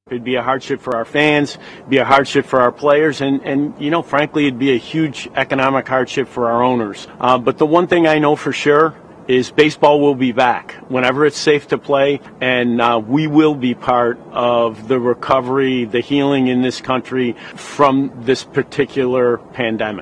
It'd be a hardship for our fans, it'd be a hardship for our players, and frankly, it'd be a huge economic hardship for our owners. But the one thing I know for sure is baseball will be back whenever it's safe to play, and we will be part of the recovery, the healing in this country from this particular pandemic.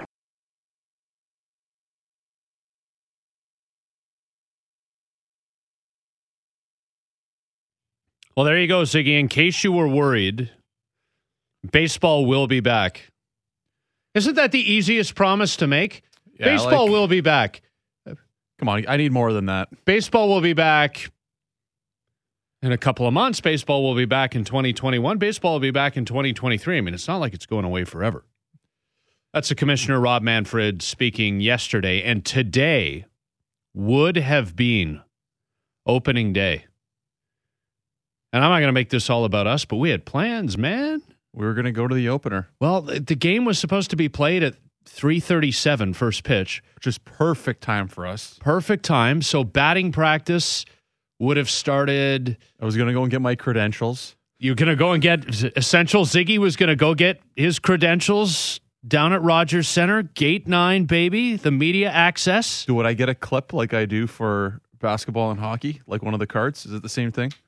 Well, there you go, Ziggy. In case you were worried, baseball will be back. Isn't that the easiest promise to make? Yeah, baseball will be back. Come on, I need more than that. Baseball will be back in a couple of months. Baseball will be back in 2021. Baseball will be back in 2023. I mean, it's not like it's going away forever. That's the Commissioner Rob Manfred speaking yesterday, and today would have been opening day. And I'm not going to make this all about us, but we had plans, man. We were going to go to the opener. Well, the game was supposed to be played at 3:37 first pitch. Which is perfect time for us. Perfect time. So batting practice would have started. I was going to go and get my credentials. You're going to go and get essential. Ziggy was going to go get his credentials down at Rogers Center. Gate 9, baby. The media access. Would I get a clip like I do for basketball and hockey? Like one of the cards? Is it the same thing?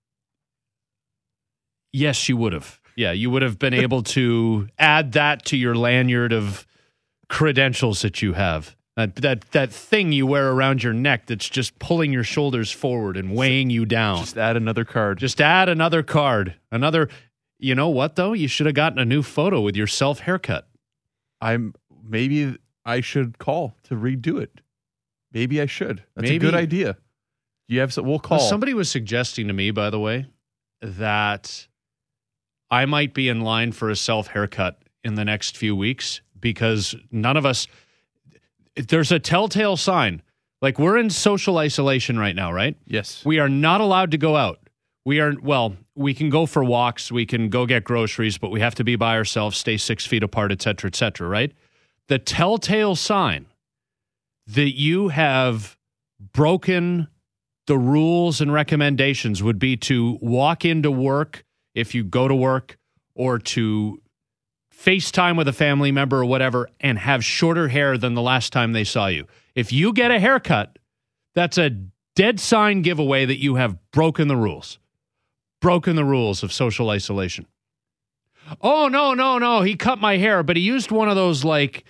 Yes, you would have. Yeah, you would have been able to add that to your lanyard of credentials that you have. That thing you wear around your neck that's just pulling your shoulders forward and weighing you down. Just add another card. Just add another card. You know what, though? You should have gotten a new photo with yourself haircut. Maybe I should call to redo it. Maybe I should. That's a good idea. You have we'll call. Well, somebody was suggesting to me, by the way, that I might be in line for a self haircut in the next few weeks because none of us. There's a telltale sign. Like, we're in social isolation right now, right? Yes. We are not allowed to go out. We can go for walks, we can go get groceries, but we have to be by ourselves, stay 6 feet apart, et cetera, right? The telltale sign that you have broken the rules and recommendations would be to walk into work if you go to work, or to FaceTime with a family member or whatever and have shorter hair than the last time they saw you. If you get a haircut, that's a dead sign giveaway that you have broken the rules. Broken the rules of social isolation. Oh, no. He cut my hair, but he used one of those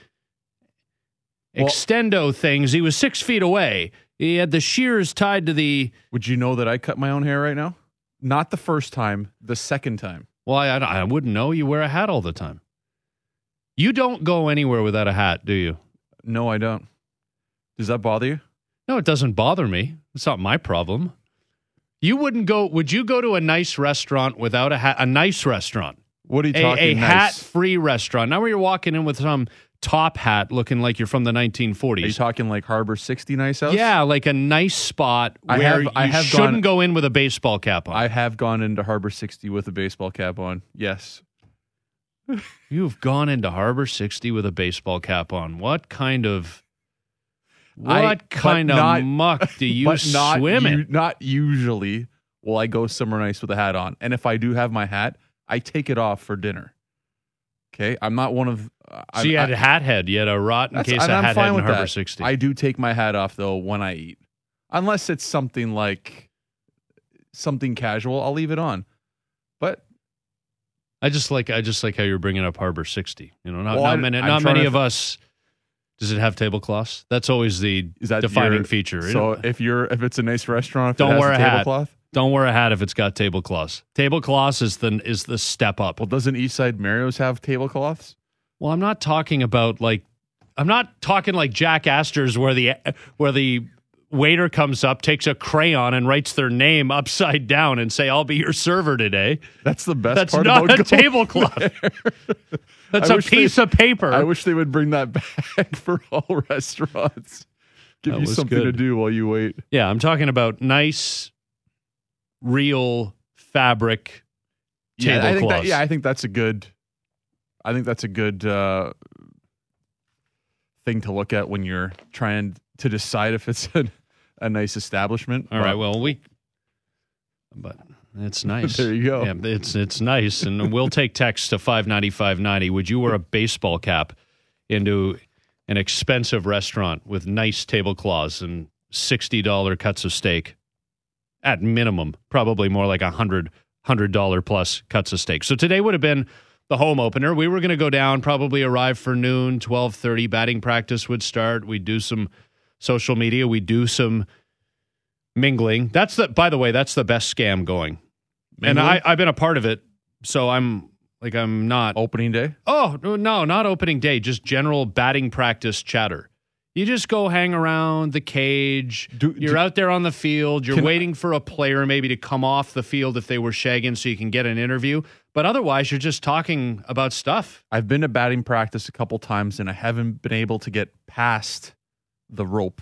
extendo things. He was 6 feet away. He had the shears tied to the... Would you know that I cut my own hair right now? Not the first time, the second time. Well, I wouldn't know. You wear a hat all the time. You don't go anywhere without a hat, do you? No, I don't. Does that bother you? No, it doesn't bother me. It's not my problem. You wouldn't go. Would you go to a nice restaurant without a hat? A nice restaurant. What are you talking? A hat-free restaurant. Not where you're walking in with some top hat looking like you're from the 1940s. Are you talking like Harbor 60 Nice House? Yeah, like a nice spot where you shouldn't go in with a baseball cap on. I have gone into Harbor 60 with a baseball cap on. Yes. You've gone into Harbor 60 with a baseball cap on. What kind of muck do you swim in? Not usually will I go somewhere nice with a hat on. And if I do have my hat, I take it off for dinner. Okay? I'm not one of... So you had a hat head. You had a rotten case of hat head in Harbor 60. I do take my hat off, though, when I eat. Unless it's something casual, I'll leave it on. But... I just like how you're bringing up Harbor 60. You know, not many of us. Does it have tablecloths? That's always the defining feature. So if it's a nice restaurant, don't wear a tablecloth. Don't wear a hat if it's got tablecloths. Tablecloths is the step up. Well, doesn't Eastside Mario's have tablecloths? Well, I'm not talking like Jack Astor's where the waiter comes up, takes a crayon, and writes their name upside down and say, "I'll be your server today." That's the best That's part not about a tablecloth. That's a piece of paper. I wish they would bring that back for all restaurants. Give you something to do while you wait. Yeah, I'm talking about nice, real fabric tablecloths. I think that's a good thing to look at when you're trying to decide if it's a nice establishment. All right. Well, It's nice. There you go. Yeah, it's nice. And we'll take text to 59590. Would you wear a baseball cap into an expensive restaurant with nice tablecloths and $60 cuts of steak? At minimum, probably more like $100 plus cuts of steak. So today would have been the home opener. We were going to go down, probably arrive for noon, 12:30. Batting practice would start. We'd do some social media. We'd do some mingling. By the way, that's the best scam going. Mingling? And I've been a part of it, so I'm not. Opening day? Oh, no, not opening day, just general batting practice chatter. You just go hang around the cage. You're out there on the field. You're waiting for a player maybe to come off the field if they were shagging so you can get an interview. But otherwise, you're just talking about stuff. I've been to batting practice a couple times, and I haven't been able to get past the rope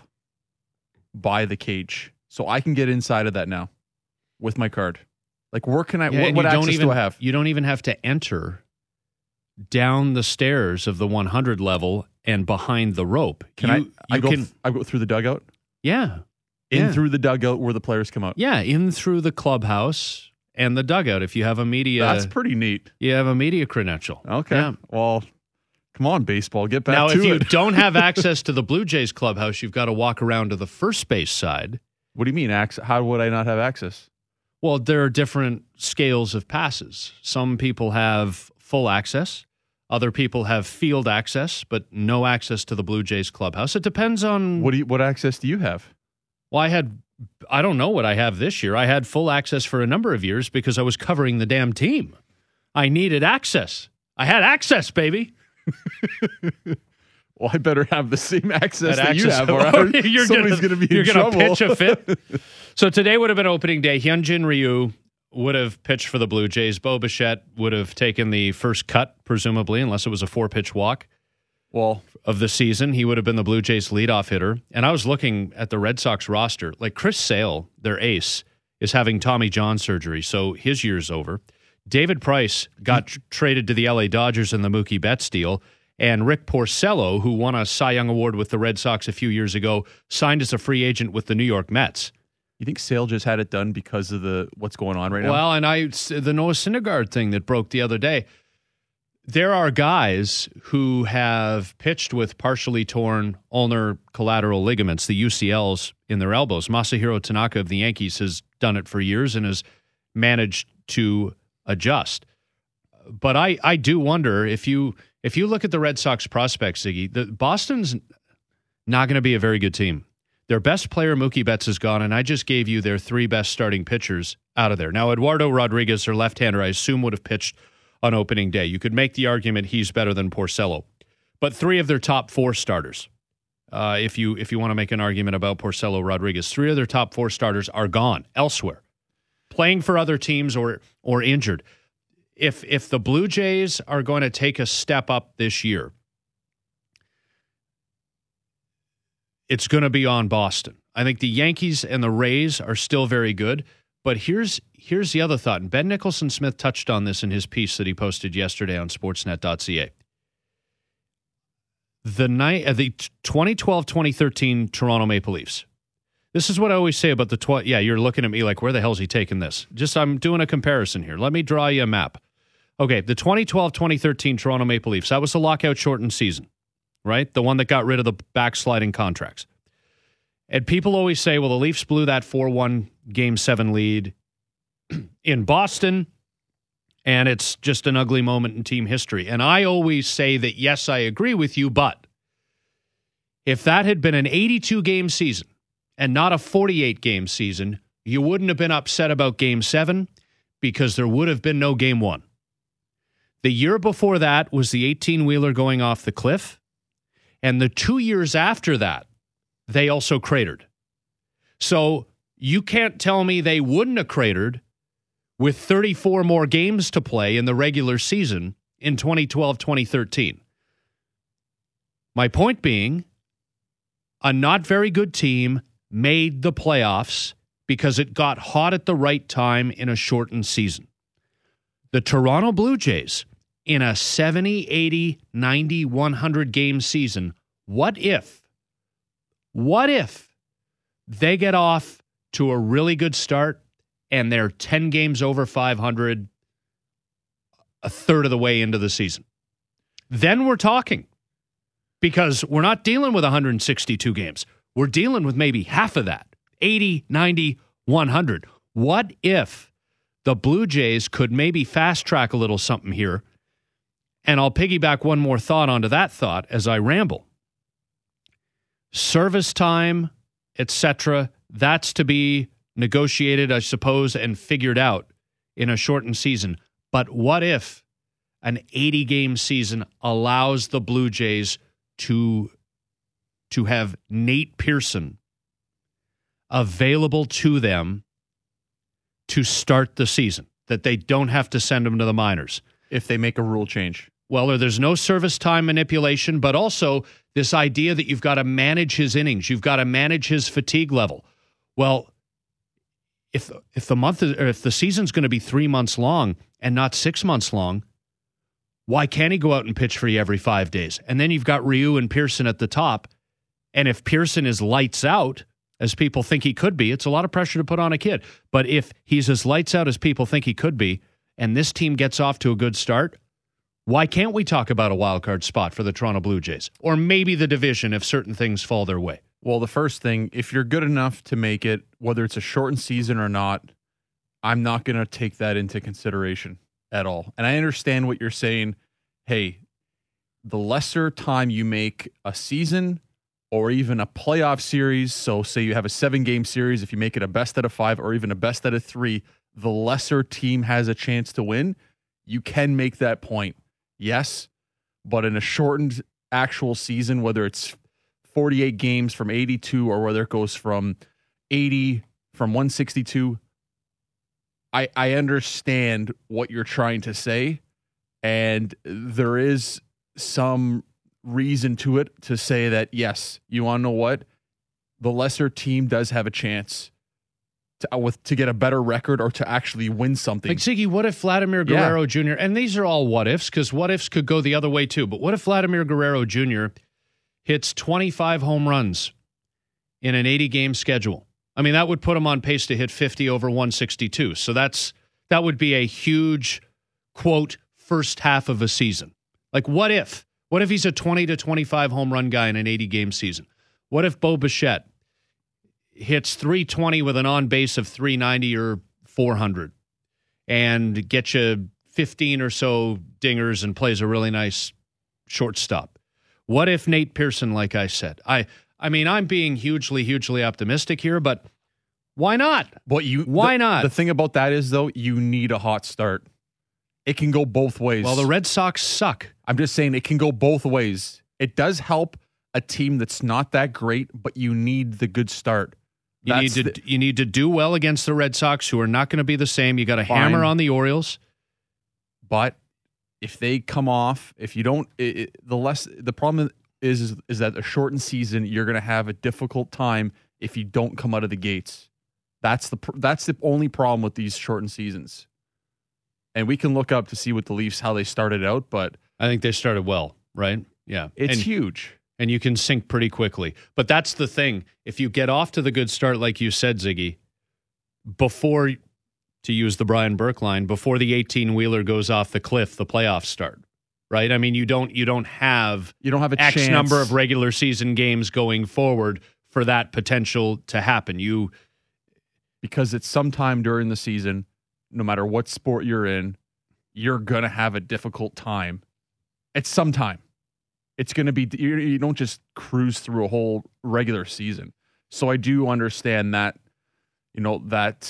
by the cage. So I can get inside of that now with my card. Like, where can I? What access do I have? You don't even have to enter down the stairs of the 100 level and behind the rope. I go through the dugout? Yeah. Through the dugout where the players come out? Yeah, in through the clubhouse and the dugout if you have a media. That's pretty neat. You have a media credential. Okay. Yeah. Well, come on, baseball. Get back to it. Now, if you don't have access to the Blue Jays clubhouse, you've got to walk around to the first base side. What do you mean? How would I not have access? Well, there are different scales of passes. Some people have full access. Other people have field access, but no access to the Blue Jays clubhouse. It depends on... What access do you have? Well, I don't know what I have this year. I had full access for a number of years because I was covering the damn team. I needed access. I had access, baby. Well, I better have the same access that you have, or somebody's going to be in trouble. You're going to pitch a fit. So today would have been opening day. Hyunjin Ryu would have pitched for the Blue Jays. Bo Bichette would have taken the first cut, presumably, unless it was a 4-pitch walk of the season. He would have been the Blue Jays leadoff hitter. And I was looking at the Red Sox roster. Like Chris Sale, their ace, is having Tommy John surgery, so his year's over. David Price got traded to the LA Dodgers in the Mookie Betts deal. And Rick Porcello, who won a Cy Young Award with the Red Sox a few years ago, signed as a free agent with the New York Mets. You think Sale just had it done because of what's going on right now? Well, and the Noah Syndergaard thing that broke the other day. There are guys who have pitched with partially torn ulnar collateral ligaments, the UCLs, in their elbows. Masahiro Tanaka of the Yankees has done it for years and has managed to adjust. But I do wonder if you look at the Red Sox prospects, Ziggy, Boston's not going to be a very good team. Their best player, Mookie Betts, is gone, and I just gave you their 3 best starting pitchers out of there. Now, Eduardo Rodriguez, their left-hander, I assume would have pitched on opening day. You could make the argument he's better than Porcello. But 3 of their top 4 starters, if you want to make an argument about Porcello Rodriguez, 3 of their top 4 starters are gone elsewhere, playing for other teams or injured. If the Blue Jays are going to take a step up this year, it's going to be on Boston. I think the Yankees and the Rays are still very good, but here's the other thought, and Ben Nicholson-Smith touched on this in his piece that he posted yesterday on sportsnet.ca. The 2012-2013 Toronto Maple Leafs. This is what I always say about the you're looking at me like, where the hell is he taking this? I'm doing a comparison here. Let me draw you a map. Okay, the 2012-2013 Toronto Maple Leafs, that was the lockout-shortened season, right? The one that got rid of the backsliding contracts. And people always say, well, the Leafs blew that 4-1 Game 7 lead in Boston, and it's just an ugly moment in team history. And I always say that, yes, I agree with you, but if that had been an 82-game season and not a 48-game season, you wouldn't have been upset about Game 7 because there would have been no Game 1. The year before that was the 18-wheeler going off the cliff, and the 2 years after that, they also cratered. So you can't tell me they wouldn't have cratered with 34 more games to play in the regular season in 2012-2013. My point being, a not very good team made the playoffs because it got hot at the right time in a shortened season. The Toronto Blue Jays, in a 70, 80, 90, 100 game season, what if they get off to a really good start and they're 10 games over 500 a third of the way into the season. Then we're talking, because we're not dealing with 162 games. We're dealing with maybe half of that, 80, 90, 100. What if the Blue Jays could maybe fast track a little something here? And I'll piggyback one more thought onto that thought as I ramble. Service time, etc., that's to be negotiated, I suppose, and figured out in a shortened season. But what if an 80-game season allows the Blue Jays to have Nate Pearson available to them to start the season, that they don't have to send him to the minors? If they make a rule change. Well, there's no service time manipulation, but also this idea that you've got to manage his innings, you've got to manage his fatigue level. Well, if the season's going to be 3 months long and not 6 months long, why can't he go out and pitch for you every 5 days? And then you've got Ryu and Pearson at the top. And if Pearson is lights out, as people think he could be, it's a lot of pressure to put on a kid. But if he's as lights out as people think he could be, and this team gets off to a good start, why can't we talk about a wild card spot for the Toronto Blue Jays? Or maybe the division if certain things fall their way. Well, the first thing, if you're good enough to make it, whether it's a shortened season or not, I'm not going to take that into consideration at all. And I understand what you're saying. Hey, the lesser time you make a season or even a playoff series, so say you have a 7-game series, if you make it a best out of 5 or even a best out of 3, the lesser team has a chance to win. You can make that point, yes, but in a shortened actual season, whether it's 48 games from 82 or whether it goes from 80 from 162, I understand what you're trying to say, and there is some reason to it to say that, yes, you want to know what? The lesser team does have a chance to get a better record or to actually win something. Like, Ziggy, what if Vladimir Guerrero Jr., and these are all what ifs, because what ifs could go the other way too, but what if Vladimir Guerrero Jr. hits 25 home runs in an 80-game schedule? I mean, that would put him on pace to hit 50 over 162. So that would be a huge, quote, first half of a season. Like, what if? What if he's a 20 to 25 home run guy in an 80-game season? What if Bo Bichette hits 320 with an on-base of 390 or 400 and gets you 15 or so dingers and plays a really nice shortstop? What if Nate Pearson, like I said? I mean, I'm being hugely, hugely optimistic here, but why not? Why not? The thing about that is, though, you need a hot start. It can go both ways. Well, the Red Sox suck. I'm just saying it can go both ways. It does help a team that's not that great, but you need the good start. You need to do well against the Red Sox, who are not going to be the same. You got to hammer on the Orioles. But if they come off, if you don't, the problem is that a shortened season, you're going to have a difficult time if you don't come out of the gates. That's the only problem with these shortened seasons. And we can look up to see what the Leafs, how they started out, but I think they started well, right? Yeah. It's huge. And you can sink pretty quickly. But that's the thing. If you get off to the good start, like you said, Ziggy, before, to use the Brian Burke line, before the 18-wheeler goes off the cliff, the playoffs start, right? I mean, you don't have a X chance. number of regular season games going forward for that potential to happen. Because it's sometime during the season, no matter what sport you're in, you're going to have a difficult time. It's sometime. It's going to be, you don't just cruise through a whole regular season. So I do understand that, that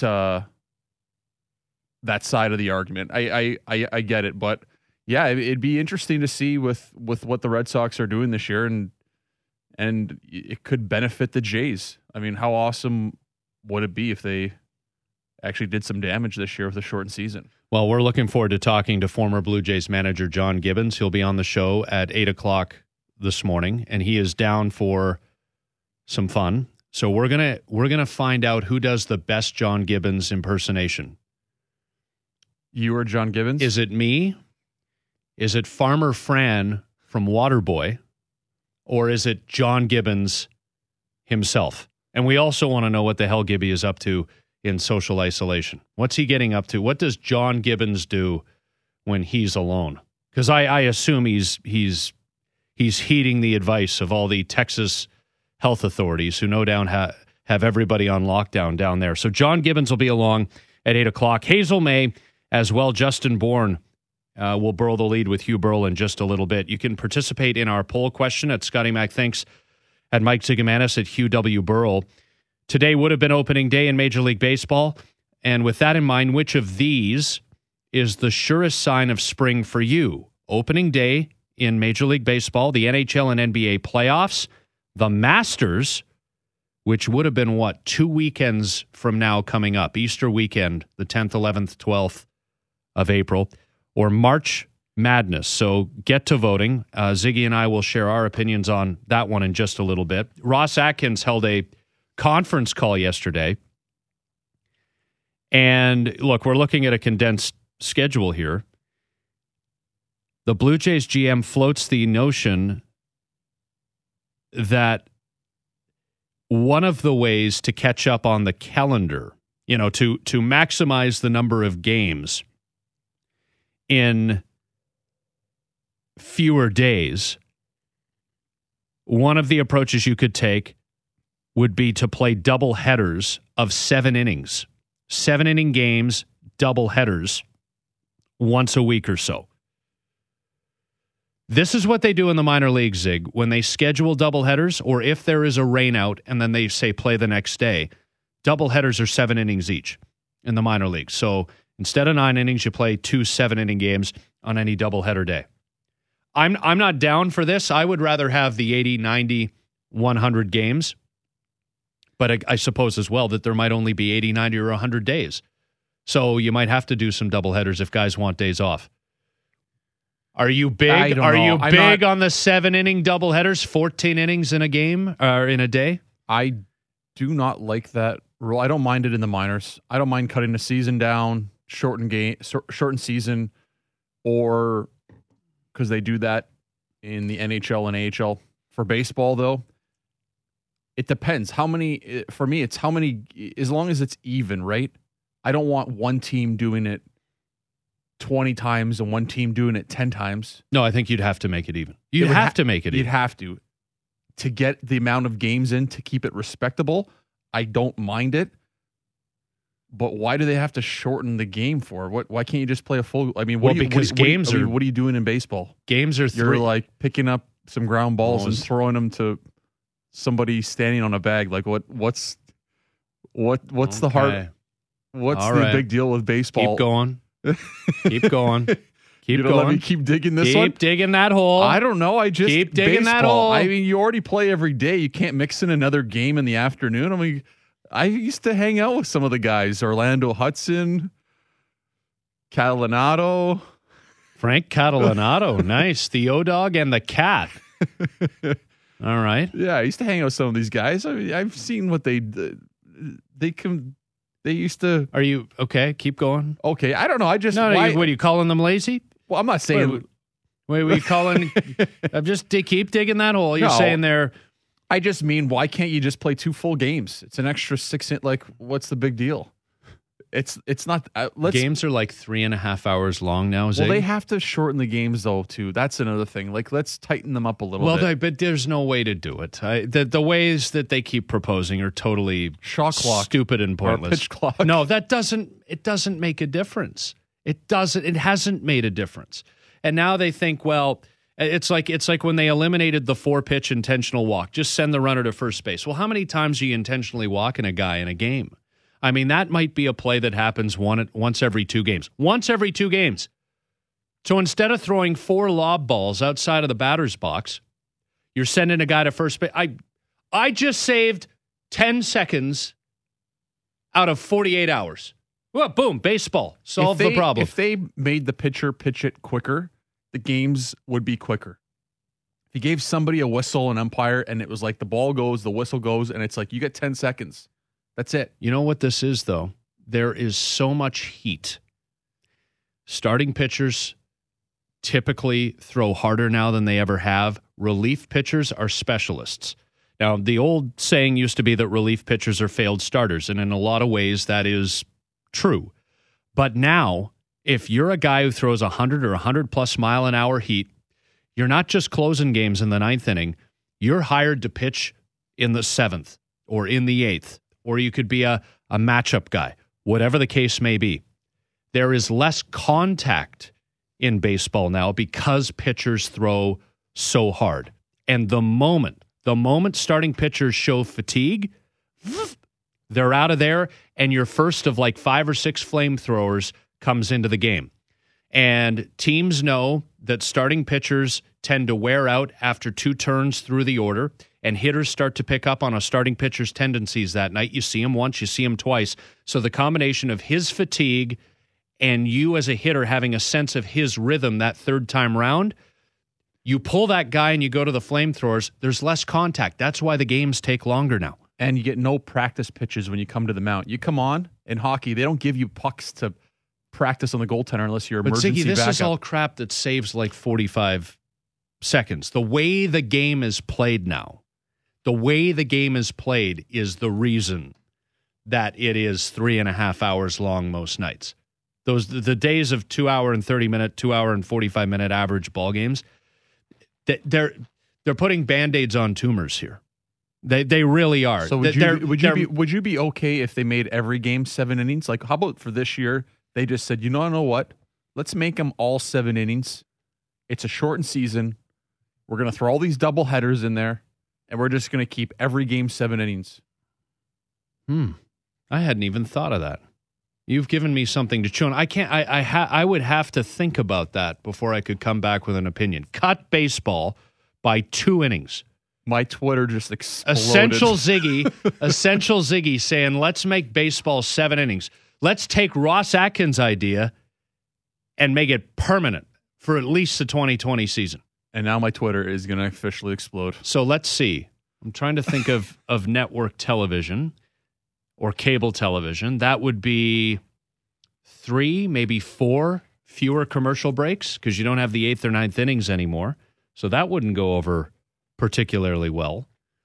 side of the argument. I get it, but yeah, it'd be interesting to see with what the Red Sox are doing this year, and it could benefit the Jays. I mean, how awesome would it be if they actually did some damage this year with a shortened season? Well, we're looking forward to talking to former Blue Jays manager John Gibbons. He'll be on the show at 8 o'clock this morning, and he is down for some fun. So we're gonna find out who does the best John Gibbons impersonation. You or John Gibbons? Is it me? Is it Farmer Fran from Waterboy? Or is it John Gibbons himself? And we also want to know what the hell Gibby is up to in social isolation? What's he getting up to? What does John Gibbons do when he's alone? Because I assume he's heeding the advice of all the Texas health authorities who no doubt have everybody on lockdown down there. So John Gibbons will be along at 8 o'clock. Hazel May as well. Justin Bourne will burrow the lead with Hugh Burl in just a little bit. You can participate in our poll question at Scotty Mac Thinks, at Mike Zigomanis, at Hugh W. Burl. Today would have been opening day in Major League Baseball. And with that in mind, which of these is the surest sign of spring for you? Opening day in Major League Baseball, the NHL and NBA playoffs, the Masters, which would have been, 2 weekends from now coming up, Easter weekend, the 10th, 11th, 12th of April, or March Madness. So get to voting. Ziggy and I will share our opinions on that one in just a little bit. Ross Atkins held a conference call yesterday. And look, we're looking at a condensed schedule here. The Blue Jays GM floats the notion that one of the ways to catch up on the calendar, to maximize the number of games in fewer days, one of the approaches you could take would be to play double headers of 7 innings. 7-inning games, double headers, once a week or so. This is what they do in the minor leagues, Zig, when they schedule doubleheaders, or if there is a rainout and then they say play the next day. Doubleheaders are 7 innings each in the minor leagues. So instead of 9 innings, you play 2 7-inning games on any doubleheader day. I'm not down for this. I would rather have the 80, 90, 100 games. But I suppose as well that there might only be 80, 90, or 100 days. So you might have to do some doubleheaders if guys want days off. Are you big? Are you big on the 7-inning doubleheaders, 14 innings in a game or in a day? I do not like that rule. I don't mind it in the minors. I don't mind cutting the season down, shorten season, or because they do that in the NHL and AHL. For baseball, though, it depends. How many? For me, it's how many. As long as it's even, right? I don't want one team doing it 20 times and one team doing it 10 times. No, I think you'd have to make it even. You'd have to make it even. You'd have to get the amount of games in to keep it respectable. I don't mind it. But why do they have to shorten the game for? Why can't you just play a full? I mean, what are you doing in baseball? Games are You're like picking up some ground balls and throwing them to somebody standing on a bag. Like what's the heart? What's the big deal with baseball? Keep going. Keep going. Keep going. Let me keep digging this one. Keep digging that hole. I don't know. I just keep digging baseball. That hole. I mean, you already play every day. You can't mix in another game in the afternoon. I mean, I used to hang out with some of the guys: Orlando Hudson, Catalanato, Frank Catalanato. Nice. The O-Dog and the Cat. All right. Yeah, I used to hang out with some of these guys. I mean, I've seen what they used to. Are you okay? Keep going. Okay, I don't know. I just what are you calling them lazy? Well, I'm not saying. Wait, were you calling? I'm just keep digging that hole. You're saying there. I just mean, why can't you just play 2 full games? It's an extra 6. Like, what's the big deal? It's not. Games are like 3.5 hours long now. Zig. Well, they have to shorten the games though too. That's another thing. Like, let's tighten them up a little bit. But there's no way to do it. The ways that they keep proposing are totally shot clock, stupid and pointless. Or pitch clock. No, that doesn't. It doesn't make a difference. It doesn't. It hasn't made a difference. And now they think, well, it's like when they eliminated the 4-pitch intentional walk. Just send the runner to first base. Well, how many times do you intentionally walk in a guy in a game? I mean, that might be a play that happens once every 2 games. Once every 2 games. So instead of throwing 4 lob balls outside of the batter's box, you're sending a guy to first base. I just saved 10 seconds out of 48 hours. Well, boom, baseball. Solve the problem. If they made the pitcher pitch it quicker, the games would be quicker. If you gave somebody a whistle, an umpire, and it was like the ball goes, the whistle goes, and it's like you get 10 seconds. That's it. You know what this is, though? There is so much heat. Starting pitchers typically throw harder now than they ever have. Relief pitchers are specialists. Now, the old saying used to be that relief pitchers are failed starters, and in a lot of ways that is true. But now, if you're a guy who throws 100 or 100-plus mile-an-hour heat, you're not just closing games in the ninth inning. You're hired to pitch in the seventh or in the eighth, or you could be a matchup guy, whatever the case may be. There is less contact in baseball now because pitchers throw so hard. And the moment starting pitchers show fatigue, they're out of there, and your first of like 5 or 6 flamethrowers comes into the game. And teams know that starting pitchers tend to wear out after 2 turns through the order, and hitters start to pick up on a starting pitcher's tendencies that night. You see him once, you see him twice. So the combination of his fatigue and you as a hitter having a sense of his rhythm that third time round, you pull that guy and you go to the flamethrowers, there's less contact. That's why the games take longer now. And you get no practice pitches when you come to the mound. You come on, in hockey, they don't give you pucks to practice on the goaltender unless you're emergency backup. But Ziggy, this is all crap that saves like 45 seconds. The way the game is played now, is the reason that it is 3.5 hours long most nights. The days of 2 hour and 30 minute, 2 hour and 45 minute average ball games, they're putting Band-Aids on tumors here. They really are. So would you be okay if they made every game 7 innings? Like, how about for this year? They just said, you know what? Let's make them all 7 innings. It's a shortened season. We're going to throw all these double headers in there, and we're just going to keep every game 7 innings. I hadn't even thought of that. You've given me something to chew on. I can't. I would have to think about that before I could come back with an opinion. Cut baseball by 2 innings. My Twitter just exploded. Essential Ziggy saying, let's make baseball 7 innings. Let's take Ross Atkins' idea and make it permanent for at least the 2020 season. And now my Twitter is going to officially explode. So let's see. I'm trying to think of network television or cable television. That would be 3, maybe 4 fewer commercial breaks because you don't have the 8th or 9th innings anymore. So that wouldn't go over particularly well.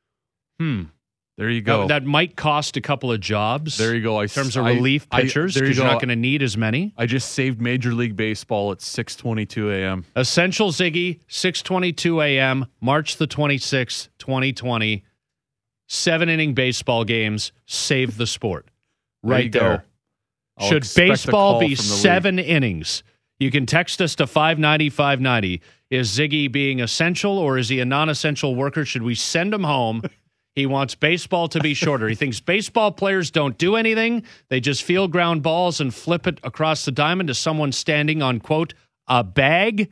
There you go. That might cost a couple of jobs. There you go. In terms of relief pitchers, because you're not going to need as many. I just saved Major League Baseball at 6:22 a.m. Essential Ziggy, 6:22 a.m., March the 26th, 2020. 7-inning baseball games save the sport. Right there. Should baseball be 7 innings? You can text us to 590, 590. Is Ziggy being essential or is he a non-essential worker? Should we send him home? He wants baseball to be shorter. He thinks baseball players don't do anything. They just field ground balls and flip it across the diamond to someone standing on, quote, a bag.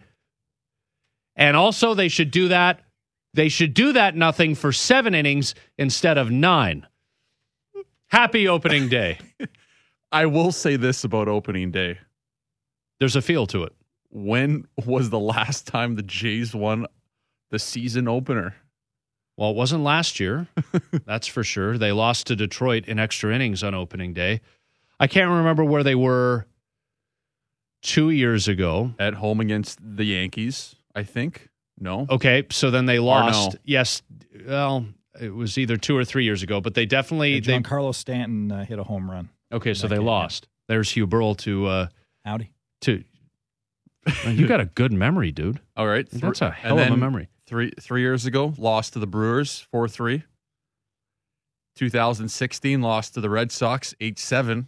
And also they should do that. They should do that nothing for 7 innings instead of 9. Happy opening day. I will say this about opening day. There's a feel to it. When was the last time the Jays won the season opener? Well, it wasn't last year. That's for sure. They lost to Detroit in extra innings on opening day. I can't remember where they were 2 years ago. At home against the Yankees, I think. No. Okay, so then they lost. No. Yes, well, it was either 2 or 3 years ago, but they definitely... Giancarlo Stanton hit a home run. Okay, so they lost. Yeah. There's Hugh Burrell to... Howdy. You got a good memory, dude. All right. That's a hell of a memory. 3 years ago, lost to the Brewers 4-3. 2016, lost to the Red Sox 8-7.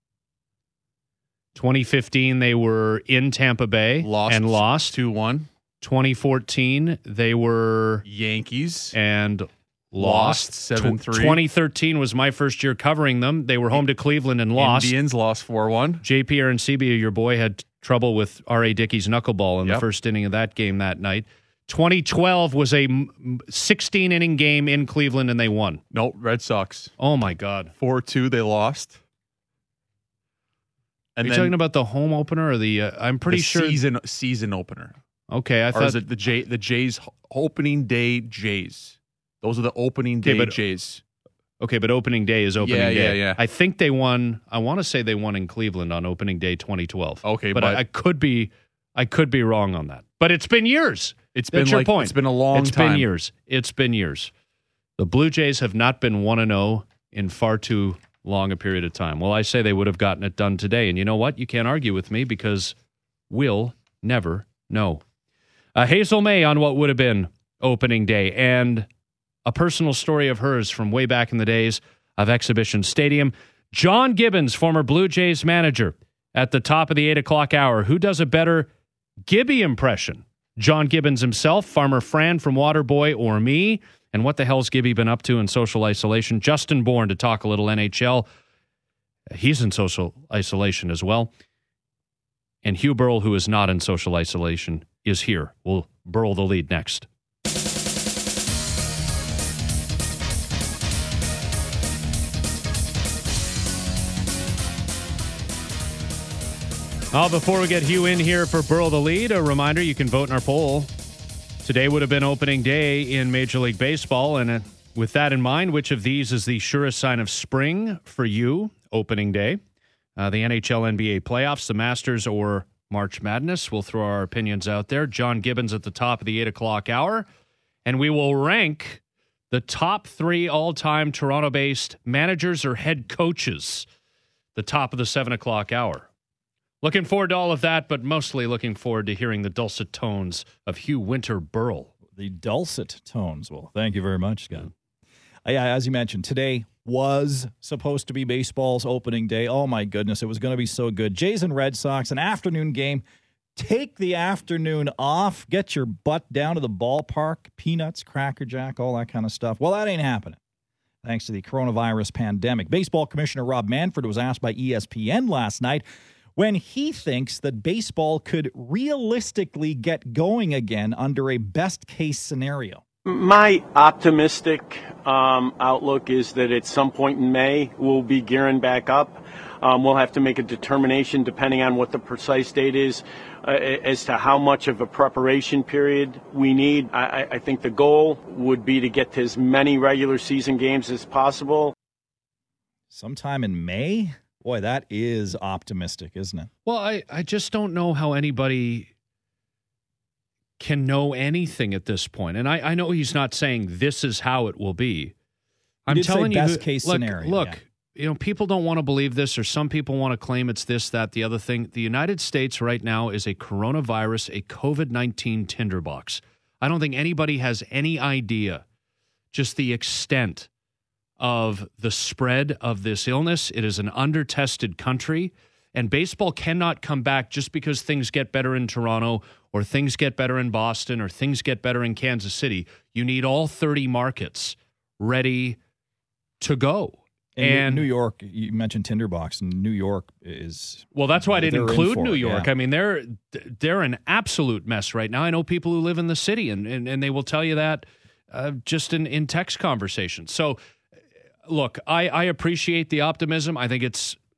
2015, they were in Tampa Bay and lost 2-1. 2014, they were Yankees and lost 7-3. 2013 was my first year covering them. They were home to Cleveland and lost. Indians lost 4-1. JP Arancibia, your boy, had trouble with R.A. Dickey's knuckleball in the first inning of that game that night. 2012 was a 16-inning game in Cleveland, and they won. No, Red Sox. Oh, my God. 4-2, they lost. And Are you talking about the home opener or the I'm pretty sure season opener. Okay, I thought... Or is it the Jays opening day Jays? Those are the opening day Jays. Okay, but opening day is opening day. Yeah. I think they won. I want to say they won in Cleveland on opening day 2012. Okay, but I could be wrong on that. But it's been years. That's your point. It's been a long time. It's been years. The Blue Jays have not been 1-0 in far too long a period of time. Well, I say they would have gotten it done today. And you know what? You can't argue with me because we'll never know. Hazel May on what would have been opening day, and a personal story of hers from way back in the days of Exhibition Stadium. John Gibbons, former Blue Jays manager, at the top of the 8 o'clock hour. Who does a better Gibby impression? John Gibbons himself, Farmer Fran from Waterboy, or me? And what the hell's Gibby been up to in social isolation? Justin Bourne to talk a little NHL. He's in social isolation as well. And Hugh Burrell, who is not in social isolation, is here. We'll Burrell the lead next. Before we get Hugh in here for Burrell the lead, a reminder, you can vote in our poll. Today would have been opening day in Major League Baseball, and with that in mind, which of these is the surest sign of spring for you, opening day? The NHL, NBA playoffs, the Masters, or March Madness? We'll throw our opinions out there. John Gibbons at the top of the 8 o'clock hour, and we will rank the top 3 all-time Toronto-based managers or head coaches, the top of the 7 o'clock hour. Looking forward to all of that, but mostly looking forward to hearing the dulcet tones of Hugh Winter Burrell. The dulcet tones. Well, thank you very much, Scott. Yeah, as you mentioned, today was supposed to be baseball's opening day. Oh, my goodness, it was going to be so good. Jays and Red Sox, an afternoon game. Take the afternoon off. Get your butt down to the ballpark. Peanuts, Cracker Jack, all that kind of stuff. Well, that ain't happening, thanks to the coronavirus pandemic. Baseball Commissioner Rob Manfred was asked by ESPN last night when he thinks that baseball could realistically get going again under a best-case scenario. My optimistic outlook is that at some point in May, we'll be gearing back up. We'll have to make a determination, depending on what the precise date is, as to how much of a preparation period we need. I think the goal would be to get to as many regular season games as possible. Sometime in May? Boy, that is optimistic, isn't it? Well, I just don't know how anybody can know anything at this point. And I know he's not saying this is how it will be. I'm telling you, best case scenario. Look, you know, people don't want to believe this, or some people want to claim it's this, that, the other thing. The United States right now is a coronavirus, a COVID-19 tinderbox. I don't think anybody has any idea just the extent of the spread of this illness. It is an under-tested country, and baseball cannot come back just because things get better in Toronto or things get better in Boston or things get better in Kansas City. You need all 30 markets ready to go. And New York, you mentioned tinderbox, and New York is... Well, that's why I didn't include New York. Yeah. I mean, they're an absolute mess right now. I know people who live in the city, and they will tell you that just in text conversations. So, look, I appreciate the optimism. I think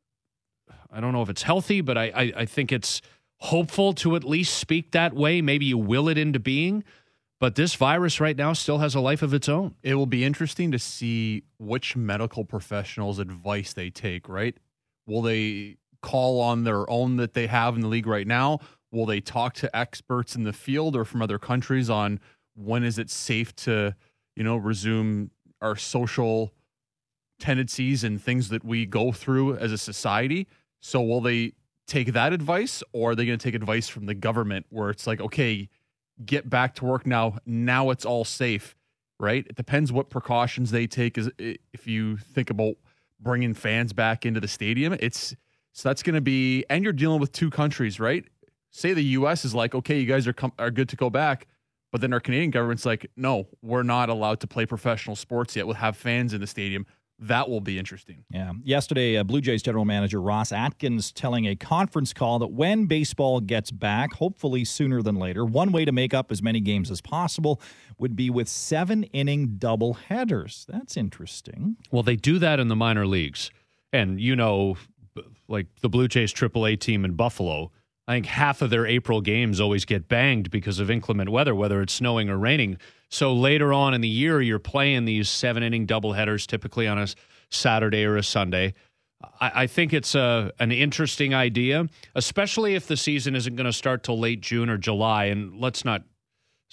I don't know if it's healthy, but I think it's hopeful to at least speak that way. Maybe you will it into being. But this virus right now still has a life of its own. It will be interesting to see which medical professionals' advice they take, right? Will they call on their own that they have in the league right now? Will they talk to experts in the field or from other countries on when is it safe to, resume our social tendencies and things that we go through as a society? So will they take that advice, or are they going to take advice from the government where it's like, okay, get back to work now. Now it's all safe, right? It depends what precautions they take. If you think about bringing fans back into the stadium, so that's going to be, and you're dealing with two countries, right? Say the U.S. is like, okay, you guys are good to go back, but then our Canadian government's like, no, we're not allowed to play professional sports yet. We'll have fans in the stadium. That will be interesting. Yeah. Yesterday, Blue Jays general manager Ross Atkins telling a conference call that when baseball gets back, hopefully sooner than later, one way to make up as many games as possible would be with 7-inning doubleheaders. That's interesting. Well, they do that in the minor leagues. And, like the Blue Jays AAA team in Buffalo, I think half of their April games always get banged because of inclement weather, whether it's snowing or raining. So later on in the year, you're playing these 7-inning doubleheaders, typically on a Saturday or a Sunday. I think it's an interesting idea, especially if the season isn't going to start till late June or July. And let's not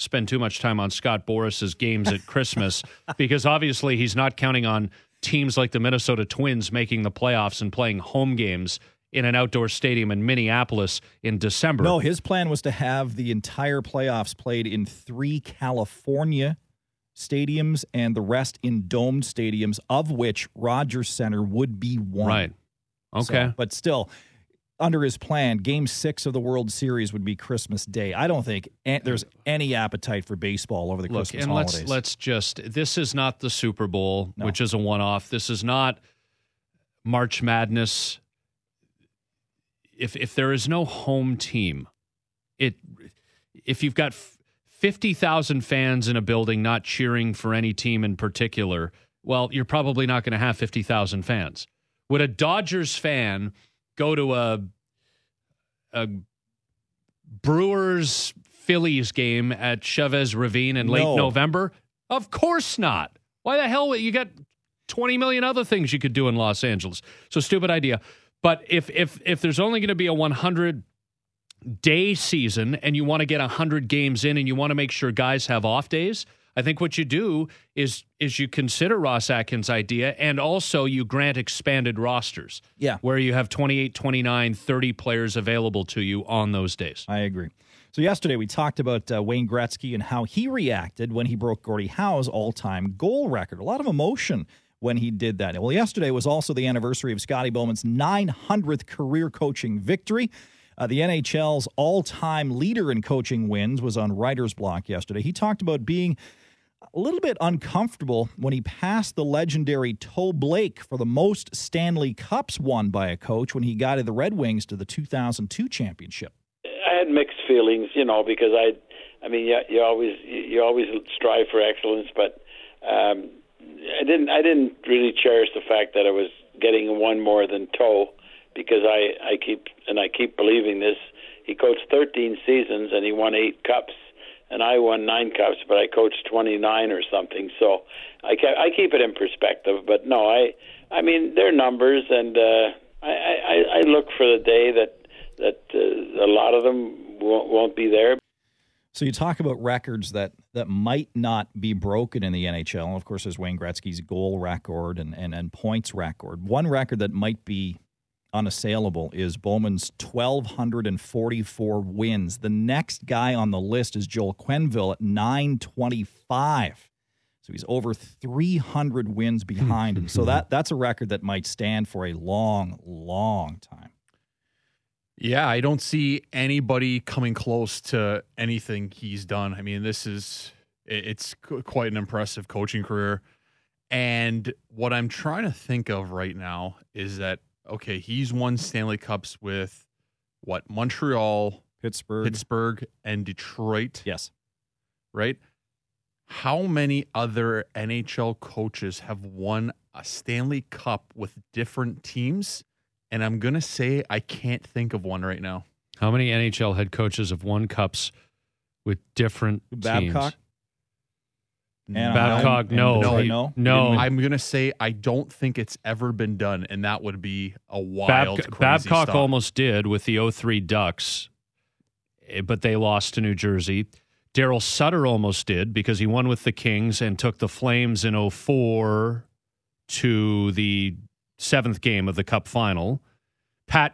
spend too much time on Scott Boris's games at Christmas because obviously he's not counting on teams like the Minnesota Twins making the playoffs and playing home games in an outdoor stadium in Minneapolis in December. No, his plan was to have the entire playoffs played in 3 California stadiums and the rest in domed stadiums, of which Rogers Center would be one. Right. Okay. So, but still, under his plan, Game 6 of the World Series would be Christmas Day. I don't think there's any appetite for baseball over the Christmas holidays. Let's just, this is not the Super Bowl, which is a one-off. This is not March Madness. If there is no home team, if you've got 50,000 fans in a building not cheering for any team in particular, well, you're probably not going to have 50,000 fans. Would a Dodgers fan go to a Brewers-Phillies game at Chavez Ravine in late November? Of course not. Why the hell? You got 20 million other things you could do in Los Angeles. So stupid idea. But if there's only going to be a 100-day season and you want to get 100 games in and you want to make sure guys have off days, I think what you do is you consider Ross Atkins' idea, and also you grant expanded rosters. Yeah. Where you have 28, 29, 30 players available to you on those days. I agree. So yesterday we talked about Wayne Gretzky and how he reacted when he broke Gordie Howe's all-time goal record. A lot of emotion when he did that. Well, yesterday was also the anniversary of Scotty Bowman's 900th career coaching victory. The NHL's all-time leader in coaching wins was on writer's block yesterday. He talked about being a little bit uncomfortable when he passed the legendary Toe Blake for the most Stanley Cups won by a coach when he guided the Red Wings to the 2002 championship. I had mixed feelings, because I mean, you always strive for excellence, but I didn't really cherish the fact that I was getting one more than Toe, because I keep believing this. He coached 13 seasons and he won 8 cups, and I won 9 cups, but I coached 29 or something. So I keep it in perspective. But no, I mean, they're numbers, and I look for the day that a lot of them won't be there. So you talk about records that might not be broken in the NHL. Of course, there's Wayne Gretzky's goal record and points record. One record that might be unassailable is Bowman's 1,244 wins. The next guy on the list is Joel Quenneville at 925. So he's over 300 wins behind him. So that's a record that might stand for a long, long time. Yeah, I don't see anybody coming close to anything he's done. I mean, it's quite an impressive coaching career. And what I'm trying to think of right now is that, okay, he's won Stanley Cups with Montreal, Pittsburgh, and Detroit. Yes. Right? How many other NHL coaches have won a Stanley Cup with different teams? And I'm going to say I can't think of one right now. How many NHL head coaches have won cups with different Babcock? teams? Babcock, no. I'm going to say I don't think it's ever been done, and that would be a wild, crazy Babcock stuff. almost did with the 03 Ducks, but they lost to New Jersey. Darryl Sutter almost did because he won with the Kings and took the Flames in 04 to the 7th game of the Cup final. Pat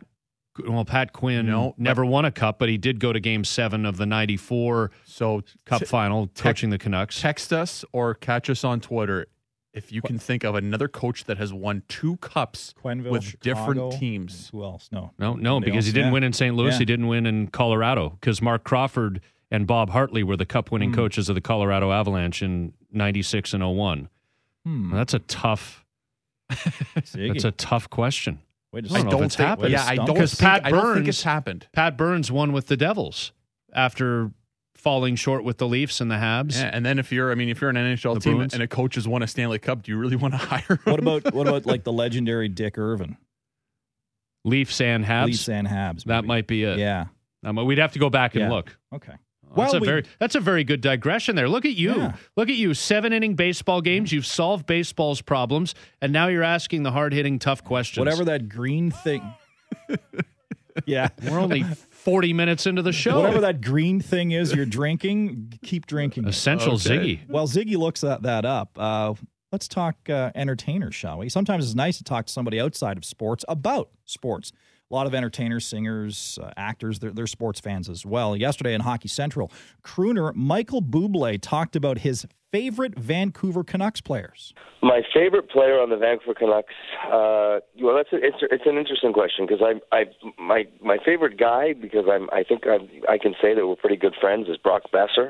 Quinn never won a Cup, but he did go to Game 7 of the 94 Cup final, coaching the Canucks. Text us or catch us on Twitter if you can think of another coach that has won 2 Cups Quenneville, with Chicago, different teams. Who else? No, because he didn't win in St. Louis. Yeah. He didn't win in Colorado because Mark Crawford and Bob Hartley were the Cup-winning coaches of the Colorado Avalanche in 96 and 01. That's a tough... That's a tough question. Wait a I don't know if it's happened. Yeah, I don't think it's happened. Pat Burns won with the Devils after falling short with the Leafs and the Habs. Yeah, and then if you're an NHL team and a coach has won a Stanley Cup, do you really want to hire him? What about like the legendary Dick Irvin? Leafs and Habs. That might be it. Yeah. We'd have to go back and look. Okay. That's a very good digression there. Look at you. Yeah. Look at you. 7-inning baseball games. You've solved baseball's problems, and now you're asking the hard-hitting, tough questions. Whatever that green thing. Yeah. We're only 40 minutes into the show. Whatever that green thing is you're drinking, keep drinking it. Essential Ziggy. While Ziggy looks that up, let's talk entertainers, shall we? Sometimes it's nice to talk to somebody outside of sports about sports. A lot of entertainers, singers, actors, they're sports fans as well. Yesterday in Hockey Central, crooner Michael Bublé talked about his favorite Vancouver Canucks players. My favorite player on the Vancouver Canucks. Well, it's an interesting question because my favorite guy, because I think I can say that we're pretty good friends, is Brock Besser.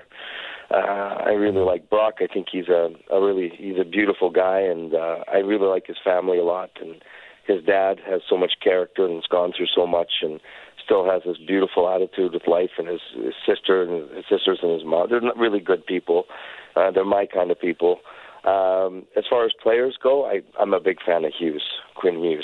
I really like Brock. I think he's a beautiful guy, and I really like his family a lot. And his dad has so much character and has gone through so much, and still has this beautiful attitude with life. And his sisters and his mom, they're not really good people. They're my kind of people. As far as players go, I'm a big fan of Quinn Hughes.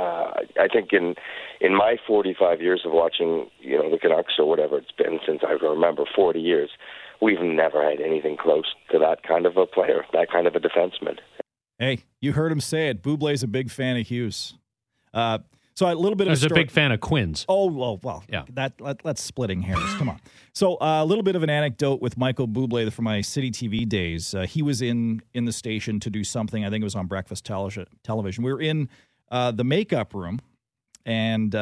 I think in my 45 years of watching, the Canucks or whatever it's been since I remember, 40 years, we've never had anything close to that kind of a player, that kind of a defenseman. Hey, you heard him say it. Bublé's a big fan of Hughes. So a little bit of a big fan of Quinn's. Oh, well, yeah. That's splitting hairs. Come on. So a little bit of an anecdote with Michael Bublé from my City TV days. He was in the station to do something. I think it was on breakfast television. We were in the makeup room, and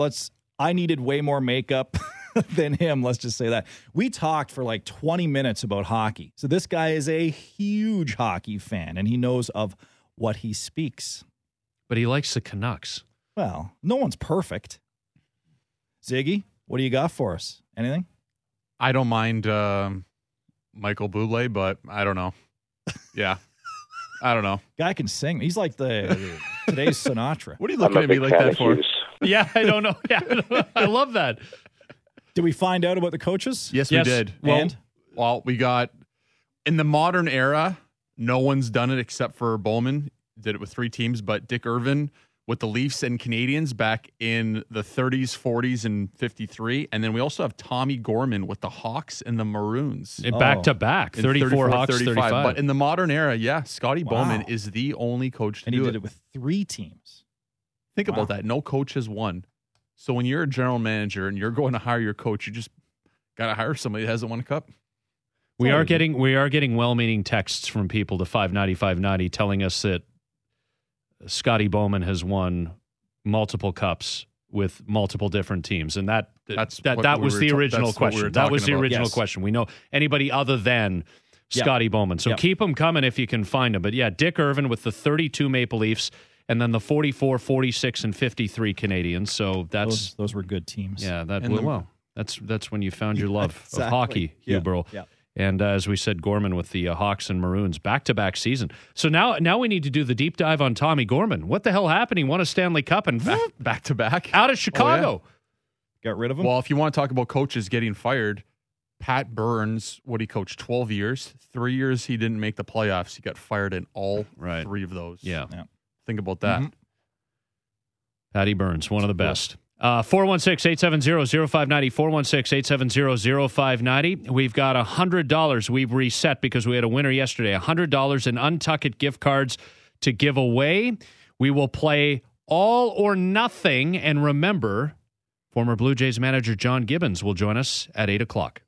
I needed way more makeup than him. Let's just say that. We talked for like 20 minutes about hockey. So this guy is a huge hockey fan, and he knows of what he speaks. But he likes the Canucks. Well, no one's perfect. Ziggy, what do you got for us? Anything? I don't mind Michael Bublé, but I don't know. Yeah. I don't know. Guy can sing. He's like today's Sinatra. What are you looking at me like that for? Yeah, I don't know. Yeah, I love that. Did we find out about the coaches? Yes, we did. Well, we got, in the modern era, no one's done it except for Bowman. Did it with 3 teams, but Dick Irvin with the Leafs and Canadians back in the 30s, 40s, and 53. And then we also have Tommy Gorman with the Hawks and the Maroons. Back to back, 34 Hawks, 35. But in the modern era, Scotty Bowman is the only coach to do it. And he did it with 3 teams. Think about that. No coach has won. So when you're a general manager and you're going to hire your coach, you just got to hire somebody that hasn't won a cup. We are getting well-meaning texts from people to 590 telling us that Scotty Bowman has won multiple cups with multiple different teams, and that was the original question. That was the original question. We know anybody other than Scotty Bowman. So keep them coming if you can find them. But yeah, Dick Irvin with the 32 Maple Leafs, and then the 44, 46, and 53 Canadians. So that's those were good teams. Yeah, that's when you found your love of hockey, Hugh Burrell. Yeah. And as we said, Gorman with the Hawks and Maroons, back-to-back season. So now we need to do the deep dive on Tommy Gorman. What the hell happened? He won a Stanley Cup and back-to-back out of Chicago. Oh, yeah. Got rid of him? Well, if you want to talk about coaches getting fired, Pat Burns, what he coached 12 years, 3 years he didn't make the playoffs. He got fired in all 3 of those. Yeah. Think about that. Mm-hmm. Patty Burns, one of the best. 416-870-0590, 416-870-0590. We've got $100 we've reset because we had a winner yesterday. $100 in Untuckit gift cards to give away. We will play all or nothing. And remember, former Blue Jays manager John Gibbons will join us at 8 o'clock.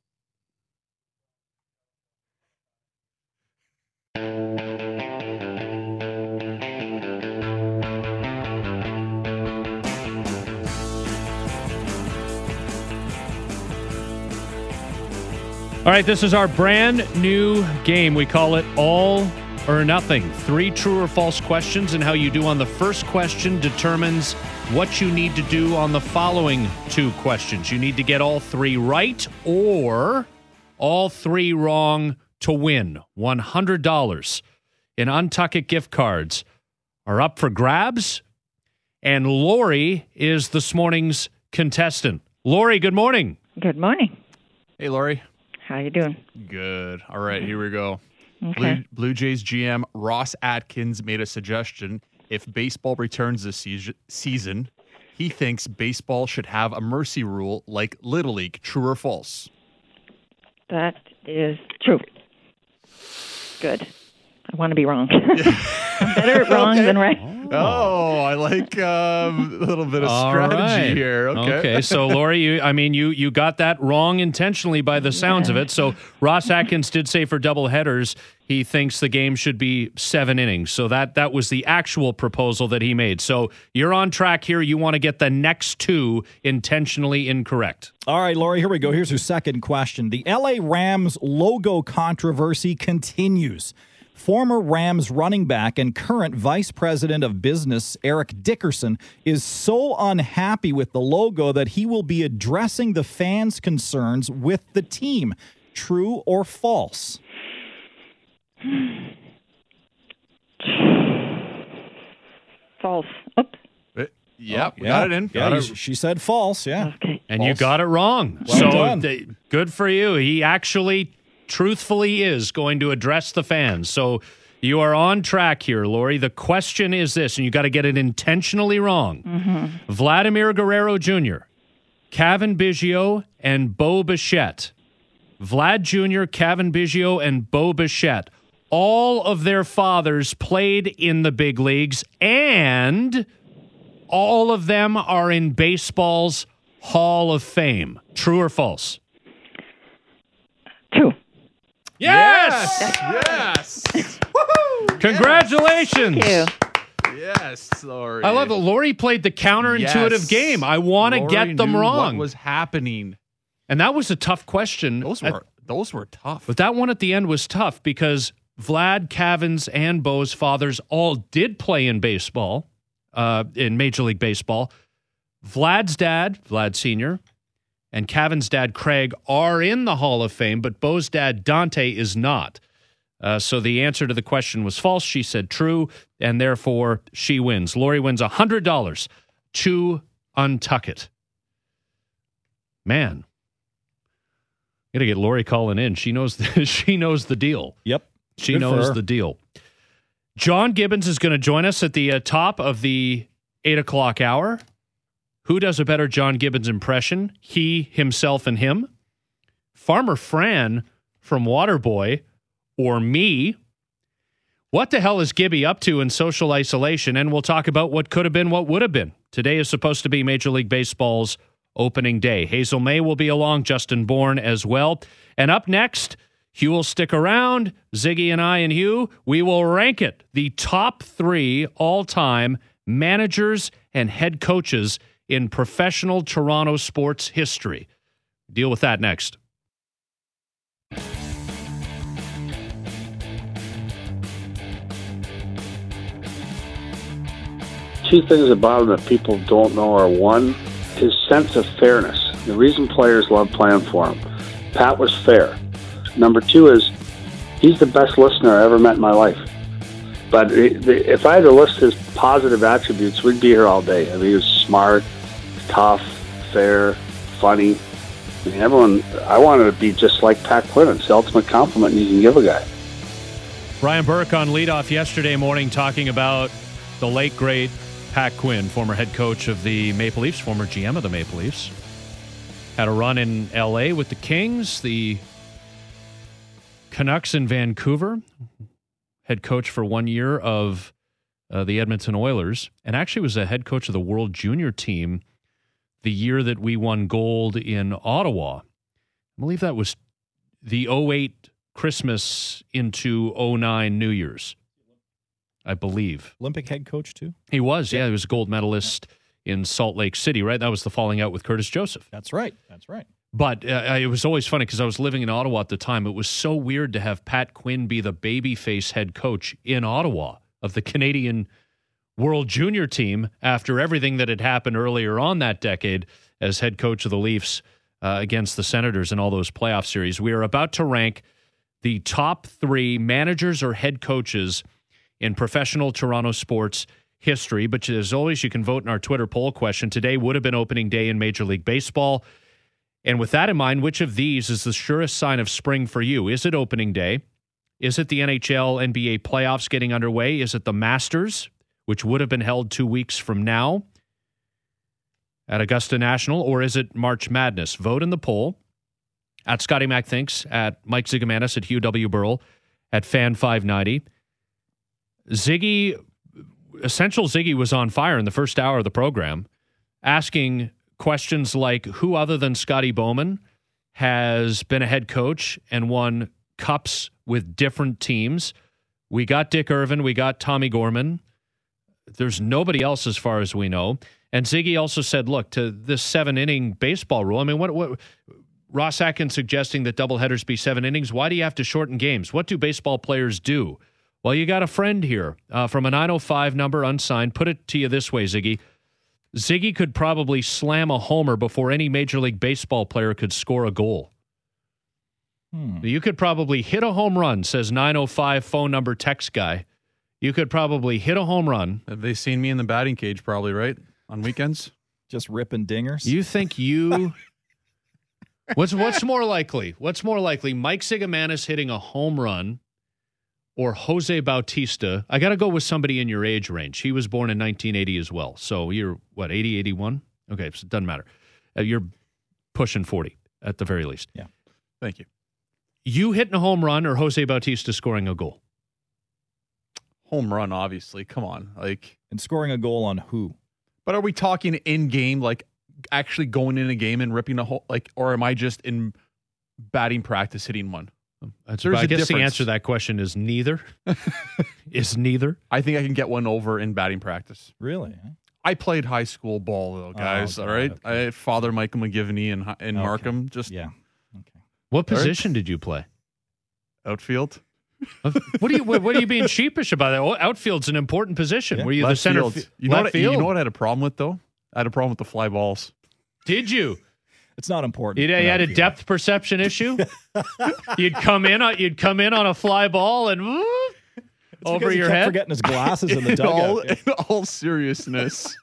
All right, this is our brand new game. We call it All or Nothing. 3 true or false questions, and how you do on the first question determines what you need to do on the following 2 questions. You need to get all 3 right or all 3 wrong to win. $100 in Untuckit gift cards are up for grabs, and Lori is this morning's contestant. Lori, good morning. Good morning. Hey, Lori. How you doing? Good. All right, here we go. Okay. Blue Jays GM Ross Atkins made a suggestion. If baseball returns this season, he thinks baseball should have a mercy rule like Little League. True or false? That is true. Good. I want to be wrong. I'm better at wrong than right. Oh, I like a little bit of strategy here. Okay. So, Lori, you got that wrong intentionally by the sounds of it. So, Ross Atkins did say for doubleheaders, he thinks the game should be 7 innings. So that was the actual proposal that he made. So you're on track here. You want to get the next 2 intentionally incorrect. All right, Lori, here we go. Here's your second question. The LA Rams logo controversy continues. Former Rams running back and current vice president of business, Eric Dickerson, is so unhappy with the logo that he will be addressing the fans' concerns with the team. True or false? False. Oops. Yep, got it in. Yeah, she said false, yeah. Okay. And False. you got it wrong. Well done. Good for you. He actually, truthfully, is going to address the fans. So you are on track here, Lori. The question is this, and you got to get it intentionally wrong. Mm-hmm. Vladimir Guerrero Jr., Cavan Biggio, and Bo Bichette. Vlad Jr., Cavan Biggio, and Bo Bichette. All of their fathers played in the big leagues, and all of them are in baseball's Hall of Fame. True or false? True. Yes! Yes. Woohoo! Congratulations! Thank you. Yes, Lori. I love that Lori played the counterintuitive game. I want to Lori get them knew wrong. What was happening? And that was a tough question. Those were tough. But that one at the end was tough because Vlad, Cavan's, and Bo's fathers all did play in baseball, in Major League Baseball. Vlad's dad, Vlad Sr., and Cavan's dad, Craig, are in the Hall of Fame, but Bo's dad, Dante, is not. So the answer to the question was false. She said true, and therefore she wins. Lori wins $100 to Untuck It. Man, got to get Lori calling in. She knows she knows the deal. Yep. She Good for knows her. the deal. John Gibbons is going to join us at the top of the 8 o'clock hour. Who does a better John Gibbons impression? He, himself, and him? Farmer Fran from Waterboy, or me? What the hell is Gibby up to in social isolation? And we'll talk about what could have been, what would have been. Today is supposed to be Major League Baseball's opening day. Hazel May will be along, Justin Bourne as well. And up next, Hugh will stick around. Ziggy and I and Hugh, we will rank it. The top 3 all-time managers and head coaches in professional Toronto sports history. Deal with that next. Two things about him that people don't know are, one, his sense of fairness. The reason players love playing for him. Pat was fair. Number 2 is he's the best listener I ever met in my life. But if I had to list his positive attributes, we'd be here all day. I mean, he was smart, tough, fair, funny. I mean, I wanted to be just like Pat Quinn. It's the ultimate compliment you can give a guy. Brian Burke on leadoff yesterday morning talking about the late, great Pat Quinn, former head coach of the Maple Leafs, former GM of the Maple Leafs. Had a run in L.A. with the Kings, the Canucks in Vancouver, head coach for 1 year of the Edmonton Oilers, and actually was a head coach of the World Junior team the year that we won gold in Ottawa. I believe that was the 08 Christmas into 09 New Year's, I believe. Olympic head coach, too? He was, yeah. He was a gold medalist in Salt Lake City, right? That was the falling out with Curtis Joseph. That's right. That's right. But it was always funny because I was living in Ottawa at the time. It was so weird to have Pat Quinn be the babyface head coach in Ottawa of the Canadian World Junior team after everything that had happened earlier on that decade as head coach of the Leafs against the Senators in all those playoff series. We are about to rank the top 3 managers or head coaches in professional Toronto sports history. But as always, you can vote in our Twitter poll question. Today would have been opening day in Major League Baseball. And with that in mind, which of these is the surest sign of spring for you? Is it opening day? Is it the NHL, NBA playoffs getting underway? Is it the Masters, which would have been held 2 weeks from now at Augusta National? Or is it March Madness? Vote in the poll at Scotty Mac Thinks, at Mike Zigomanis, at Hugh W. Burrell, at Fan590. Ziggy, Essential Ziggy was on fire in the first hour of the program, asking questions like who other than Scotty Bowman has been a head coach and won cups with different teams. We got Dick Irvin. We got Tommy Gorman. There's nobody else as far as we know. And Ziggy also said, look, to this 7-inning baseball rule, I mean, what Ross Atkins suggesting that doubleheaders be 7 innings. Why do you have to shorten games? What do baseball players do? Well, you got a friend here from a 905 number unsigned. Put it to you this way, Ziggy. Ziggy could probably slam a homer before any Major League Baseball player could score a goal. You could probably hit a home run, says 905 phone number text guy. You could probably hit a home run. Have they seen me in the batting cage probably, right? On weekends? Just ripping dingers? You think you... What's more likely? What's more likely? Mike Zigomanis hitting a home run or Jose Bautista? I got to go with somebody in your age range. He was born in 1980 as well. So you're, 80, 81? Okay, so it doesn't matter. You're pushing 40 at the very least. Yeah. Thank you. You hitting a home run or Jose Bautista scoring a goal? Home run, obviously. Come on. And scoring a goal on who? But are we talking in-game, actually going in a game and ripping a hole, or am I just in batting practice hitting one? I guess the answer to that question is neither. Is neither. I think I can get one over in batting practice. Really? I played high school ball, though, guys. Okay, all right? okay. I Father Michael McGivney and Markham. Yeah. Okay. What position did you play? Outfield. What are you being sheepish about? That outfield's an important position. Yeah. Were you Left the center field. You left field? You know what I had a problem with, though? I had a problem with the fly balls. Did you? It's not important. You had a depth perception issue. You'd come in on a fly ball and over your head. Forgetting his glasses in the dugout. In all seriousness,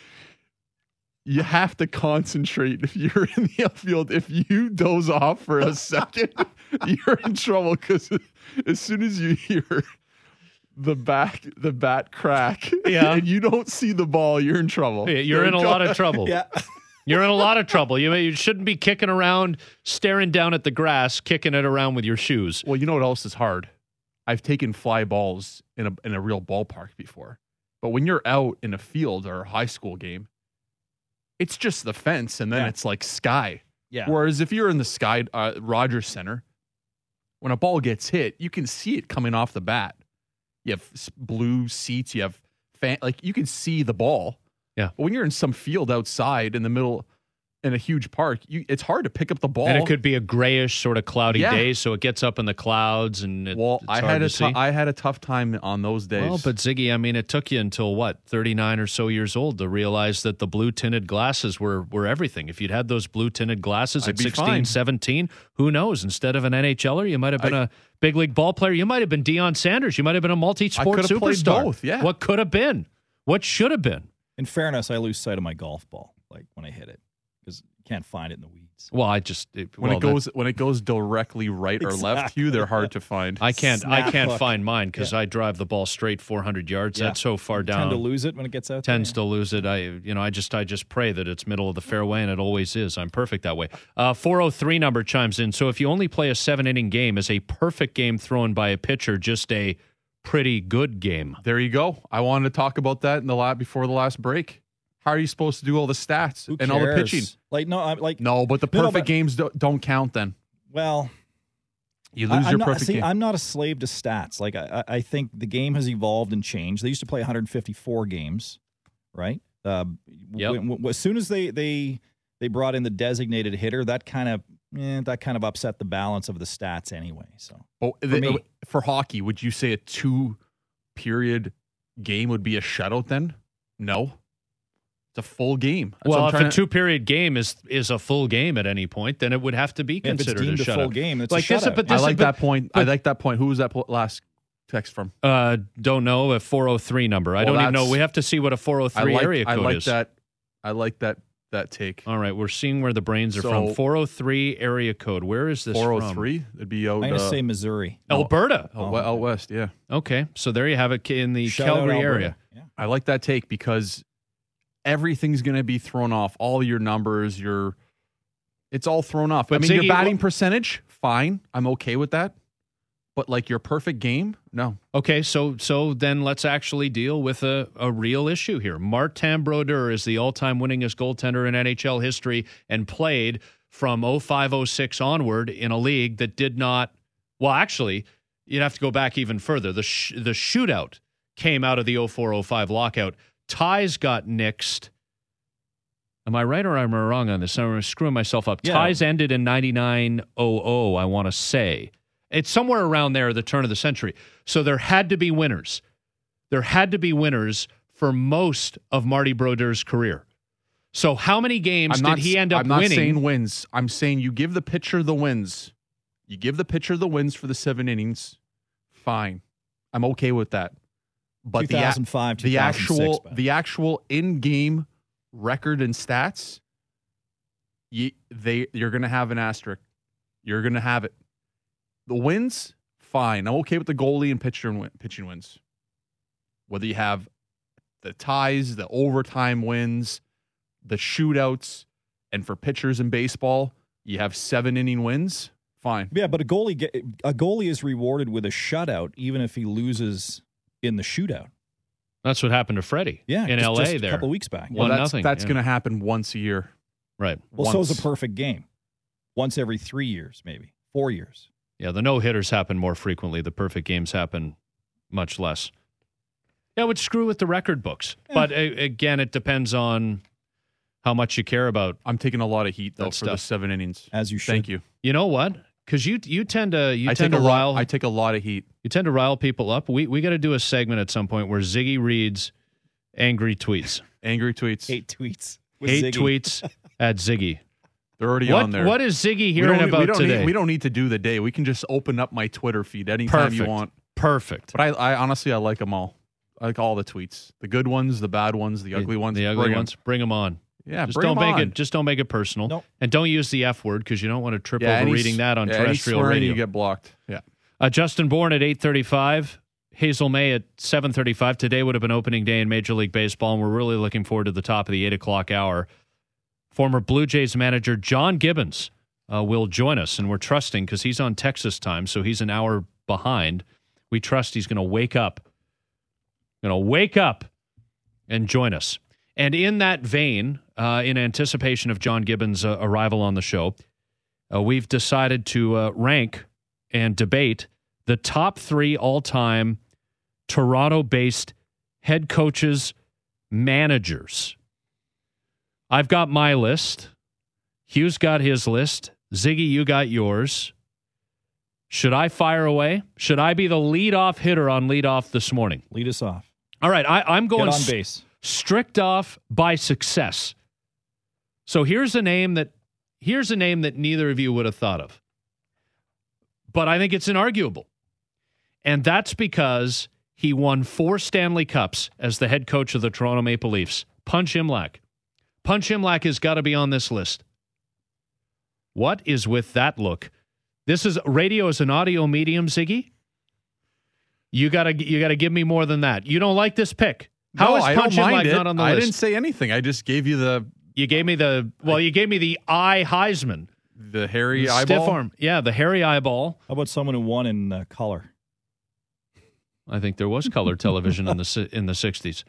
you have to concentrate if you're in the outfield. If you doze off for a second, you're in trouble because as soon as you hear the bat crack, and you don't see the ball, you're in trouble. You're in a lot of trouble. Yeah. You're in a lot of trouble. You shouldn't be kicking around, staring down at the grass, kicking it around with your shoes. Well, you know what else is hard? I've taken fly balls in a real ballpark before. But when you're out in a field or a high school game, it's just the fence and then it's like sky. Yeah. Whereas if you're in the Sky Rogers Center, when a ball gets hit, you can see it coming off the bat. You have blue seats, you have you can see the ball. Yeah. But when you're in some field outside in the middle in a huge park, it's hard to pick up the ball. And it could be a grayish sort of cloudy day, so it gets up in the clouds and I had a tough time on those days. Well, but Ziggy, I mean, it took you until 39 or so years old to realize that the blue tinted glasses were everything. If you'd had those blue tinted glasses at 16, fine. 17, who knows? Instead of an NHLer, you might have been a big league ball player. You might have been Deion Sanders. You might have been a multi-sport superstar. Played both, yeah. What could have been? What should have been? In fairness, I lose sight of my golf ball when I hit it because you can't find it in the weeds. Well, when it goes directly right or left to you, they're hard to find. I can't find mine because I drive the ball straight 400 yards. That's so far down. Tend to lose it when it gets out. Tends to lose it. I just pray that it's middle of the fairway, and it always is. I'm perfect that way. 403 number chimes in. So if you only play a 7-inning game, is a perfect game thrown by a pitcher just a pretty good game? There you go. I wanted to talk about that before the last break. How are you supposed to do all the stats and all the pitching? No, but the perfect games don't count then. Well, you lose your perfect game. I'm not a slave to stats. I think the game has evolved and changed. They used to play 154 games, right? As soon as they brought in the designated hitter, that kind of upset the balance of the stats anyway. So, for hockey, would you say a 2-period game would be a shutout then? No. It's a full game. Well, if a 2-period game is a full game at any point, then it would have to be considered a shutout. Full game. It's like a shutout. this, I like that point. I like that point. Who was that last text from? Don't know. A 403 number. I don't even know. We have to see what a 403 area code is. I like that take. All right, we're seeing where the brains are from. 403 area code. Where is this 403? from? It'd be out. I'm going to say Missouri. Alberta. Out west, yeah. Okay, so there you have it in the Calgary area. Yeah. I like that take because everything's going to be thrown off. All your numbers, it's all thrown off. But your batting percentage, fine. I'm okay with that. But like your perfect game, no. Okay, so then let's actually deal with a real issue here. Martin Brodeur is the all-time winningest goaltender in NHL history and played from 05-06 onward in a league that did not. Well, actually, you'd have to go back even further. The shootout came out of the 04-05 lockout. Ties got nixed. Am I right or am I wrong on this? I'm screwing myself up. Yeah. Ties ended in 99-00, I want to say. It's somewhere around there at the turn of the century. So there had to be winners. There had to be winners for most of Marty Brodeur's career. So how many games did he end up winning? I'm not saying wins. I'm saying you give the pitcher the wins. You give the pitcher the wins for the 7 innings. Fine. I'm okay with that. But 2005, the 2006, actual in-game record and stats, you're going to have an asterisk. You're going to have it. The wins, fine. I'm okay with the goalie and pitching wins. Whether you have the ties, the overtime wins, the shootouts, and for pitchers in baseball, you have 7-inning wins, fine. Yeah, but a goalie is rewarded with a shutout even if he loses in the shootout. That's what happened to Freddie in L.A. just there. a couple weeks back. Well, that's 1-0. going to happen once a year. Right. Well, so is a perfect game. Once every 3 years, maybe 4 years. Yeah, the no-hitters happen more frequently. The perfect games happen much less. Yeah, it would screw with the record books. Yeah. But again, it depends on how much you care about. I'm taking a lot of heat, though, for the 7 innings. As you should. Thank you. You know what? Because you tend to rile. I take a lot of heat. You tend to rile people up. We got to do a segment at some point where Ziggy reads angry tweets. Angry tweets. Hate tweets. Hate tweets at Ziggy. They're already on there. What is Ziggy hearing about today? We don't need to do the day. We can just open up my Twitter feed anytime you want. Perfect. But I honestly, I like them all. I like all the tweets. The good ones, the bad ones, the ugly ones. The ugly ones. Bring them on. Yeah, just don't make it personal. Nope. And don't use the F word because you don't want to trip over reading that on terrestrial radio. You get blocked. Yeah. Justin Bourne at 8:35. Hazel May at 7:35. Today would have been opening day in Major League Baseball, and we're really looking forward to the top of the 8 o'clock hour. Former Blue Jays manager John Gibbons will join us, and we're trusting because he's on Texas time, so he's an hour behind. We trust he's going to wake up. And join us. And in that vein, in anticipation of John Gibbons' arrival on the show, we've decided to rank and debate the top 3 all-time Toronto-based head coaches, managers. I've got my list. Hugh's got his list. Ziggy, you got yours. Should I fire away? Should I be the leadoff hitter on leadoff this morning? Lead us off. All right, I'm going Get on base. Strict off by success. So here's a name that neither of you would have thought of. But I think it's inarguable. And that's because he won 4 Stanley Cups as the head coach of the Toronto Maple Leafs. Punch Imlach. Punch Imlach has got to be on this list. What is with that look? Radio is an audio medium, Ziggy. You gotta give me more than that. You don't like this pick. How is Punch Imlach not on the list? I didn't say anything. I just gave you the. You gave me the eye Heisman. The hairy eyeball? Stiff arm. Yeah, the hairy eyeball. How about someone who won in color? I think there was color television in the 60s.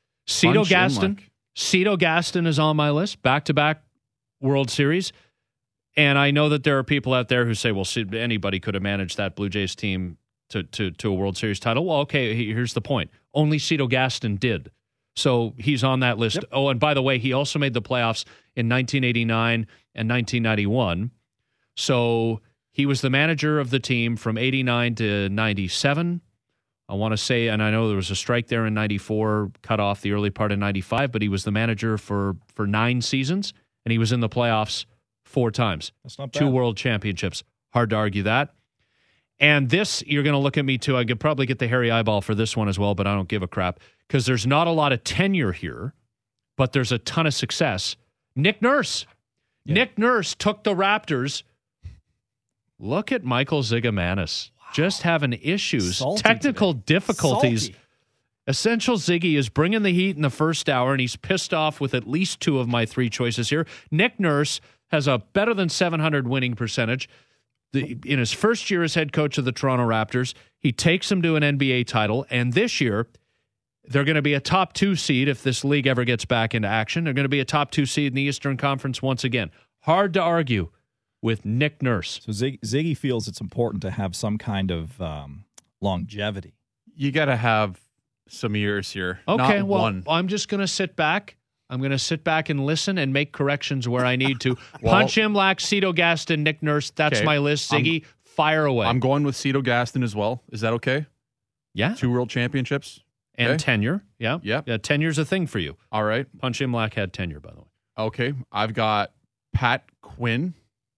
Cito Gaston is on my list. Back-to-back World Series. And I know that there are people out there who say, well, anybody could have managed that Blue Jays team to a World Series title. Well, okay, here's the point. Only Cito Gaston did. So he's on that list. Yep. Oh, and by the way, he also made the playoffs in 1989 and 1991. So he was the manager of the team from 89 to 97. I want to say, and I know there was a strike there in 94, cut off the early part of 95, but he was the manager for 9 seasons, and he was in the playoffs 4 times. That's not bad. 2 world championships. Hard to argue that. And this, you're going to look at me too. I could probably get the hairy eyeball for this one as well, but I don't give a crap because there's not a lot of tenure here, but there's a ton of success. Nick Nurse. Yeah. Nick Nurse took the Raptors. Look at Michael Zigomanis. Wow. Just having issues, technical difficulties. Essential Ziggy is bringing the heat in the first hour, and he's pissed off with at least 2 of my 3 choices here. Nick Nurse has a better than 700 winning percentage. In his first year as head coach of the Toronto Raptors, he takes them to an NBA title, and this year they're going to be a top 2 seed if this league ever gets back into action. They're going to be a top 2 seed in the Eastern Conference once again. Hard to argue with Nick Nurse. So Ziggy feels it's important to have some kind of longevity. You got to have some years here. Okay, not well, one. I'm just going to sit back. I'm going to sit back and listen and make corrections where I need to. Punch Imlach, Cito Gaston, Nick Nurse. That's Okay. my list. Ziggy, fire away. I'm going with Cito Gaston as well. Is that okay? Yeah. 2 world championships. And Okay. tenure. Yeah. Yep. Yeah. Tenure's a thing for you. All right. Punch Imlach had tenure, by the way. Okay. I've got Pat Quinn.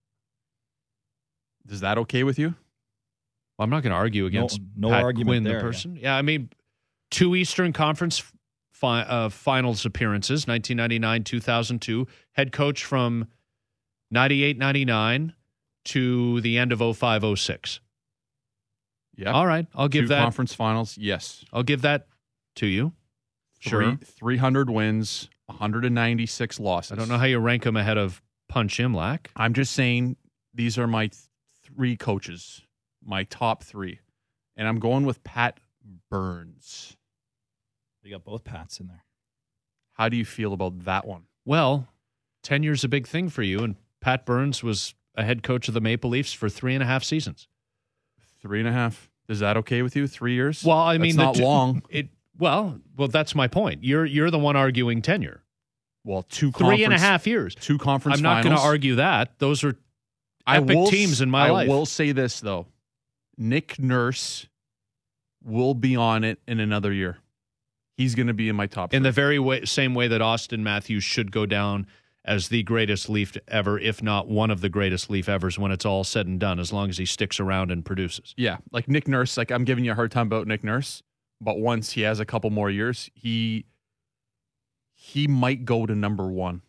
Is that okay with you? Well, I'm not going to argue against no Pat argument Quinn, there, the person. Yeah, I mean, 2 Eastern Conference finals appearances, 1999, 2002. Head coach from 98, 99 to the end of 05, 06. Yeah. All right. I'll give 2 that. conference finals. Yes. I'll give that to you. Sure. 300 wins, 196 losses. I don't know how you rank him ahead of Punch Imlach. I'm just saying these are my 3 coaches, my top 3. And I'm going with Pat Burns. You got both Pats in there. How do you feel about that one? Well, tenure's a big thing for you, and Pat Burns was a head coach of the Maple Leafs for 3.5 seasons. 3.5. Is that okay with you? 3 years? Well, I mean, that's not long. Well, that's my point. You're the one arguing tenure. Well, 2 3.5 years. 2 conference I'm not going to finals. argue that. Those are epic teams in my life. I will say this, though. Nick Nurse will be on it in another year. He's going to be in my top 3. In the very same way that Austin Matthews should go down as the greatest Leaf ever, if not one of the greatest Leaf evers when it's all said and done, as long as he sticks around and produces. Yeah, like Nick Nurse, like I'm giving you a hard time about Nick Nurse, but once he has a couple more years, he might go to number 1.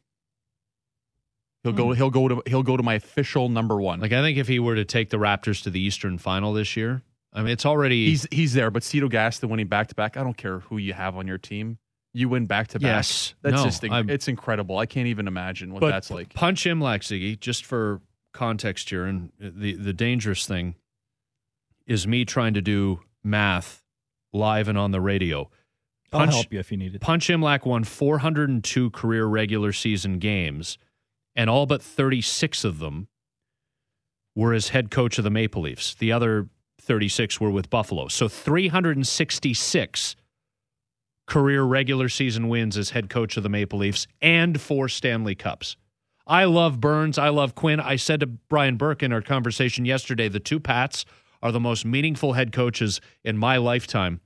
He'll go to my official number 1. Like, I think if he were to take the Raptors to the Eastern Final this year, I mean, it's already he's there, but Cito Gaston winning back-to-back, I don't care who you have on your team. You win back-to-back. Yes. That's No, just it's incredible. I can't even imagine what that's like. Punch Imlach, Ziggy, just for context here, and the dangerous thing is me trying to do math live and on the radio. I'll help you if you need it. Punch Imlach won 402 career regular season games, and all but 36 of them were as head coach of the Maple Leafs. The other 36 were with Buffalo. So 366 career regular season wins as head coach of the Maple Leafs and 4 Stanley Cups. I love Burns. I love Quinn. I said to Brian Burke in our conversation yesterday, the 2 Pats are the most meaningful head coaches in my lifetime.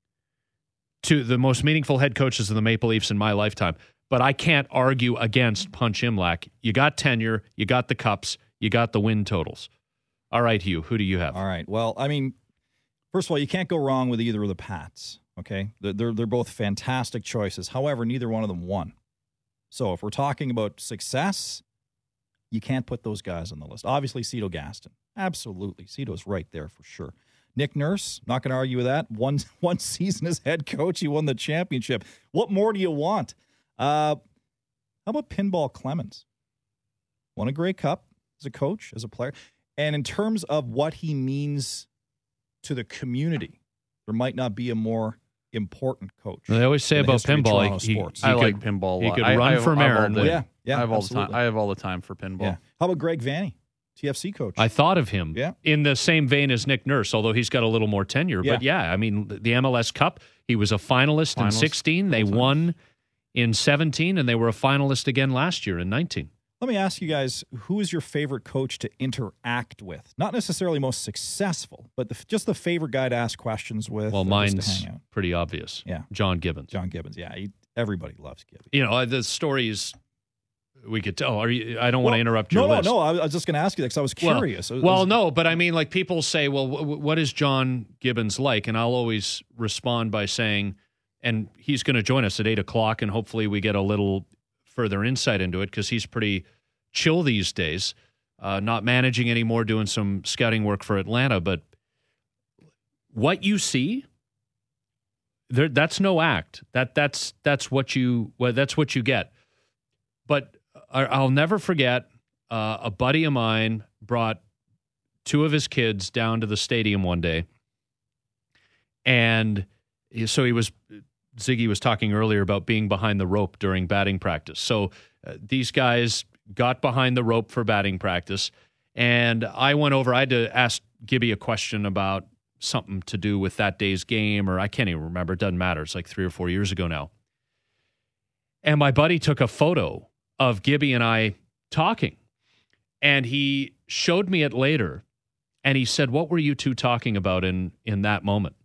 The most meaningful head coaches of the Maple Leafs in my lifetime. But I can't argue against Punch Imlach. You got tenure, you got the cups, you got the win totals. All right, Hugh, who do you have? All right. Well, I mean, first of all, you can't go wrong with either of the Pats. Okay, they're both fantastic choices. However, neither one of them won. So if we're talking about success, you can't put those guys on the list. Obviously, Cito Gaston. Absolutely. Cito's right there for sure. Nick Nurse, not going to argue with that. One season as head coach, he won the championship. What more do you want? How about Pinball Clemens? Won a Grey Cup as a coach, as a player. And in terms of what he means to the community, there might not be a more important coach. They always say in the about history of Pinball, Toronto sports. I like pinball a lot. He could run for mayor. Yeah, I have all the absolutely. time. I have all the time for pinball. Yeah. How about Greg Vanney, TFC coach? I thought of him in the same vein as Nick Nurse, although he's got a little more tenure. Yeah. But yeah, I mean, the MLS Cup, he was a finalist in 16. They won in 17, and they were a finalist again last year in 19. Let me ask you guys, who is your favorite coach to interact with? Not necessarily most successful, but just the favorite guy to ask questions with. Well, or just to mine's hang out. pretty obvious. Yeah. John Gibbons. John Gibbons, yeah. Everybody loves Gibbons. You know, the stories we could tell. I don't want to interrupt your list. No. I was just going to ask you that because I was curious. No, but I mean, like, people say, well, what is John Gibbons like? And I'll always respond by saying, and he's going to join us at 8 o'clock, and hopefully we get a little further insight into it because he's pretty chill these days, not managing anymore, doing some scouting work for Atlanta. But what you see, that's no act. That's what you get. But I'll never forget a buddy of mine brought two of his kids down to the stadium one day. And so Ziggy was talking earlier about being behind the rope during batting practice. So these guys got behind the rope for batting practice. And I went over, I had to ask Gibby a question about something to do with that day's game, or I can't even remember. It doesn't matter. It's like 3 or 4 years ago now. And my buddy took a photo of Gibby and I talking. And he showed me it later. And he said, "What were you two talking about in that moment?"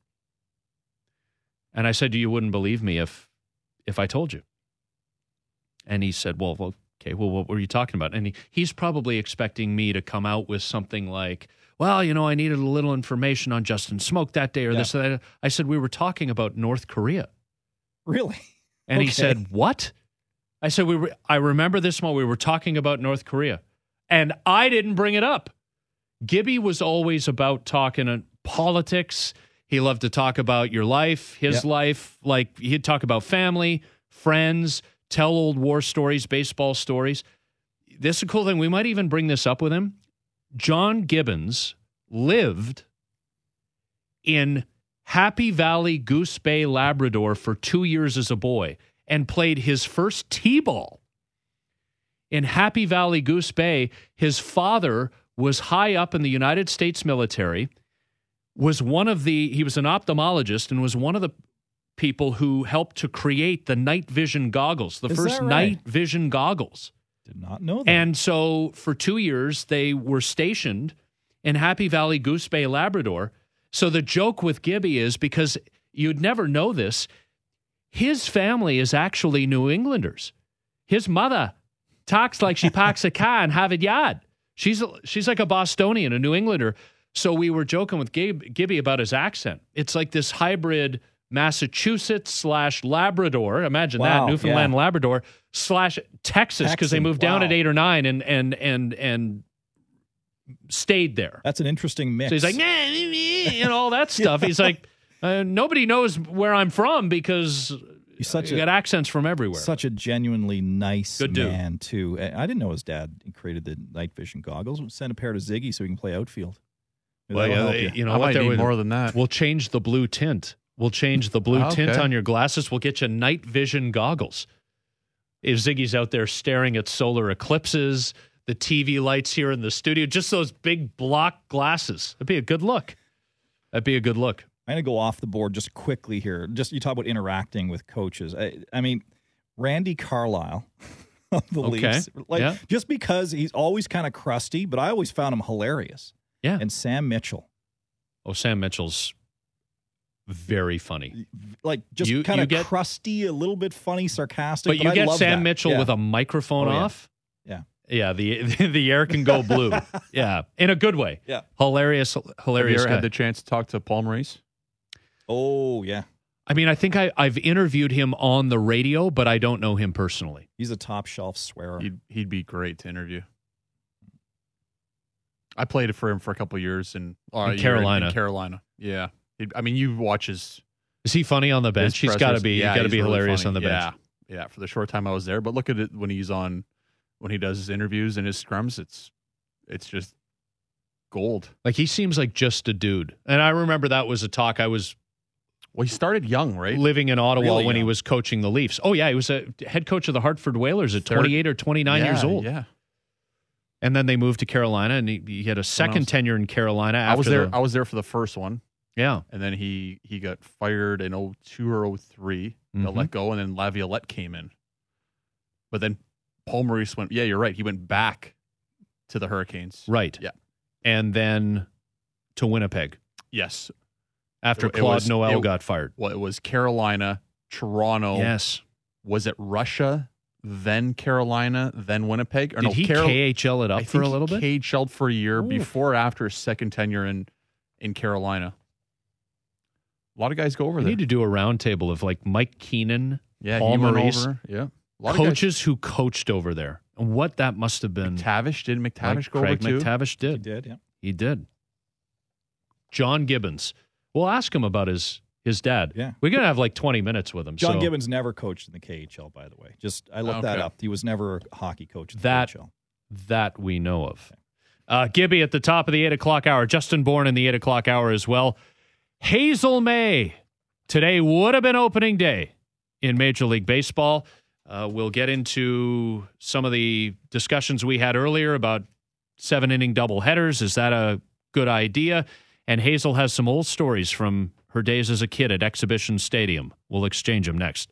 And I said, "You wouldn't believe me if I told you." And he said, well, okay, well, what were you talking about? And he's probably expecting me to come out with something like, well, I needed a little information on Justin Smoke that day or this or that. I said, we were talking about North Korea. Really? And he said, what? I said, I remember this moment. We were talking about North Korea. And I didn't bring it up. Gibby was always about talking politics. He loved to talk about your life, his life. Like, he'd talk about family, friends, tell old war stories, baseball stories. This is a cool thing. We might even bring this up with him. John Gibbons lived in Happy Valley, Goose Bay, Labrador for 2 years as a boy and played his first T-ball in Happy Valley, Goose Bay. His father was high up in the United States military, he was an ophthalmologist and was one of the people who helped to create the night vision goggles, the first night vision goggles. Did not know that. And so for 2 years, they were stationed in Happy Valley, Goose Bay, Labrador. So the joke with Gibby is, because you'd never know this, his family is actually New Englanders. His mother talks like she parks a car in Harvard Yard. She's like a Bostonian, a New Englander. So we were joking with Gibby about his accent. It's like this hybrid Massachusetts / Labrador. Imagine that, Newfoundland, Labrador / Texas, because they moved down at 8 or 9 and stayed there. That's an interesting mix. So he's like, and all that stuff. He's like, nobody knows where I'm from because you got accents from everywhere. Such a genuinely nice Good man, too. I didn't know his dad created the night vision goggles. Send a pair to Ziggy so he can play outfield. Well, you know I what? might need more than that. We'll change the blue tint. We'll change the blue tint on your glasses. We'll get you night vision goggles. If Ziggy's out there staring at solar eclipses, the TV lights here in the studio, just those big block glasses. That'd be a good look. I'm going to go off the board just quickly here. Just you talk about interacting with coaches. I mean, Randy Carlyle of the Leafs. Just because he's always kind of crusty, but I always found him hilarious. Yeah. And Sam Mitchell. Oh, Sam Mitchell's very funny. Like, just kind of crusty, a little bit funny, sarcastic. But you get Sam Mitchell with a microphone off. Yeah. Yeah, the air can go blue. Yeah, in a good way. Yeah. Hilarious Have you ever guy. had the chance to talk to Paul Maurice? Oh, yeah. I mean, I think I've interviewed him on the radio, but I don't know him personally. He's a top shelf swearer. He'd be great to interview. I played it for him for a couple of years in Carolina. In Carolina, yeah. You watch his. Is he funny on the bench? He's got to be. Yeah, got to be really hilarious funny. on the bench. Yeah. For the short time I was there, but look at it when he does his interviews and his scrums. It's just gold. Like, he seems like just a dude. And I remember that was a talk. Well, he started young, right? Living in Ottawa Really when he young. was coaching the Leafs. Oh yeah, he was a head coach of the Hartford Whalers at 28 or 29 years old. Yeah. And then they moved to Carolina, and he had a second tenure in Carolina. I was there for the first one. Yeah. And then he got fired in 2002 or 2003. Got let go, and then Laviolette came in. But then Paul Maurice went, yeah, you're right. He went back to the Hurricanes. Right. Yeah. And then to Winnipeg Yes. after Claude Noel got fired. Well, it was Carolina, Toronto. Yes. Was it Russia, then Carolina, then Winnipeg? Or Did he KHL it up for a little bit? KHL'd for a year before or after his second tenure in Carolina. A lot of guys go over We there. need to do a roundtable of like Mike Keenan, Yeah, Paul he went Maurice, over. Yeah. A lot coaches who coached over there. And what that must have been. McTavish, did McTavish like go Craig over too? McTavish did. He did, yeah. He did. John Gibbons. We'll ask him about his dad. Yeah. We're going to have like 20 minutes with him. John Gibbons never coached in the KHL, by the way. I looked that up. He was never a hockey coach in the KHL. That we know of. Gibby at the top of the 8 o'clock hour. Justin Bourne in the 8 o'clock hour as well. Hazel May. Today would have been opening day in Major League Baseball. We'll get into some of the discussions we had earlier about 7-inning doubleheaders. Is that a good idea? And Hazel has some old stories from her days as a kid at Exhibition Stadium. We'll exchange them next.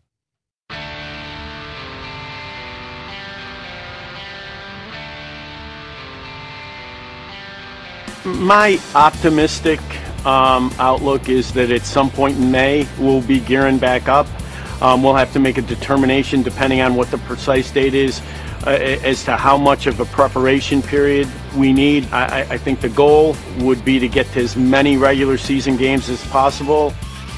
My optimistic outlook is that at some point in May, we'll be gearing back up. We'll have to make a determination, depending on what the precise date is, as to how much of a preparation period we need. I think the goal would be to get to as many regular season games as possible.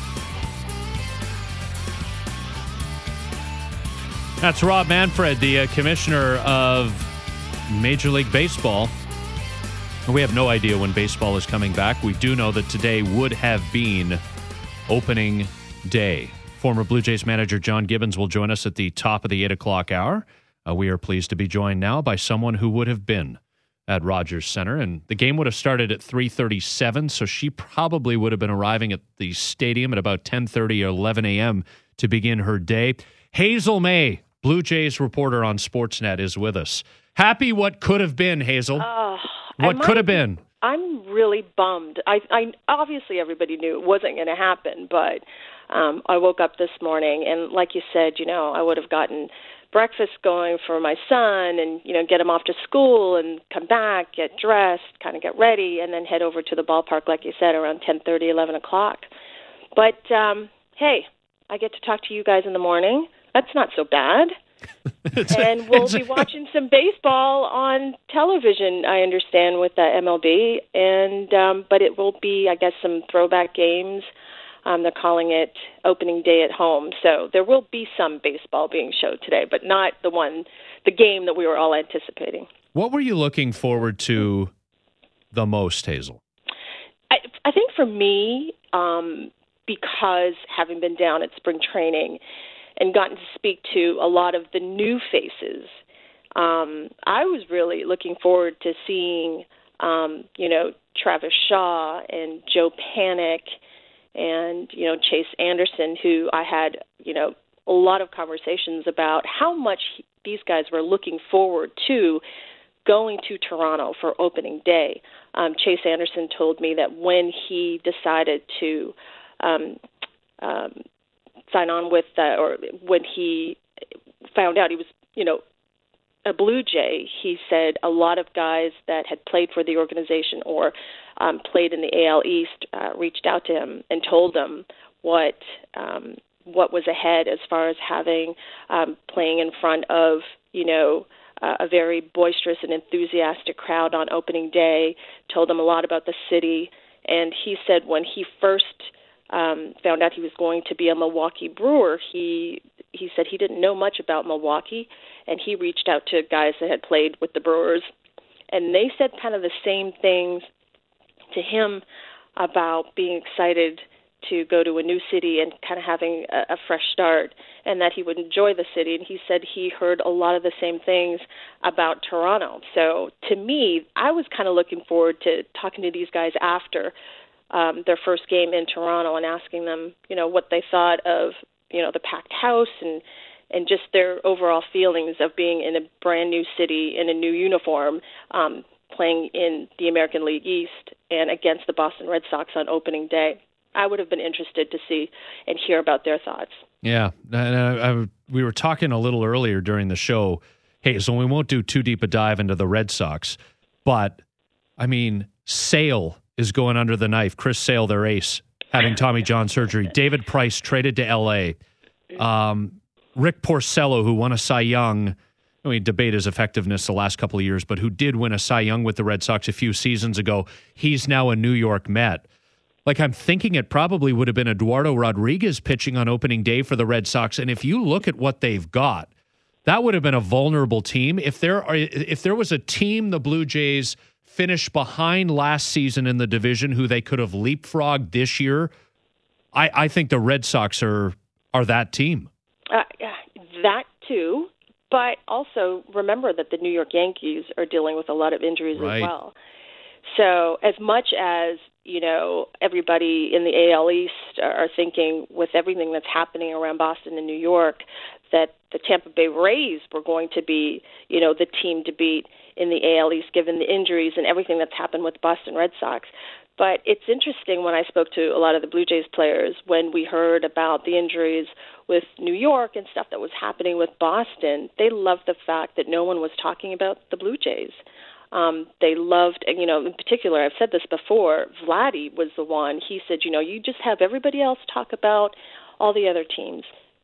That's Rob Manfred, the commissioner of Major League Baseball. We have no idea when baseball is coming back. We do know that today would have been opening day. Former Blue Jays manager John Gibbons will join us at the top of the 8 o'clock hour. We are pleased to be joined now by someone who would have been at Rogers Center. And the game would have started at 3:37, so she probably would have been arriving at the stadium at about 10:30 or 11 a.m. to begin her day. Hazel May, Blue Jays reporter on Sportsnet, is with us. Happy what could have been, Hazel. What could have been? I'm really bummed. I obviously everybody knew it wasn't going to happen, but I woke up this morning and, like you said, I would have gotten breakfast going for my son and get him off to school and come back, get dressed, kind of get ready, and then head over to the ballpark, like you said, around 10:30, 11 o'clock. But hey, I get to talk to you guys in the morning. That's not so bad. And we'll be watching some baseball on television, I understand, with the MLB. And but it will be, I guess, some throwback games. They're calling it opening day at home. So there will be some baseball being showed today, but not the game that we were all anticipating. What were you looking forward to the most, Hazel? I think for me, because having been down at spring training and gotten to speak to a lot of the new faces, I was really looking forward to seeing, Travis Shaw and Joe Panik and, Chase Anderson, who I had, a lot of conversations about how much these guys were looking forward to going to Toronto for opening day. Chase Anderson told me that when he decided to sign on with, or when he found out he was, a Blue Jay, he said a lot of guys that had played for the organization or played in the AL East reached out to him and told him what was ahead as far as having playing in front of, a very boisterous and enthusiastic crowd on opening day, told him a lot about the city. And he said when he first found out he was going to be a Milwaukee Brewer, he said he didn't know much about Milwaukee, and he reached out to guys that had played with the Brewers, and they said kind of the same things to him about being excited to go to a new city and kind of having a fresh start, and that he would enjoy the city. And he said he heard a lot of the same things about Toronto. So to me, I was kind of looking forward to talking to these guys after their first game in Toronto and asking them, what they thought of, the packed house and just their overall feelings of being in a brand new city in a new uniform, playing in the American League East and against the Boston Red Sox on opening day. I would have been interested to see and hear about their thoughts. Yeah. And we were talking a little earlier during the show, so we won't do too deep a dive into the Red Sox, but, Sale is going under the knife. Chris Sale, their ace, having Tommy John surgery. David Price traded to L.A. Rick Porcello, who won a Cy Young, we debate his effectiveness the last couple of years, but who did win a Cy Young with the Red Sox a few seasons ago. He's now a New York Met. I'm thinking it probably would have been Eduardo Rodriguez pitching on opening day for the Red Sox. And if you look at what they've got, that would have been a vulnerable team. If there was a team the Blue Jays finished behind last season in the division who they could have leapfrogged this year, I think the Red Sox are that team. That too, But also remember that the New York Yankees are dealing with a lot of injuries Right. as well. So as much as, everybody in the AL East are thinking with everything that's happening around Boston and New York that the Tampa Bay Rays were going to be, the team to beat in the AL East given the injuries and everything that's happened with Boston Red Sox. But it's interesting when I spoke to a lot of the Blue Jays players when we heard about the injuries with New York and stuff that was happening with Boston, they loved the fact that no one was talking about the Blue Jays. They loved, in particular, I've said this before, Vladdy was the one. He said, you just have everybody else talk about all the other teams.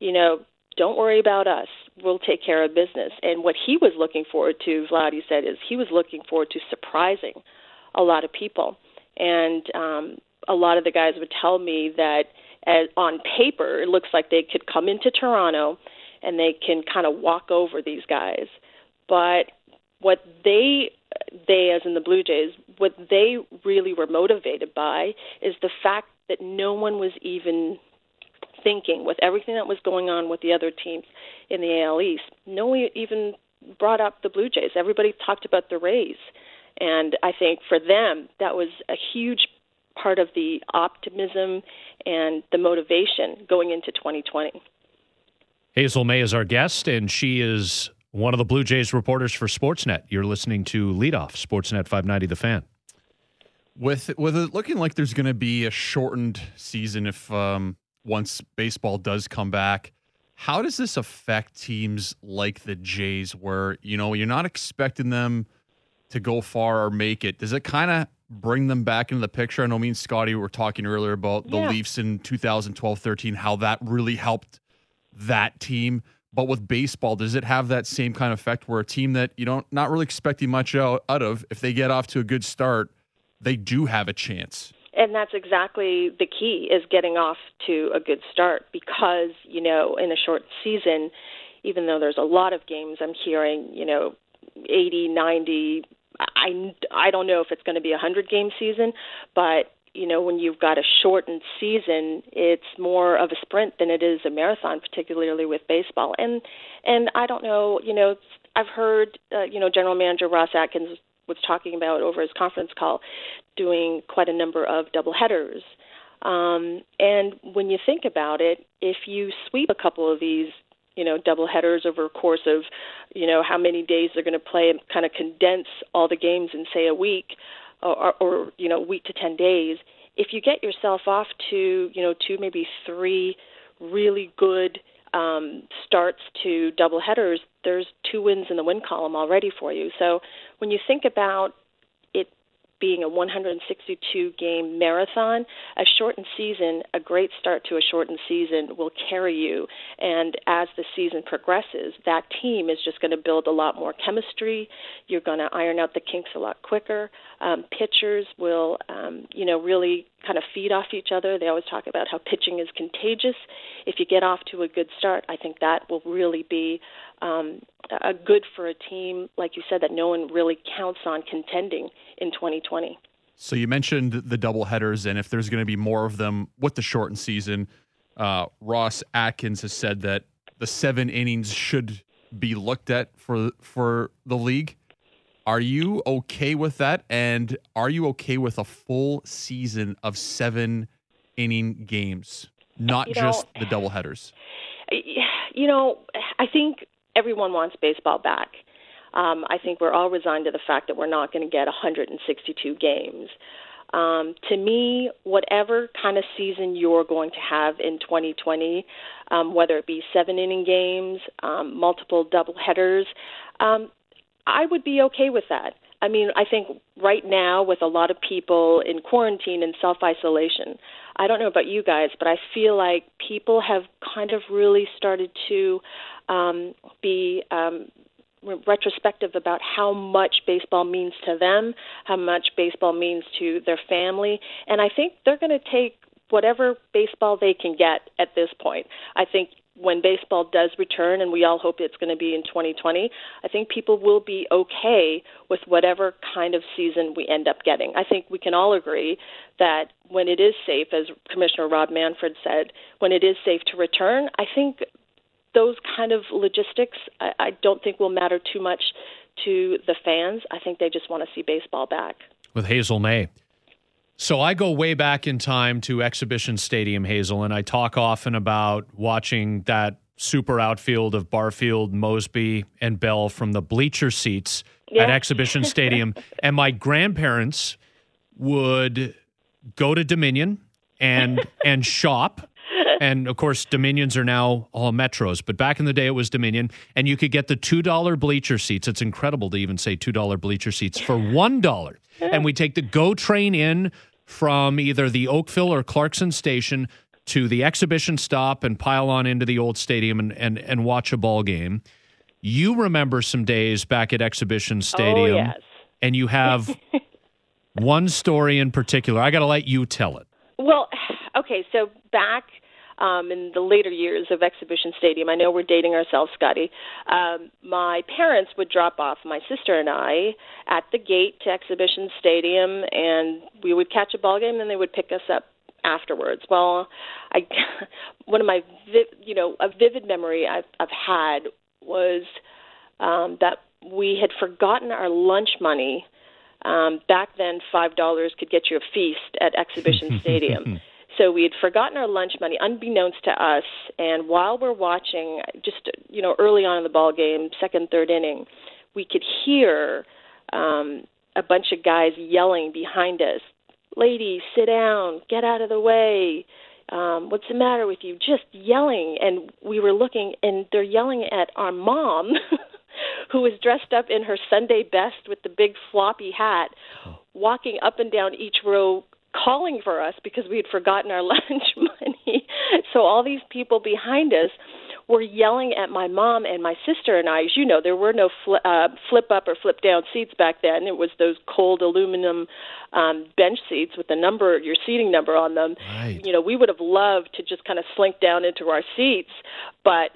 Don't worry about us. We'll take care of business. And what he was looking forward to, Vladdy said, is he was looking forward to surprising a lot of people. And a lot of the guys would tell me that on paper, it looks like they could come into Toronto and they can kind of walk over these guys. But what they as in the Blue Jays, what they really were motivated by is the fact that no one was even thinking, with everything that was going on with the other teams in the AL East, no one even brought up the Blue Jays. Everybody talked about the Rays. And I think for them, that was a huge part of the optimism and the motivation going into 2020. Hazel May is our guest, and she is one of the Blue Jays reporters for Sportsnet. You're listening to Leadoff, Sportsnet 590 The Fan. With it looking like there's going to be a shortened season if once baseball does come back, how does this affect teams like the Jays where, you're not expecting them to go far or make it? Does it kind of bring them back into the picture? I know me and Scotty were talking earlier about the Leafs in 2012-13, how that really helped that team. But with baseball, does it have that same kind of effect where a team that not really expecting much out of, if they get off to a good start, they do have a chance? And that's exactly the key, is getting off to a good start because, in a short season, even though there's a lot of games, I'm hearing, 80, 90, I don't know if it's going to be a 100-game season, but when you've got a shortened season, it's more of a sprint than it is a marathon, particularly with baseball. And I don't know, I've heard, General Manager Ross Atkins was talking about over his conference call doing quite a number of doubleheaders. And when you think about it, if you sweep a couple of these, doubleheaders over a course of, how many days they're going to play and kind of condense all the games in, say, a week, or week to 10 days, if you get yourself off to, 2, maybe 3 really good starts to doubleheaders, there's 2 wins in the win column already for you. So when you think about it being a 162-game marathon, a shortened season, a great start to a shortened season will carry you. And as the season progresses, that team is just going to build a lot more chemistry. You're going to iron out the kinks a lot quicker. Pitchers will, really kind of feed off each other. They always talk about how pitching is contagious. If you get off to a good start, I think that will really be a good for a team, like you said, that no one really counts on contending in 2020. So you mentioned the doubleheaders, and if there's going to be more of them with the shortened season, Ross Atkins has said that the 7 innings should be looked at for the league. Are you okay with that? And are you okay with a full season of 7-inning games, not just the doubleheaders? I think everyone wants baseball back. I think we're all resigned to the fact that we're not going to get 162 games. To me, whatever kind of season you're going to have in 2020, whether it be 7-inning games, multiple doubleheaders, I would be okay with that. I mean, I think right now with a lot of people in quarantine and self-isolation, I don't know about you guys, but I feel like people have kind of really started to be retrospective about how much baseball means to them, how much baseball means to their family, and I think they're going to take whatever baseball they can get at this point. I think when baseball does return, and we all hope it's going to be in 2020, I think people will be okay with whatever kind of season we end up getting. I think we can all agree that when it is safe, as Commissioner Rob Manfred said, when it is safe to return, I think those kind of logistics, I don't think will matter too much to the fans. I think they just want to see baseball back. With Hazel May. So I go way back in time to Exhibition Stadium, Hazel, and I talk often about watching that super outfield of Barfield, Mosby, and Bell from the bleacher seats at Exhibition Stadium. And my grandparents would go to Dominion and shop. And, of course, Dominions are now all Metros. But back in the day, it was Dominion. And you could get the $2 bleacher seats. It's incredible to even say $2 bleacher seats for $1. And we take the GO train in from either the Oakville or Clarkson station to the exhibition stop and pile on into the old stadium and watch a ball game. You remember some days back at Exhibition Stadium. Oh, yes. And you have one story in particular. I got to let you tell it. Well, okay, so back in the later years of Exhibition Stadium, I know we're dating ourselves, Scotty, my parents would drop off my sister and I at the gate to Exhibition Stadium, and we would catch a ball game, and then they would pick us up afterwards. Well, one of my a vivid memory I've had was that we had forgotten our lunch money. Back then, $5 could get you a feast at Exhibition Stadium. So we had forgotten our lunch money, unbeknownst to us, and while we're watching, just early on in the ball game, second, third inning, we could hear a bunch of guys yelling behind us, "Lady, sit down, get out of the way, what's the matter with you?" Just yelling, and we were looking, and they're yelling at our mom, who was dressed up in her Sunday best with the big floppy hat, walking up and down each row, calling for us because we had forgotten our lunch money. So all these people behind us were yelling at my mom and my sister and I. As you know, there were no flip up or flip down seats back then. It was those cold aluminum bench seats with your seating number on them. Right. We would have loved to just kind of slink down into our seats, but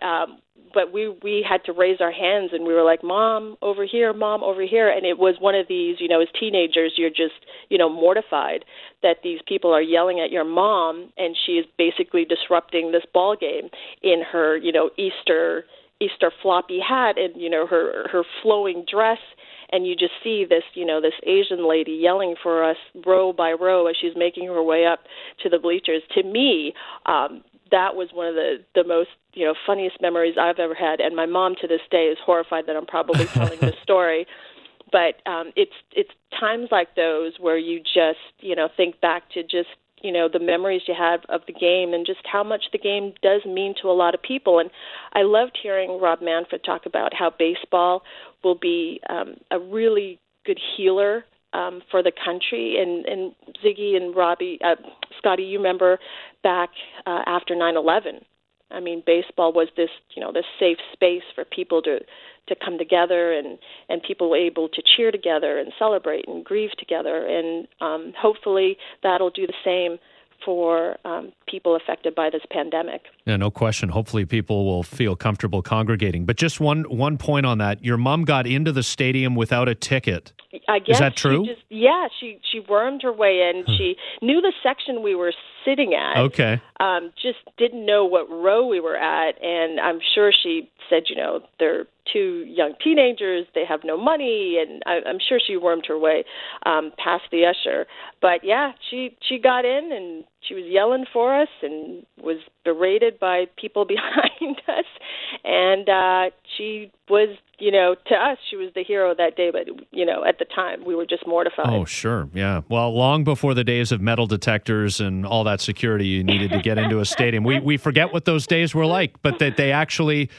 we had to raise our hands, and we were like, "Mom, over here, Mom, over here." And it was one of these, as teenagers, you're just, mortified that these people are yelling at your mom, and she is basically disrupting this ball game in her, Easter floppy hat and, her flowing dress. And you just see this, this Asian lady yelling for us row by row as she's making her way up to the bleachers. To me, that was one of the most, funniest memories I've ever had. And my mom to this day is horrified that I'm probably telling this story. But it's times like those where you just, think back to just, the memories you have of the game and just how much the game does mean to a lot of people. And I loved hearing Rob Manfred talk about how baseball will be a really good healer for the country. And Ziggy and Robbie, Scotty, you remember back after 9/11. I mean, baseball was this, this safe space for people to come together and people were able to cheer together and celebrate and grieve together. And hopefully that'll do the same for people affected by this pandemic. Yeah, no question. Hopefully people will feel comfortable congregating. But just one point on that. Your mom got into the stadium without a ticket. I guess. Is that true? She wormed her way in. She knew the section we were sitting at. Okay. Just didn't know what row we were at, and I'm sure she said, they're two young teenagers, they have no money, and I'm sure she wormed her way past the usher. But yeah, she got in, and she was yelling for us and was berated by people behind us, and she was, to us, she was the hero that day, but, at the time, we were just mortified. Oh, sure, yeah. Well, long before the days of metal detectors and all that security you needed to get into a stadium. We forget what those days were like, but that they actually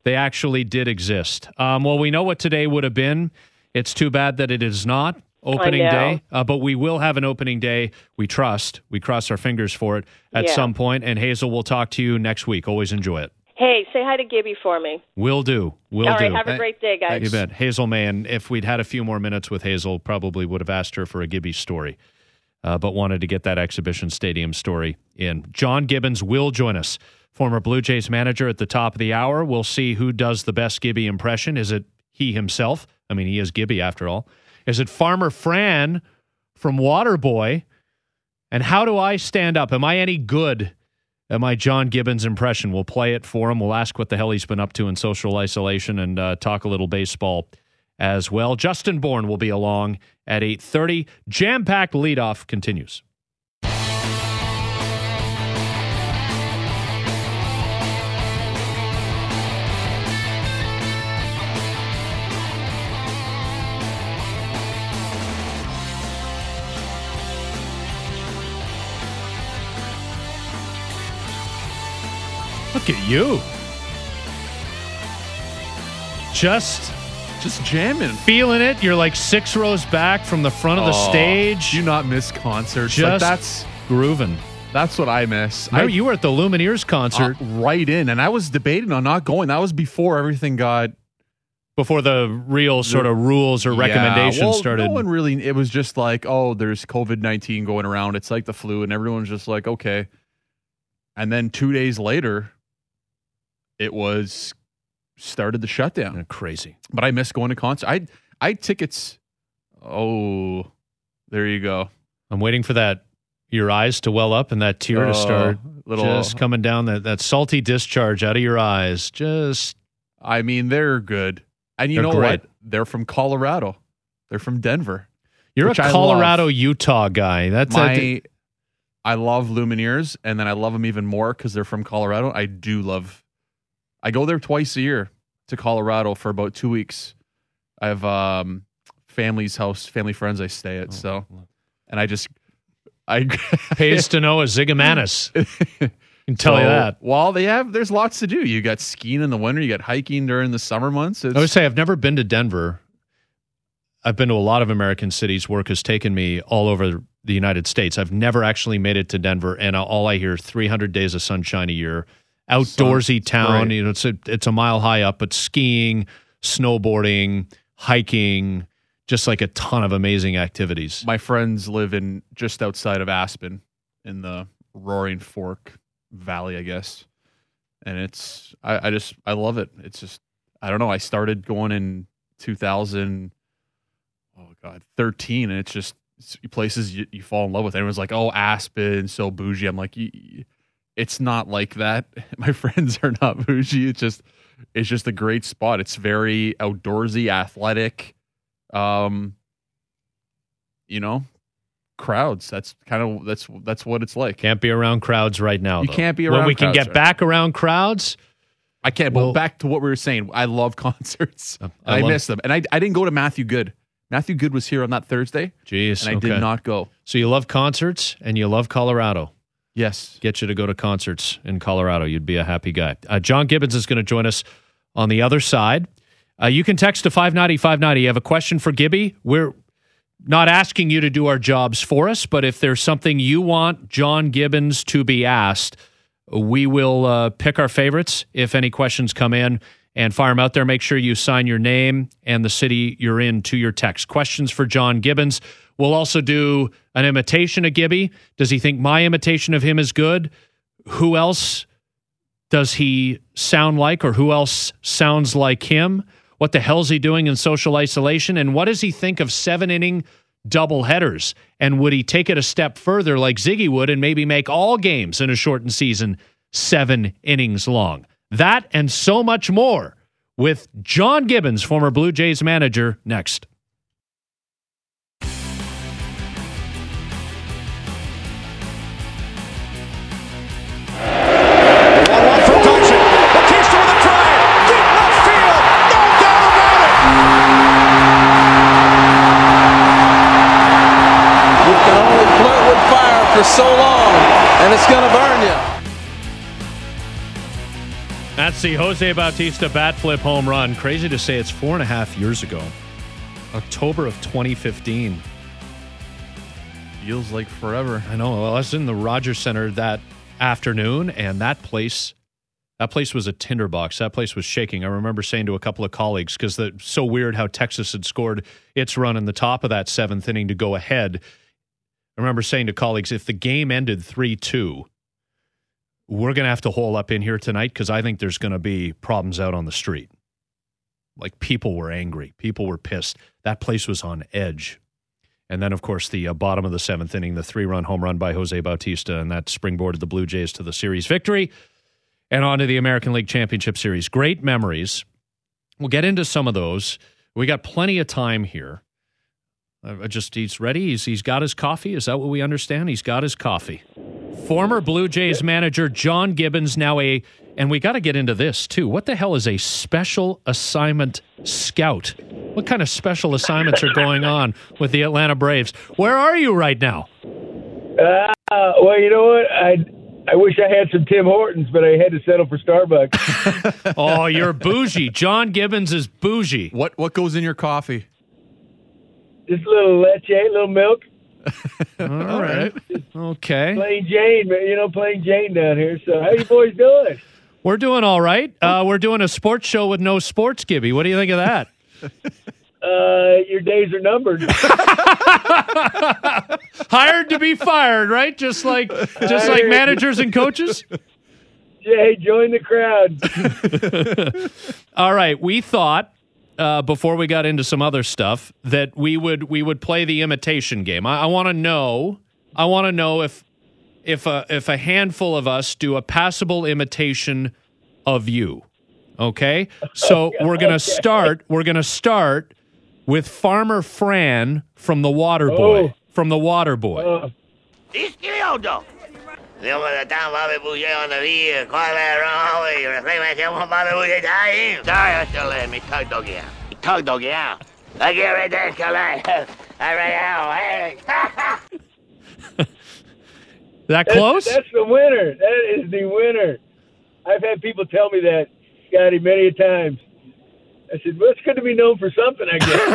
did exist. Well, we know what today would have been. It's too bad that it is not opening day, but we will have an opening day. We trust. We cross our fingers for it at some point. And Hazel, we'll talk to you next week. Always enjoy it. Hey, say hi to Gibby for me. Will do. All right, have a great day, guys. You bet. Hazel May, and if we'd had a few more minutes with Hazel, probably would have asked her for a Gibby story, but wanted to get that Exhibition Stadium story in. John Gibbons will join us, former Blue Jays manager, at the top of the hour. We'll see who does the best Gibby impression. Is it he himself? I mean, he is Gibby after all. Is it Farmer Fran from Waterboy? And how do I stand up? Am I any good my John Gibbons impression. We'll play it for him. We'll ask what the hell he's been up to in social isolation and talk a little baseball as well. Justin Bourne will be along at 8:30. Jam-packed leadoff continues. Look at you. Just jamming. Feeling it. You're like 6 rows back from the front of the stage. Do you not miss concerts? Just that's grooving. That's what I miss. Remember, you were at the Lumineers concert. Right in. And I was debating on not going. That was before everything got... Before the real sort of rules or recommendations started. No one really... It was just like, oh, there's COVID-19 going around. It's like the flu. And everyone's just like, okay. And then 2 days later... It was started the shutdown. Crazy. But I miss going to concerts. I had tickets. Oh, there you go. I'm waiting for that, your eyes to well up and that tear to start just coming down, that salty discharge out of your eyes. I mean, they're good. And you know great. what? They're from Colorado. They're from Denver. You're a Colorado, Utah guy. I love Lumineers, and then I love them even more because they're from Colorado. I go there twice a year to Colorado for about 2 weeks. I have family friends I stay at. And I pays to know a Zigomanis. I can tell you that. Well, there's lots to do. You got skiing in the winter, you got hiking during the summer months. I would say I've never been to Denver. I've been to a lot of American cities. Work has taken me all over the United States. I've never actually made it to Denver, and all I hear 300 days of sunshine a year. Outdoorsy town, great. You know, it's a mile high up, but skiing, snowboarding, hiking, just like a ton of amazing activities. My friends live in just outside of Aspen in the Roaring Fork Valley, I guess. And I love it. It's just, I don't know. I started going in 2013, and it's just places you fall in love with. Everyone's like, oh, Aspen, so bougie. I'm like, it's not like that. My friends are not bougie. It's just a great spot. It's very outdoorsy, athletic. Crowds. That's what it's like. Can't be around crowds right now. You can't be around. When we can get back around crowds, I can't. But back to what we were saying. I love concerts. I miss them, and I didn't go to Matthew Good. Matthew Good was here on that Thursday. Jeez, and I did not go. So you love concerts and you love Colorado. Yes. Get you to go to concerts in Colorado. You'd be a happy guy. John Gibbons is going to join us on the other side. You can text to 590-590. You have a question for Gibby? We're not asking you to do our jobs for us, but if there's something you want John Gibbons to be asked, we will pick our favorites if any questions come in and fire them out there. Make sure you sign your name and the city you're in to your text. Questions for John Gibbons. We'll also do an imitation of Gibby. Does he think my imitation of him is good? Who else does he sound like, or who else sounds like him? What the hell's he doing in social isolation? And what does he think of 7-inning doubleheaders? And would he take it a step further like Ziggy would and maybe make all games in a shortened season 7 innings long? That and so much more with John Gibbons, former Blue Jays manager, next. For so long, and it's going to burn you. That's the Jose Bautista bat flip home run. Crazy to say it's 4.5 years ago. October of 2015. Feels like forever. I know. Well, I was in the Rogers Center that afternoon, and that place was a tinderbox. That place was shaking. I remember saying to a couple of colleagues, because it's so weird how Texas had scored its run in the top of that 7th inning to go ahead. I remember saying to colleagues, if the game ended 3-2, we're going to have to hole up in here tonight because I think there's going to be problems out on the street. Like, people were angry. People were pissed. That place was on edge. And then, of course, the bottom of the 7th inning, the 3-run home run by Jose Bautista, and that springboarded the Blue Jays to the series victory and on to the American League Championship Series. Great memories. We'll get into some of those. We got plenty of time here. He's ready. He's got his coffee. Is that what we understand? He's got his coffee. Former Blue Jays manager John Gibbons, now and we got to get into this too. What the hell is a special assignment scout? What kind of special assignments are going on with the Atlanta Braves? Where are you right now? Well, you know what? I wish I had some Tim Hortons, but I had to settle for Starbucks. Oh, you're bougie. John Gibbons is bougie. What goes in your coffee? Just a little leche, a little milk. All right. Okay. Plain Jane, plain Jane down here. So how you boys doing? We're doing all right. We're doing a sports show with no sports, Gibby. What do you think of that? Your days are numbered. Hired to be fired, right? Just like managers and coaches? Jay, join the crowd. All right. We thought before we got into some other stuff that we would play the imitation game. I want to know if a handful of us do a passable imitation of you. Okay? So we're going to start with Farmer Fran from The Water Boy. From The Water Boy. That close? That's the winner. That is the winner. I've had people tell me that, Scotty, many a times. I said, well, it's good to be known for something,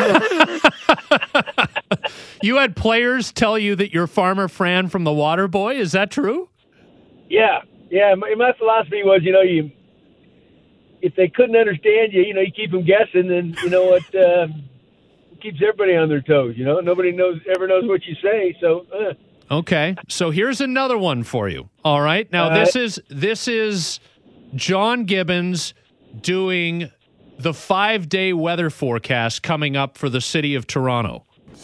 I guess. You had players tell you that you're Farmer Fran from The Water Boy. Is that true? Yeah. My philosophy was, if they couldn't understand you, you keep them guessing, then you know what keeps everybody on their toes. Nobody ever knows what you say. So. Okay, so here's another one for you. All right, now this is John Gibbons doing the 5-day weather forecast coming up for the city of Toronto.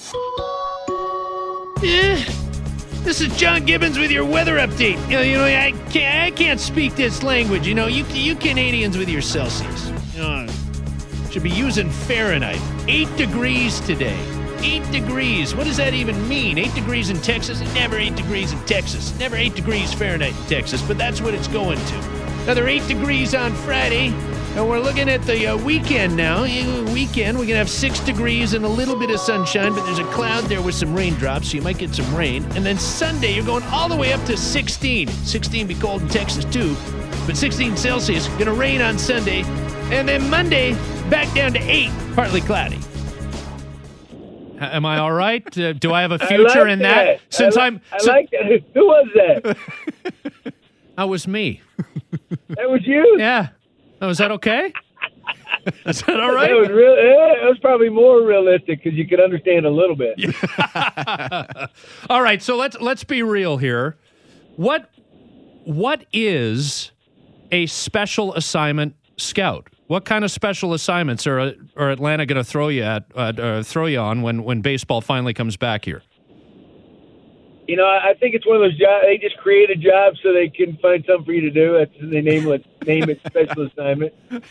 This is John Gibbons with your weather update. I can't speak this language. You Canadians with your Celsius. Should be using Fahrenheit. 8 degrees today. 8 degrees. What does that even mean? 8 degrees in Texas? Never 8 degrees in Texas. Never 8 degrees Fahrenheit in Texas, but that's what it's going to. Another 8 degrees on Friday. And we're looking at the weekend now. Weekend, we're going to have 6 degrees and a little bit of sunshine, but there's a cloud there with some raindrops, so you might get some rain. And then Sunday, you're going all the way up to 16. 16 be cold in Texas, too. But 16 Celsius, going to rain on Sunday. And then Monday, back down to 8, partly cloudy. Am I all right? Do I have a future in that? I like that. Who was that? That was me. That was you? Yeah. Oh, is that okay? Is that all right? That was probably more realistic because you could understand a little bit. All right, so let's be real here. What is a special assignment scout? What kind of special assignments are Atlanta going to throw you on when baseball finally comes back here? I think it's one of those jobs. They just create a job so they can find something for you to do. They name it special assignment.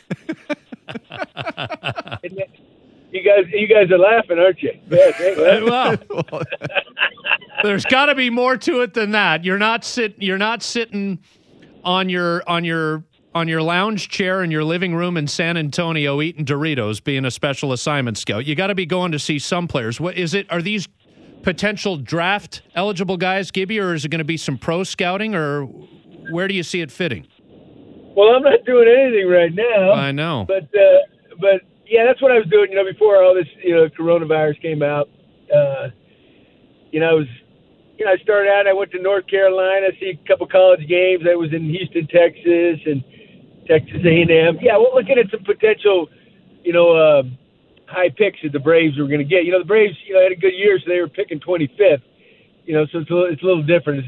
You guys are laughing, aren't you? Well, there's got to be more to it than that. You're not sitting on your lounge chair in your living room in San Antonio eating Doritos, being a special assignment scout. You got to be going to see some players. What is it? Are these potential draft eligible guys, Gibby, or is it going to be some pro scouting, or where do you see it fitting? Well, I'm not doing anything right now. I know, but yeah, that's what I was doing. Before all this, coronavirus came out. I started out. I went to North Carolina, see a couple college games. I was in Houston, Texas, and Texas A&M. Yeah, we're looking at some potential, high picks that the Braves were going to get. The Braves, had a good year, so they were picking 25th. So it's a little different.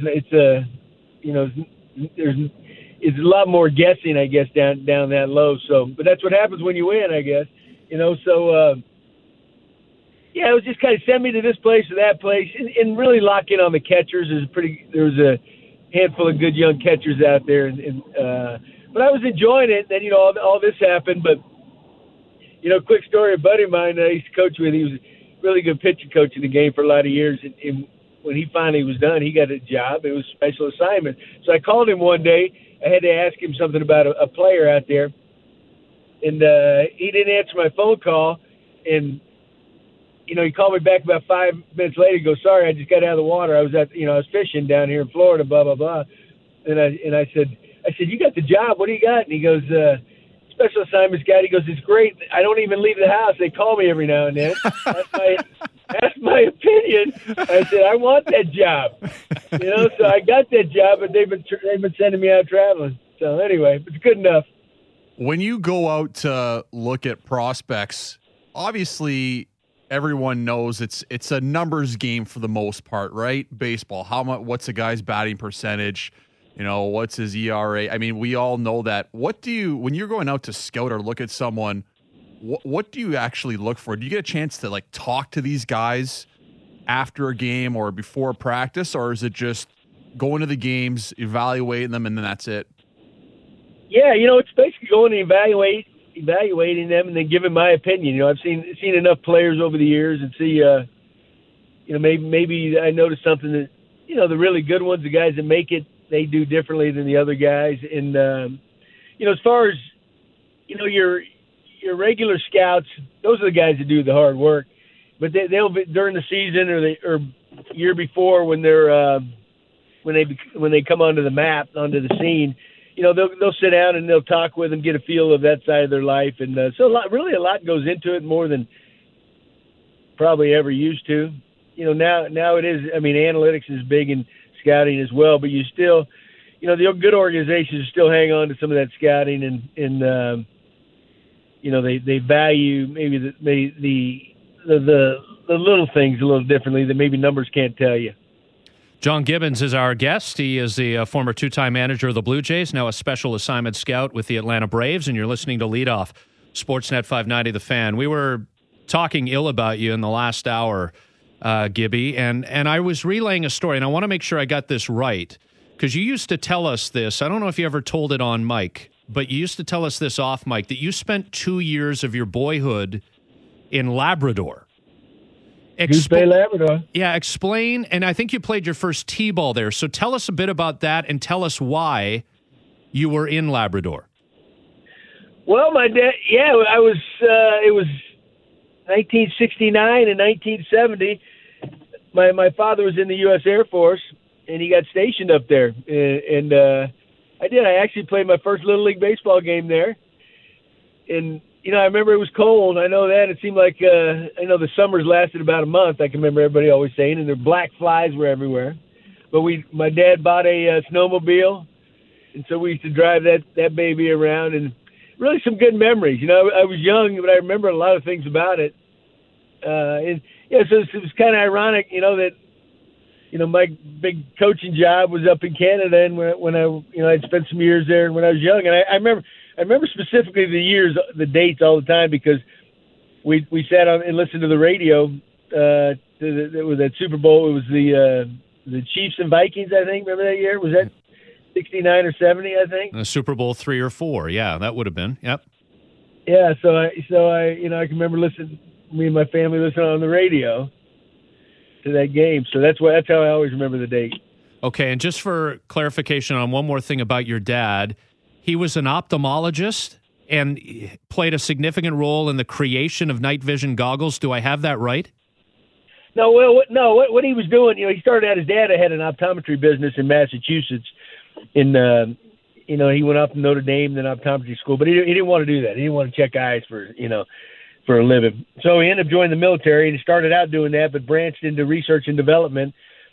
It's a lot more guessing, I guess, down that low. So, but that's what happens when you win, I guess. yeah, it was just kind of send me to this place or that place, and really lock in on the catchers. There was a handful of good young catchers out there, but I was enjoying it. Then all this happened, but quick story. A buddy of mine I used to coach with. He was a really good pitching coach in the game for a lot of years, and when he finally was done, he got a job. It was a special assignment. So I called him one day. I had to ask him something about a player out there, and he didn't answer my phone call, and he called me back about 5 minutes later. He goes, "Sorry, I just got out of the water. I was I was fishing down here in Florida, blah blah blah." And I said, "You got the job? What do you got?" And he goes, "Special assignments guy." He goes, "It's great. I don't even leave the house. They call me every now and then." That's my opinion. I said, "I want that job." So I got that job, but they've been sending me out traveling. So anyway, it's good enough. When you go out to look at prospects, obviously everyone knows it's a numbers game for the most part, right? Baseball. What's a guy's batting percentage? What's his ERA? I mean, we all know that. When you're going out to scout or look at someone, what do you actually look for? Do you get a chance to talk to these guys after a game or before practice, or is it just going to the games, evaluating them, and then that's it? Yeah, it's basically going to evaluating them and then giving my opinion. I've seen enough players over the years and see, maybe I noticed something that, the really good ones, the guys that make it, they do differently than the other guys. And, as far as, your regular scouts, those are the guys that do the hard work, but they'll be during the season or year before when they're, when they come onto the map, onto the scene, they'll sit down and they'll talk with them, get a feel of that side of their life. And so a lot goes into it, more than probably ever used to. Now it is, analytics is big in scouting as well, but you still, the good organizations still hang on to some of that scouting and they value maybe the little things a little differently that maybe numbers can't tell you. John Gibbons is our guest. He is the former two-time manager of the Blue Jays, now a special assignment scout with the Atlanta Braves, and you're listening to Lead Off, Sportsnet 590 The Fan. We were talking ill about you in the last hour, Gibby, and I was relaying a story, and I want to make sure I got this right, because you used to tell us this. I don't know if you ever told it on mic, but you used to tell us this off mic, that you spent 2 years of your boyhood in Labrador. Goose Bay, Labrador. Yeah, explain. And I think you played your first T-ball there. So tell us a bit about that and tell us why you were in Labrador. Well, my dad, I was, it was 1969 and 1970. My father was in the U.S. Air Force, and he got stationed up there. And I did. I actually played my first Little League baseball game there. And I remember it was cold. I know that. It seemed like, the summers lasted about a month. I can remember everybody always saying, and the black flies were everywhere. But my dad bought a snowmobile, and so we used to drive that baby around, and really some good memories. I was young, but I remember a lot of things about it. So it was kind of ironic, that, my big coaching job was up in Canada, and when I'd spent some years there when I was young, and I remember specifically the dates all the time, because we sat on and listened to the radio. It was that Super Bowl. It was the Chiefs and Vikings, I think. Remember that year? Was that 69 or 70? I think Super Bowl 3 or 4. Yeah, that would have been. Yep. Yeah. So I can remember listening. Me and my family listening on the radio to that game. So that's how I always remember the date. Okay, and just for clarification on one more thing about your dad. He was an ophthalmologist and played a significant role in the creation of night vision goggles. Do I have that right? No, what he was doing, he started out, his dad had an optometry business in Massachusetts. He went off to Notre Dame, then optometry school, but he didn't want to do that. He didn't want to check eyes for a living. So he ended up joining the military, and he started out doing that, but branched into research and development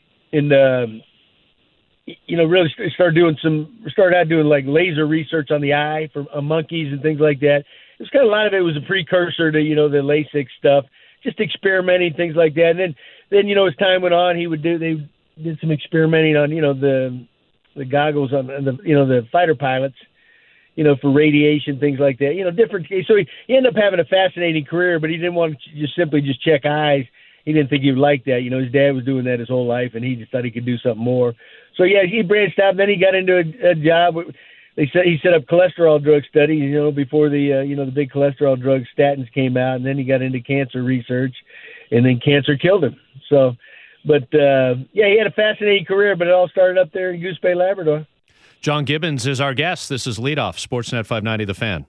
really started out doing like laser research on the eye for monkeys and things like that. It was kind of, a lot of it was a precursor to, the LASIK stuff, just experimenting, things like that. And then as time went on, they did some experimenting on, the goggles on the fighter pilots, for radiation, things like that. Different. So he ended up having a fascinating career, but he didn't want to just check eyes. He didn't think he would like that. His dad was doing that his whole life, and he just thought he could do something more. So yeah, he branched out. Then he got into a job. He set up cholesterol drug studies, before the big cholesterol drug statins came out, and then he got into cancer research, and then cancer killed him. So, but he had a fascinating career, but it all started up there in Goose Bay, Labrador. John Gibbons is our guest. This is Leadoff, Sportsnet 590, The Fan.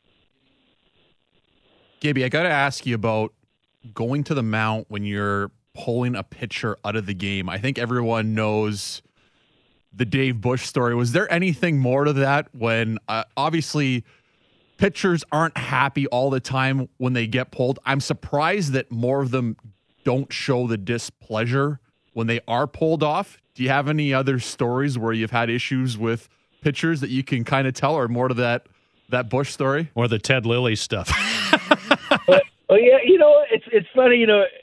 Gibby, I got to ask you about going to the mount when you're pulling a pitcher out of the game. I think everyone knows the Dave Bush story. Was there anything more to that when obviously pitchers aren't happy all the time when they get pulled? I'm surprised that more of them don't show the displeasure when they are pulled off. Do you have any other stories where you've had issues with pitchers that you can kind of tell, or more to that Bush story? Or the Ted Lilly stuff? Oh yeah, it's funny.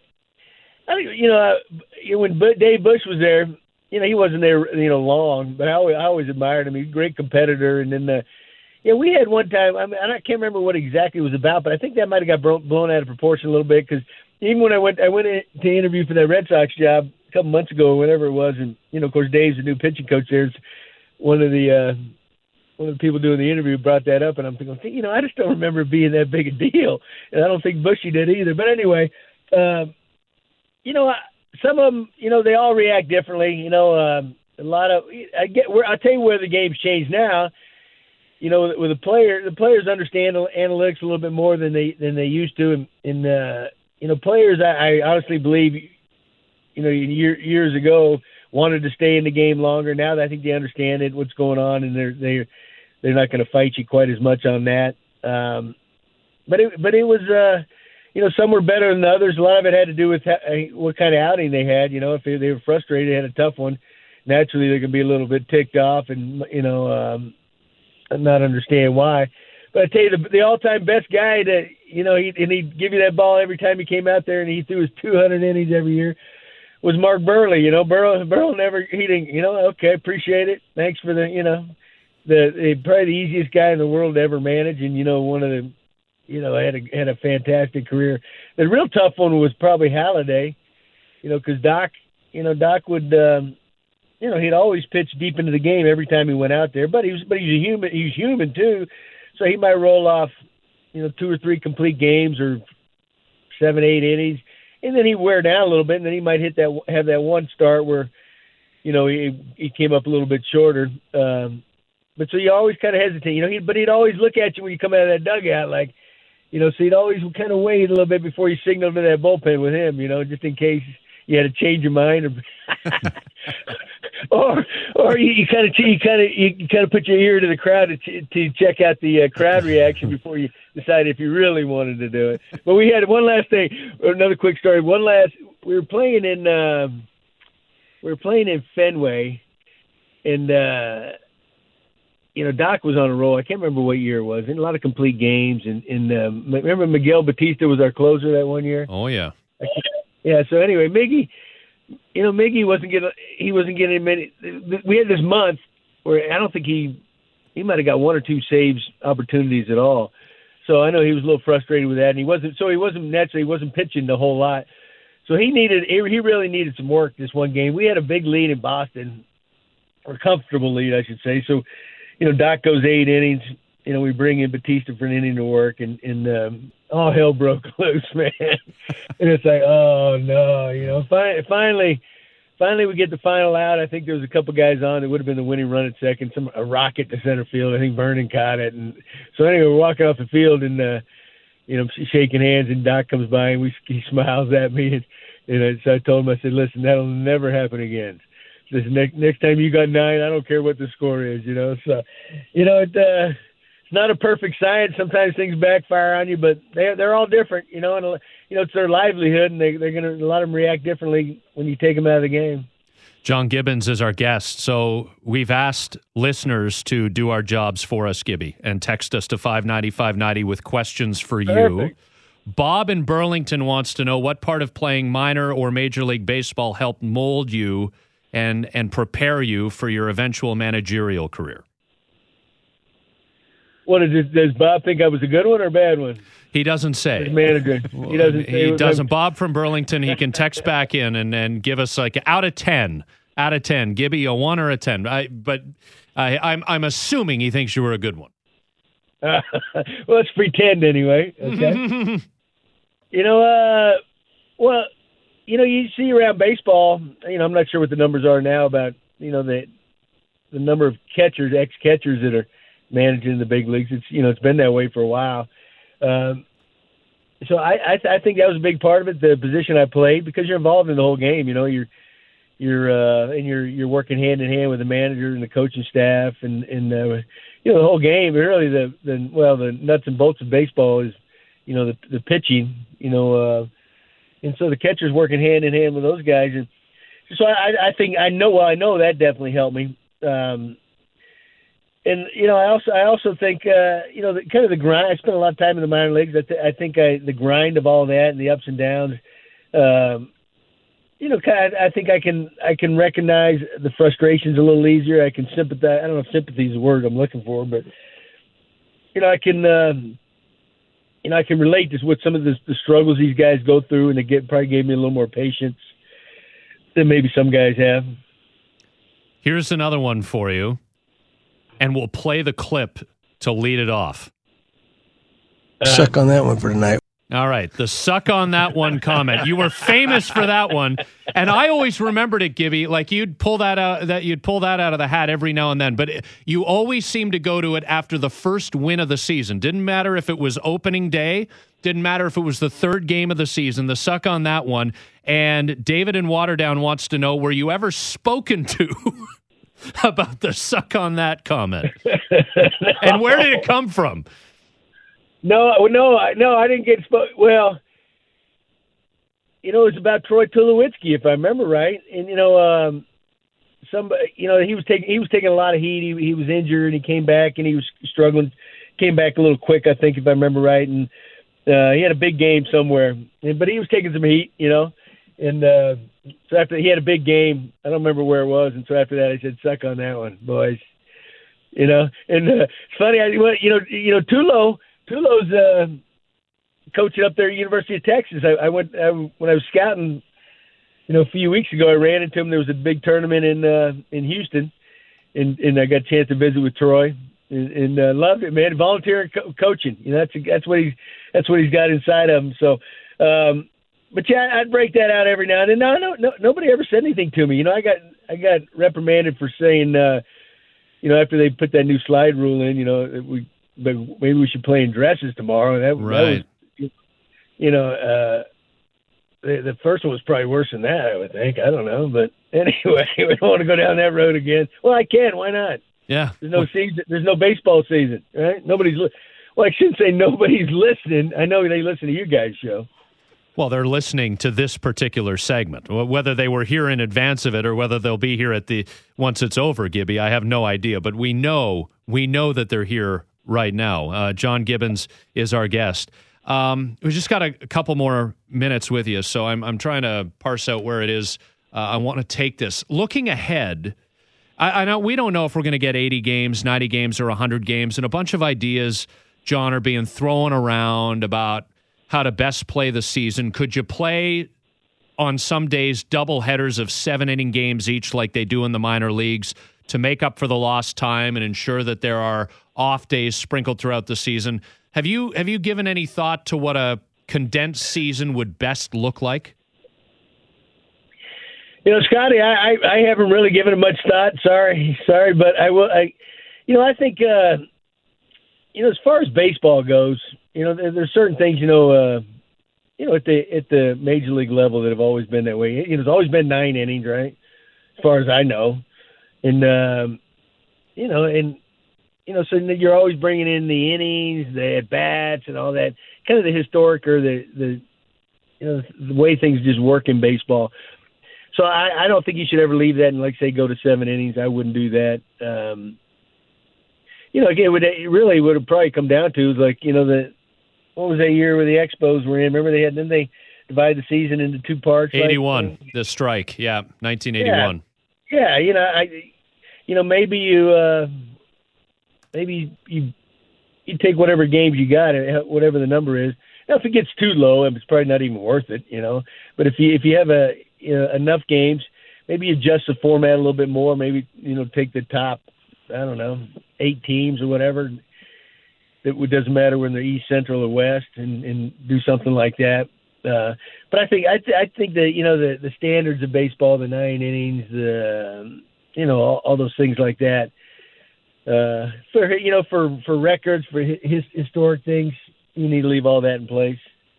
When Dave Bush was there, he wasn't there, long, but I always admired him. He's a great competitor. And then, we had one time. I can't remember what exactly it was about, but I think that might have got blown out of proportion a little bit, because even when I went in to interview for that Red Sox job a couple months ago, or whatever it was, and of course Dave's the new pitching coach there. One of the people doing the interview brought that up, and I'm thinking, I just don't remember it being that big a deal, and I don't think Bushy did either. But anyway, some of them, they all react differently. A lot of I'll tell you where the game's changed now. With the players understand analytics a little bit more than they used to, and players, I honestly believe, years ago wanted to stay in the game longer. Now I think they understand what's going on, and they're not going to fight you quite as much on that. But it was, some were better than others. A lot of it had to do with what kind of outing they had. If they were frustrated, they had a tough one, naturally they're going to be a little bit ticked off and, not understand why. But I tell you, the all-time best guy that, he'd give you that ball every time he came out there, and he threw his 200 innings every year, was Mark Burley. Burl never, he didn't, okay, appreciate it. Thanks for the probably the easiest guy in the world to ever manage. And, one of the, had a fantastic career. The real tough one was probably Halladay, because Doc would, he'd always pitch deep into the game every time he went out there, but he's a human. He's human too. So he might roll off, 2 or 3 complete games or 7, 8 innings, and then he'd wear down a little bit, and then he might have that one start where, he came up a little bit shorter. But so you always kind of hesitate, but he'd always look at you when you come out of that dugout, like, so he'd always kind of wait a little bit before you signaled to that bullpen with him, just in case you had to change your mind, or you kind of put your ear to the crowd to check out the crowd reaction before you decide if you really wanted to do it. But we had one last thing, another quick story. We were playing in Fenway, and Doc was on a roll. I can't remember what year it was. In a lot of complete games, and remember Miguel Batista was our closer that one year. Oh yeah. Yeah. So anyway, Miggy wasn't getting many. We had this month where I don't think he might have got 1 or 2 saves opportunities at all. So I know he was a little frustrated with that, and he wasn't pitching the whole lot. So he really needed some work this one game. We had a big lead in Boston, or comfortable lead, I should say. So, Doc goes 8 innings. We bring in Batista for an inning to work, and all hell broke loose, man. And it's like, oh no, finally we get the final out. I think there was a couple guys on. It would have been the winning run at second. A rocket to center field. I think Vernon caught it. And so anyway, we're walking off the field and shaking hands, and Doc comes by and he smiles at me, and so I told him, I said, listen, that'll never happen again. This next time you got 9, I don't care what the score is, So, it's not a perfect science. Sometimes things backfire on you, but they're all different, and it's their livelihood, and they're gonna, a lot of them react differently when you take them out of the game. John Gibbons is our guest. So we've asked listeners to do our jobs for us, Gibby, and text us to 590-590 with questions for you. Perfect. Bob in Burlington wants to know what part of playing minor or Major League Baseball helped mold you and prepare you for your eventual managerial career. What is it? Does Bob think I was a good one or a bad one? He doesn't say. His manager. He doesn't. He doesn't. Bob from Burlington, he can text back in and give us like out of 10. Out of 10. Gibby, a 1 or a 10. I'm assuming he thinks you were a good one. Well, let's pretend anyway. Okay. Well, you see around baseball, I'm not sure what the numbers are now about, the number of catchers, ex-catchers that are managing the big leagues. It's been that way for a while. So I think that was a big part of it, the position I played, because you're involved in the whole game. You're working hand in hand with the manager and the coaching staff and the whole game. Really, the nuts and bolts of baseball is, the pitching, and so the catcher's working hand in hand with those guys. And so I know that definitely helped me. I also think, kind of the grind. I spent a lot of time in the minor leagues. I think the grind of all that and the ups and downs, I think I can recognize the frustrations a little easier. I can sympathize. I don't know if sympathy is the word I'm looking for, but I can relate to what some of the struggles these guys go through, and they probably gave me a little more patience than maybe some guys have. Here's another one for you, and we'll play the clip to lead it off. Suck on that one for tonight. All right, the suck on that one comment. You were famous for that one, and I always remembered it, Gibby. Like you'd pull that out of the hat every now and then, but you always seemed to go to it after the first win of the season. Didn't matter if it was opening day, didn't matter if it was the third game of the season. The suck on that one. And David in Waterdown wants to know: were you ever spoken to about the suck on that comment? And where did it come from? No, I didn't get well. It was about Troy Tulowitzki, if I remember right, and he was taking a lot of heat. He was injured, and he came back, and he was struggling. Came back a little quick, I think, if I remember right, and he had a big game somewhere, but he was taking some heat, and so after he had a big game, I don't remember where it was, and so after that, I said, "Suck on that one, boys," and it's funny, Tulo's coaching up there at University of Texas. I went when I was scouting, a few weeks ago. I ran into him. There was a big tournament in Houston, and I got a chance to visit with Troy, and loved it, man. Volunteering coaching, that's what he's got inside of him. So, but yeah, I'd break that out every now and then. No, nobody ever said anything to me. I got reprimanded for saying, after they put that new slide rule in, but maybe we should play in dresses tomorrow. That was, the first one was probably worse than that, I would think. I don't know. But anyway, we don't want to go down that road again. Well, I can. Why not? Yeah. There's no season. There's no baseball season, right? I shouldn't say nobody's listening. I know they listen to you guys' show. Well, they're listening to this particular segment. Whether they were here in advance of it or whether they'll be here once it's over, Gibby, I have no idea. But we know that they're here right now. John Gibbons is our guest. We just got a couple more minutes with you, so I'm trying to parse out where it is. I want to take this. Looking ahead, I know we don't know if we're going to get 80 games, 90 games, or 100 games, and a bunch of ideas, John, are being thrown around about how to best play the season. Could you play on some days double headers of 7-inning games each like they do in the minor leagues to make up for the lost time and ensure that there are off days sprinkled throughout the season? Have you given any thought to what a condensed season would best look like? Scotty, I haven't really given it much thought. Sorry, but I will. I think as far as baseball goes, there's certain things at the major league level that have always been that way. It's always been 9 innings, right? As far as I know, and so you're always bringing in the innings, the at bats, and all that, kind of the historic or the way things just work in baseball. So I don't think you should ever leave that and, like, say, go to 7 innings. I wouldn't do that. Again, it really would have probably come down to what was that year where the Expos were in? Remember they divided the season into 2 parts. 81, the strike. Yeah, 1981. Yeah, maybe you you take whatever games you got, whatever the number is. Now, if it gets too low, it's probably not even worth it, But if you have enough games, maybe adjust the format a little bit more. Maybe take the top, 8 teams or whatever. It doesn't matter when they're East, Central, or West, and do something like that. But I think that the standards of baseball, the 9 innings, all those things like that. For records, for historic things, you need to leave all that in place.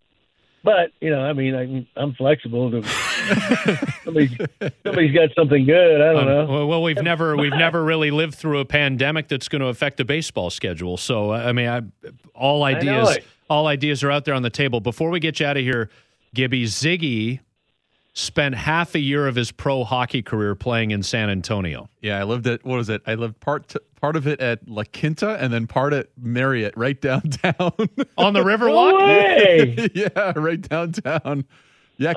But I'm flexible. Somebody's got something good. I don't know. Well, we've never really lived through a pandemic that's going to affect the baseball schedule. So all ideas are out there on the table. Before we get you out of here, Gibby, Ziggy spent half a year of his pro hockey career playing in San Antonio. Yeah, I lived at, what was it? I lived part of it at La Quinta and then part at Marriott right downtown. On the Riverwalk? No way! Yeah, right downtown. Yeah,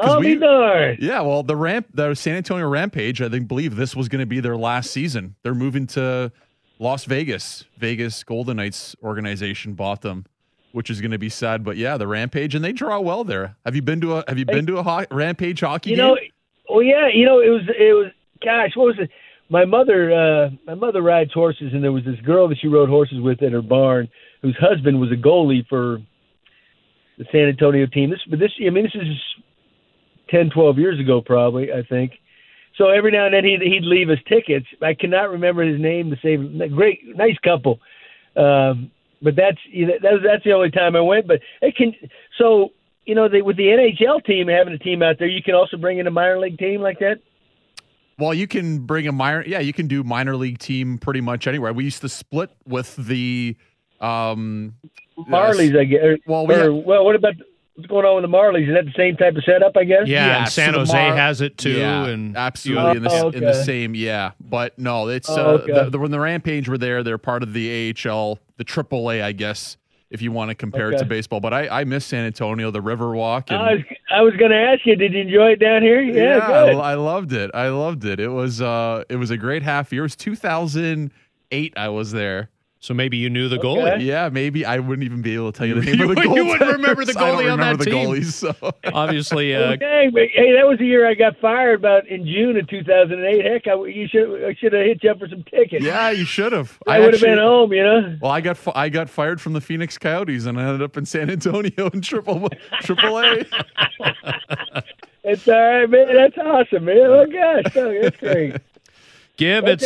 well, the San Antonio Rampage, I believe this was going to be their last season. They're moving to Las Vegas. Vegas Golden Knights organization bought them, which is going to be sad. But yeah, the Rampage, and they draw well there. Have you been to a Rampage hockey game? Oh yeah, it was. Gosh, what was it? My mother rides horses, and there was this girl that she rode horses with at her barn, whose husband was a goalie for the San Antonio team. This is 10, 12 years ago, probably, I think. So every now and then he'd leave us tickets. I cannot remember his name to save. Great, nice couple. But that's the only time I went. But it can. So with the NHL team having a team out there, you can also bring in a minor league team like that. Well, you can bring you can do minor league team pretty much anywhere. We used to split with the Marlies, I guess. What about what's going on with the Marlies? Is that the same type of setup, I guess? Yeah, and San Jose has it too. Yeah, and absolutely in the same. Yeah, but no, it's when the Rampage were there, they're part of the AHL, the AAA, I guess, if you want to compare it to baseball. But I miss San Antonio, the Riverwalk. And I was going to ask you, did you enjoy it down here? Yeah, I loved it. It was a great half year. It was 2008. I was there. So maybe you knew the goalie. Yeah, maybe I wouldn't even be able to tell you the name of the goalie. You wouldn't remember the goalie on that team. Goalies, so. Obviously. Hey, that was the year I got fired about in June of 2008. Heck, I should have hit you up for some tickets. Yeah, you should have. I would have been home, Well, I got fired from the Phoenix Coyotes, and I ended up in San Antonio in AAA. It's all right, man. That's awesome, man. Oh, gosh. That's great. Gib, how's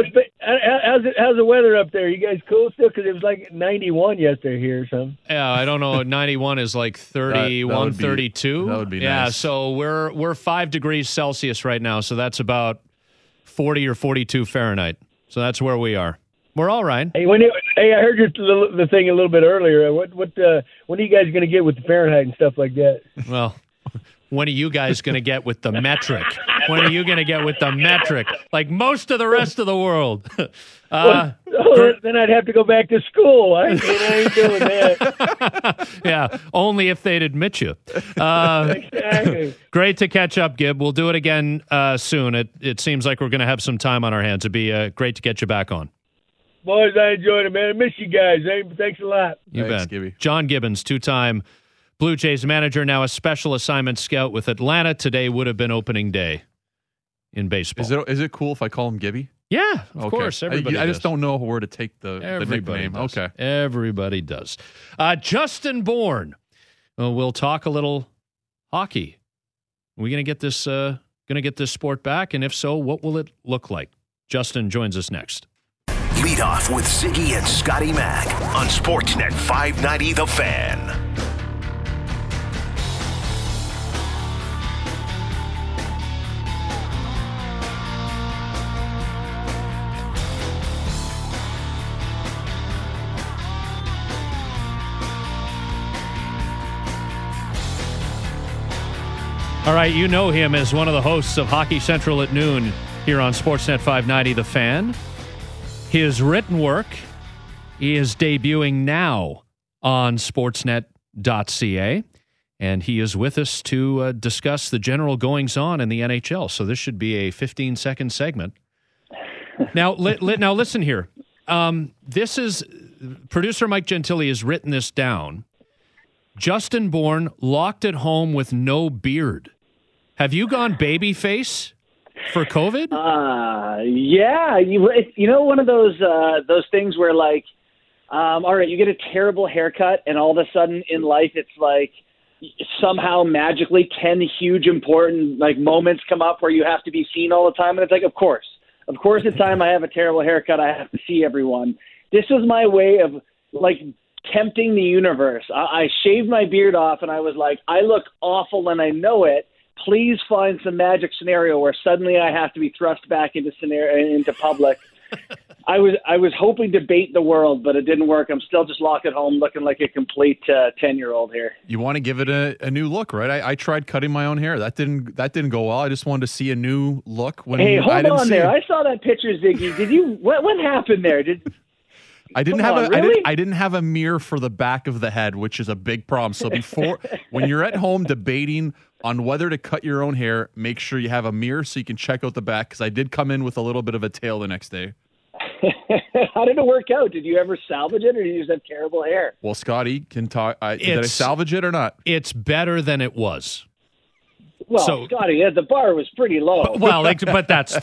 the weather up there? You guys cool still? Because it was like 91 yesterday here or something. Yeah, I don't know. 91 is like 31, 32. That would be nice. Yeah, so we're 5 degrees Celsius right now, so that's about 40 or 42 Fahrenheit. So that's where we are. We're all right. Hey, I heard the thing a little bit earlier. When are you guys going to get with the Fahrenheit and stuff like that? Well, when are you guys going to get with the metric? When are you going to get with the metric? Like most of the rest of the world. Then I'd have to go back to school. I ain't doing that. Yeah, only if they'd admit you. Exactly. Great to catch up, Gib. We'll do it again soon. It seems like we're going to have some time on our hands. It'd be great to get you back on. Boys, I enjoyed it, man. I miss you guys. Thanks a lot. You Thanks, bet. Gibby. John Gibbons, 2-time Blue Jays manager, now a special assignment scout with Atlanta. Today would have been opening day in baseball. Is it cool if I call him Gibby? Yeah, of course. Everybody I just don't know where to take the nickname. Does. Okay. Everybody does. Justin Bourne. We'll talk a little hockey. Are we going to get this sport back? And if so, what will it look like? Justin joins us next. Lead off with Ziggy and Scotty Mack on Sportsnet 590 The Fan. All right, you know him as one of the hosts of Hockey Central at noon here on Sportsnet 590 The Fan. His written work is debuting now on Sportsnet.ca, and he is with us to discuss the general goings-on in the NHL. So this should be a 15-second segment. Now, now listen here. This is producer Mike Gentili has written this down. Justin Bourne locked at home with no beard. Have you gone babyface for COVID? Yeah. You know, one of those things where like, all right, you get a terrible haircut, and all of a sudden in life, it's like somehow magically 10 huge important like moments come up where you have to be seen all the time, and it's like, of course, the time I have a terrible haircut, I have to see everyone. This was my way of like tempting the universe. I shaved my beard off, and I was like, I look awful, and I know it. Please find some magic scenario where suddenly I have to be thrust back into public. I was hoping to bait the world, but it didn't work. I'm still just locked at home looking like a complete 10-year-old here. You want to give it a new look, right? I tried cutting my own hair. That didn't go well. I just wanted to see a new look. Hey, hold on there. I saw that picture, Ziggy. Did you? What happened there? I didn't have a mirror for the back of the head, which is a big problem. So when you're at home debating on whether to cut your own hair, make sure you have a mirror so you can check out the back, because I did come in with a little bit of a tail the next day. How did it work out? Did you ever salvage it, or did you just have terrible hair? Well, Scotty can talk. Did I salvage it or not? It's better than it was. Well, Scotty, the bar was pretty low. But that's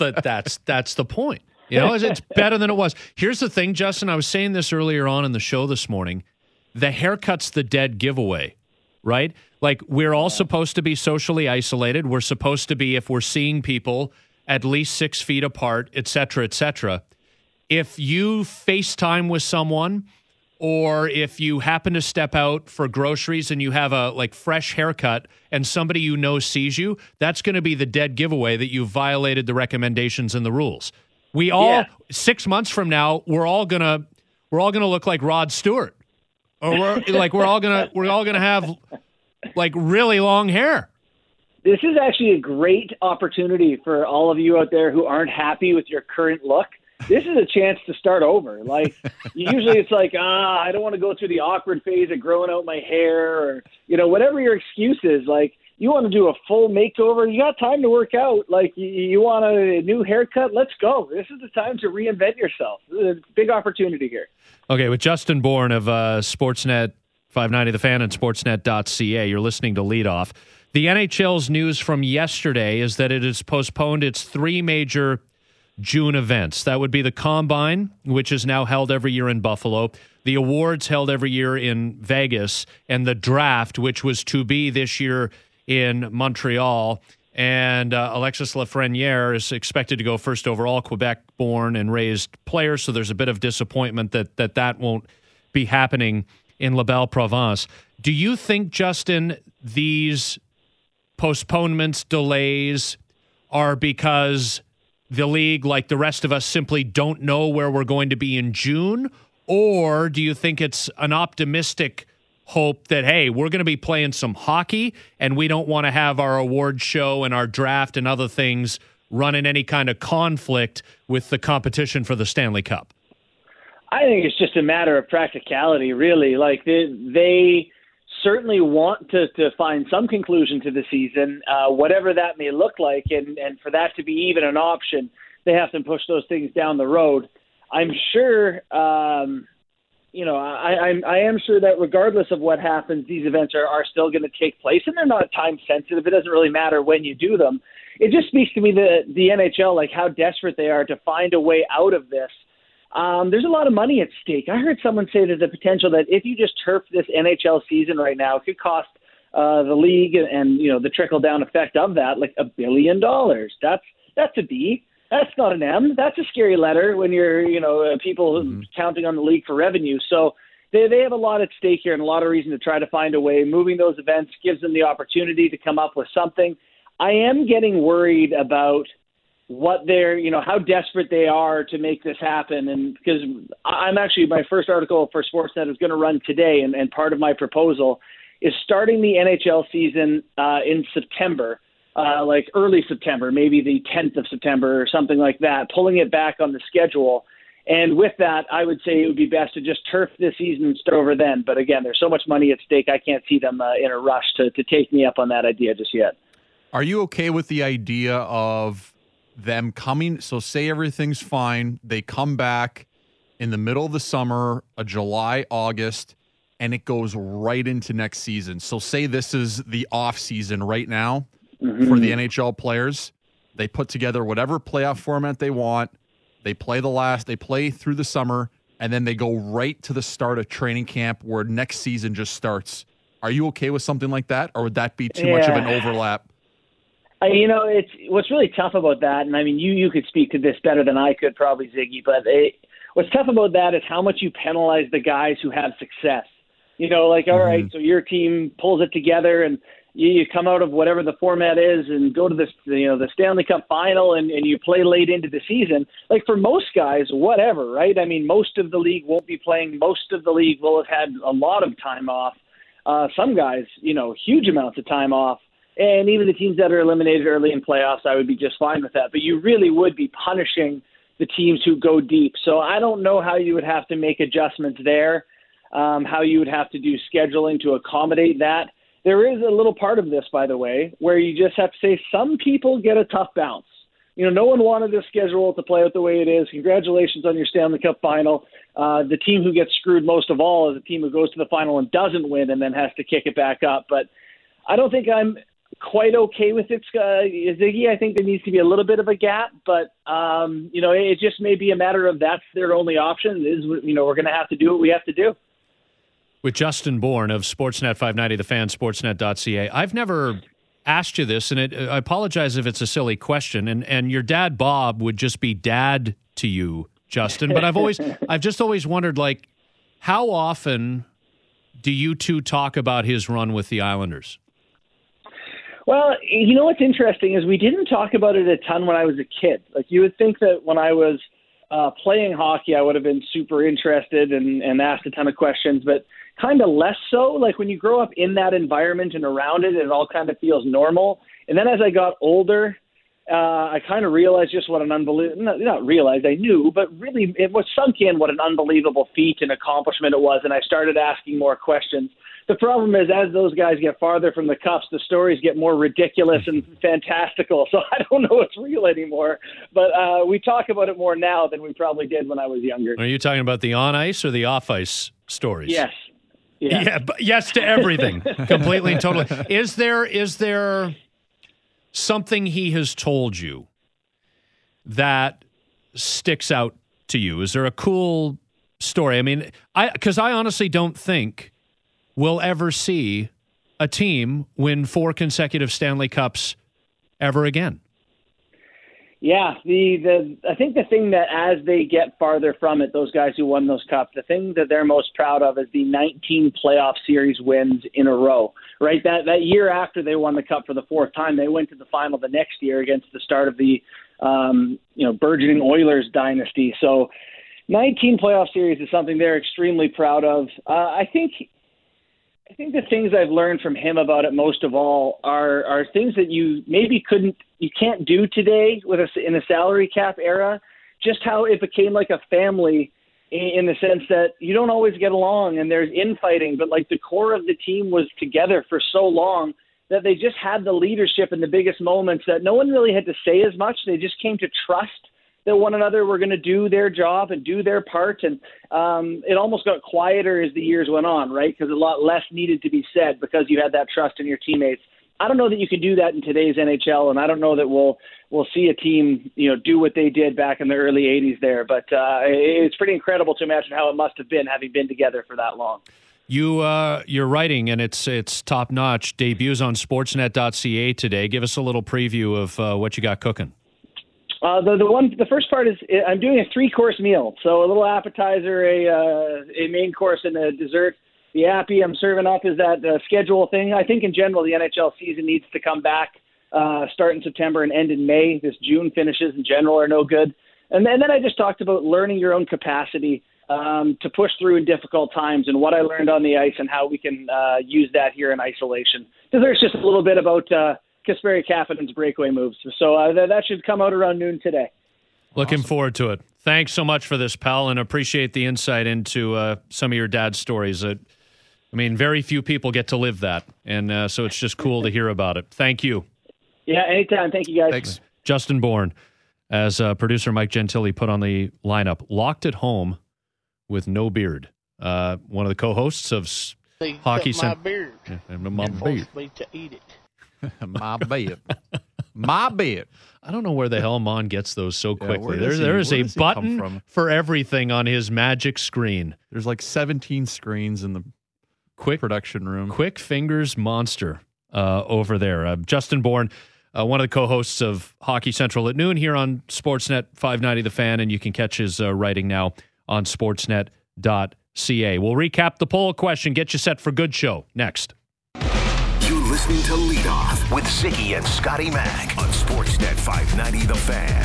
the point. You know, it's better than it was. Here's the thing, Justin. I was saying this earlier on in the show this morning. The haircut's the dead giveaway, right? Like, we're all supposed to be socially isolated. We're supposed to be, if we're seeing people, at least 6 feet apart, et cetera, et cetera. If you FaceTime with someone, or if you happen to step out for groceries and you have a fresh haircut and somebody you know sees you, that's going to be the dead giveaway that you violated the recommendations and the rules. We all 6 months from now, we're all gonna look like Rod Stewart, or we're all gonna have like really long hair. This is actually a great opportunity for all of you out there who aren't happy with your current look. This is a chance to start over. Like, usually it's like, I don't want to go through the awkward phase of growing out my hair, or, whatever your excuse is. Like, you want to do a full makeover, you got time to work out. Like, you want a new haircut, let's go. This is the time to reinvent yourself. This is a big opportunity here. Okay, with Justin Bourne of Sportsnet 590 The Fan and Sportsnet.ca, you're listening to Lead Off. The NHL's news from yesterday is that it has postponed its 3 major June events. That would be the Combine, which is now held every year in Buffalo, the awards held every year in Vegas, and the draft, which was to be this year in Montreal. And Alexis Lafreniere is expected to go first overall, Quebec-born and raised player, so there's a bit of disappointment that won't be happening in La Belle Province. Do you think, Justin, these postponements, delays, are because the league, like the rest of us, simply don't know where we're going to be in June? Or do you think it's an optimistic hope that, hey, we're going to be playing some hockey and we don't want to have our award show and our draft and other things run in any kind of conflict with the competition for the Stanley Cup? I think it's just a matter of practicality, really. Like, they certainly want to find some conclusion to the season, whatever that may look like, and for that to be even an option, they have to push those things down the road. I'm sure, I am sure that regardless of what happens, these events are still going to take place, and they're not time sensitive. It doesn't really matter when you do them. It just speaks to me that the NHL, like how desperate they are to find a way out of this. There's a lot of money at stake. I heard someone say there's a potential that if you just turf this NHL season right now, it could cost the league and the trickle-down effect of that like $1 billion. That's a B. That's not an M. That's a scary letter when you're, people counting on the league for revenue. So they have a lot at stake here and a lot of reason to try to find a way. Moving those events gives them the opportunity to come up with something. I am getting worried about what they're, how desperate they are to make this happen. And because I'm actually, my first article for Sportsnet is going to run today. And part of my proposal is starting the NHL season in September, like early September, maybe the 10th of September or something like that, pulling it back on the schedule. And with that, I would say it would be best to just turf this season and start over then. But again, there's so much money at stake. I can't see them in a rush to take me up on that idea just yet. Are you okay with the idea of them coming? So say everything's fine. They come back in the middle of the summer, a July, August, and it goes right into next season. So say this is the off season right now for the NHL players. They put together whatever playoff format they want. They play through the summer, and then they go right to the start of training camp where next season just starts. Are you okay with something like that, or would that be too much of an overlap? It's what's really tough about that, and I mean, you could speak to this better than I could probably, Ziggy, but what's tough about that is how much you penalize the guys who have success. All right, so your team pulls it together and you come out of whatever the format is and go to this, the Stanley Cup final and you play late into the season. Like for most guys, whatever, right? I mean, most of the league won't be playing. Most of the league will have had a lot of time off. Some guys, huge amounts of time off. And even the teams that are eliminated early in playoffs, I would be just fine with that. But you really would be punishing the teams who go deep. So I don't know how you would have to make adjustments there, how you would have to do scheduling to accommodate that. There is a little part of this, by the way, where you just have to say some people get a tough bounce. No one wanted this schedule to play out the way it is. Congratulations on your Stanley Cup final. The team who gets screwed most of all is the team who goes to the final and doesn't win and then has to kick it back up. But I don't think I'm quite okay with it, Ziggy. I think there needs to be a little bit of a gap, but it just may be a matter of that's their only option. We're going to have to do what we have to do. With Justin Bourne of Sportsnet 590, The Fan, Sportsnet.ca. I've never asked you this, and I apologize if it's a silly question, and your dad, Bob, would just be dad to you, Justin, but I've just always wondered, like, how often do you two talk about his run with the Islanders? Well, what's interesting is we didn't talk about it a ton when I was a kid. Like, you would think that when I was playing hockey, I would have been super interested and asked a ton of questions, but kind of less so. Like when you grow up in that environment and around it, it all kind of feels normal. And then as I got older, I kind of realized just what an not realized, I knew, but really it was sunk in what an unbelievable feat and accomplishment it was. And I started asking more questions. The problem is, as those guys get farther from the cups, the stories get more ridiculous and fantastical. So I don't know what's real anymore. But we talk about it more now than we probably did when I was younger. Are you talking about the on-ice or the off-ice stories? Yes. Yeah, but yes to everything, completely and totally. Is there something he has told you that sticks out to you? Is there a cool story? I mean, because I honestly don't think we'll ever see a team win 4 consecutive Stanley Cups ever again. Yeah, I think the thing that as they get farther from it, those guys who won those cups, the thing that they're most proud of is the 19 playoff series wins in a row, right? That year after they won the cup for the 4th time, they went to the final the next year against the start of the burgeoning Oilers dynasty. So 19 playoff series is something they're extremely proud of. I think the things I've learned from him about it most of all are things that you maybe can't do today in a salary cap era. Just how it became like a family in the sense that you don't always get along and there's infighting, but like the core of the team was together for so long that they just had the leadership in the biggest moments that no one really had to say as much. They just came to trust that one another were going to do their job and do their part. And it almost got quieter as the years went on, right? Because a lot less needed to be said because you had that trust in your teammates. I don't know that you can do that in today's NHL, and I don't know that we'll see a team, do what they did back in the early 80s there. But it's pretty incredible to imagine how it must have been having been together for that long. You're writing, and it's top notch. Debuts on Sportsnet.ca today. Give us a little preview of what you got cooking. The first part is I'm doing a 3-course meal, so a little appetizer, a main course, and a dessert. The appy I'm serving up is that schedule thing. I think in general the NHL season needs to come back, start in September and end in May. This June finishes in general are no good. And then I just talked about learning your own capacity to push through in difficult times and what I learned on the ice and how we can use that here in isolation. Because there's just a little bit about Kasperi Kapanen's breakaway moves. So that should come out around noon today. Looking forward to it. Thanks so much for this, pal, and appreciate the insight into some of your dad's stories. Very few people get to live that, and so it's just cool to hear about it. Thank you. Yeah, anytime. Thank you, guys. Thanks. Justin Bourne, as producer Mike Gentili put on the lineup, locked at home with no beard. One of the co-hosts of Hockey Central. My beard. My beard. Me to eat it. My beard. My beard. I don't know where the hell Mon gets those so quickly. where There is a does he come button from? for everything on his magic screen. There's like 17 screens in the production room. Quick fingers monster over there. Justin Bourne, one of the co-hosts of Hockey Central at noon here on Sportsnet 590 The Fan, and you can catch his writing now on sportsnet.ca. We'll recap the poll question, get you set for good show next. You're listening to Lead Off with Ziggy and Scotty Mac on Sportsnet 590 The Fan.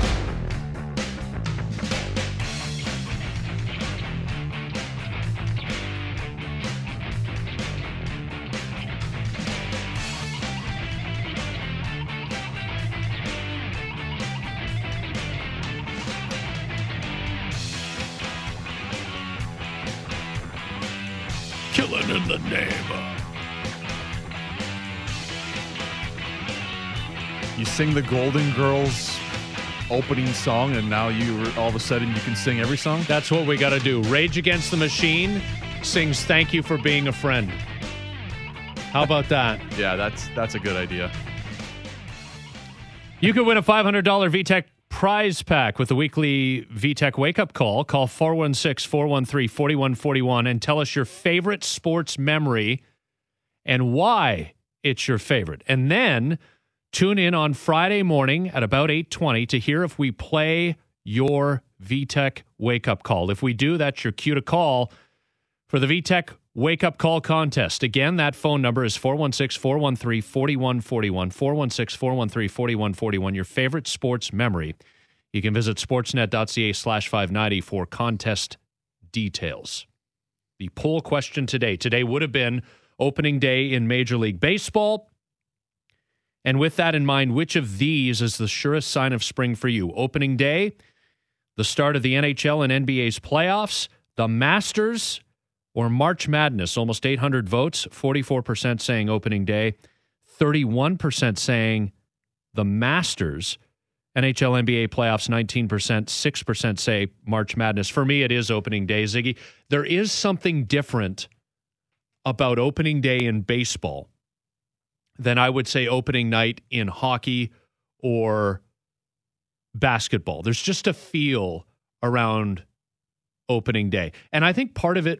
Killing in the name of... You sing the Golden Girls opening song, and now all of a sudden you can sing every song? That's what we got to do. Rage Against the Machine sings Thank You for Being a Friend. How about that? Yeah, that's a good idea. You could win a $500 VTech prize pack with the weekly VTech wake-up call. Call 416-413-4141 and tell us your favorite sports memory and why it's your favorite. And then tune in on Friday morning at about 8:20 to hear if we play your VTech wake-up call. If we do, that's your cue to call for the VTech wake-up call contest. Again, that phone number is 416-413-4141, 416-413-4141, your favorite sports memory. You can visit sportsnet.ca/590 for contest details. The poll question today would have been opening day in Major League Baseball. And with that in mind, which of these is the surest sign of spring for you? Opening day, the start of the NHL and NBA's playoffs, the Masters, or March Madness? Almost 800 votes, 44% saying opening day, 31% saying the Masters. NHL, NBA playoffs, 19%, 6% say March Madness. For me, it is opening day, Ziggy. There is something different about opening day in baseball than I would say opening night in hockey or basketball. There's just a feel around opening day. And I think part of it,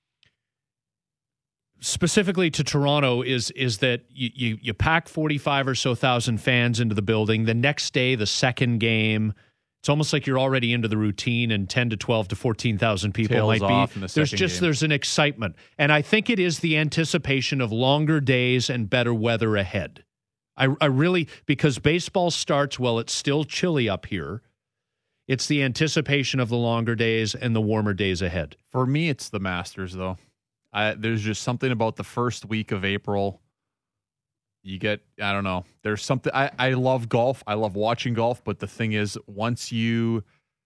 specifically to Toronto, is that you pack 45 or so thousand fans into the building. The next day, the second game, it's almost like you're already into the routine, and 10 to 12 to 14,000 people Tails might be. in the There's an excitement. And I think it is the anticipation of longer days and better weather ahead. I really, because baseball starts, well, it's still chilly up here. It's the anticipation of the longer days and the warmer days ahead. For me, it's the Masters, though. There's just something about the first week of April. You get, I don't know. There's something. I love golf. I love watching golf. But the thing is, once the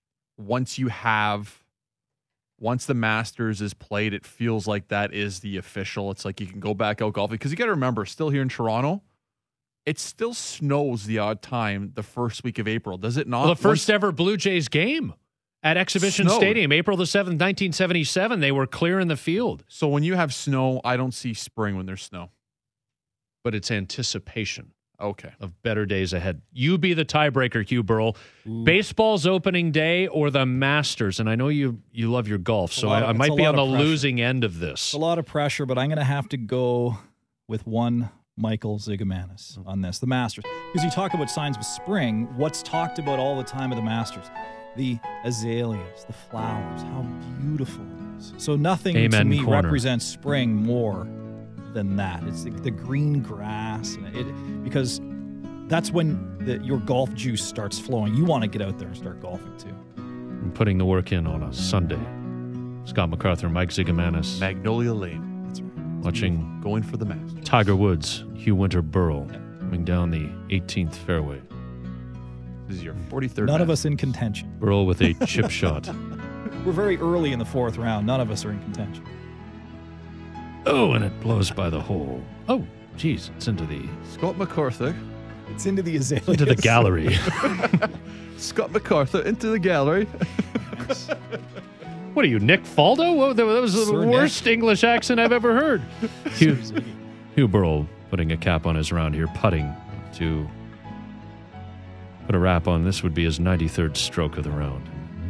Masters is played, it feels like that is the official. It's like you can go back out golfing. Because you got to remember, still here in Toronto, it still snows the odd time the first week of April. Does it not? Well, the first ever Blue Jays game at Exhibition Stadium, April the 7th, 1977, they were clearing the field. So when you have snow, I don't see spring when there's snow. But it's anticipation. Okay. Of better days ahead. You be the tiebreaker, Hugh Burrell. Baseball's opening day or the Masters? And I know you love your golf, so I might be on the losing end of this. It's a lot of pressure, but I'm going to have to go with one Michael Zigomanis on this, the Masters. Because you talk about signs of spring, what's talked about all the time at the Masters? The azaleas, the flowers, how beautiful it is. So nothing to me represents spring more than that. It's the green grass, and because that's when your golf juice starts flowing. You want to get out there and start golfing too. I'm putting the work in on a Sunday. Scott MacArthur, Mike Zigomanis. Magnolia Lane. That's right. Watching going for the Masters. Tiger Woods, Hugh Winter Burrell coming down the 18th fairway. This is your 43rd. None of us in contention. Burrell with a chip shot. We're very early in the fourth round. None of us are in contention. Oh, and it blows by the hole. Oh, geez, it's into the... Scott MacArthur. It's into the azaleas. Into the gallery. Scott MacArthur into the gallery. What are you, Nick Faldo? Whoa, that was the Sir worst Nick. English accent I've ever heard. Hugh Burrell putting a cap on his round here, putting to put a wrap on. This would be his 93rd stroke of the round.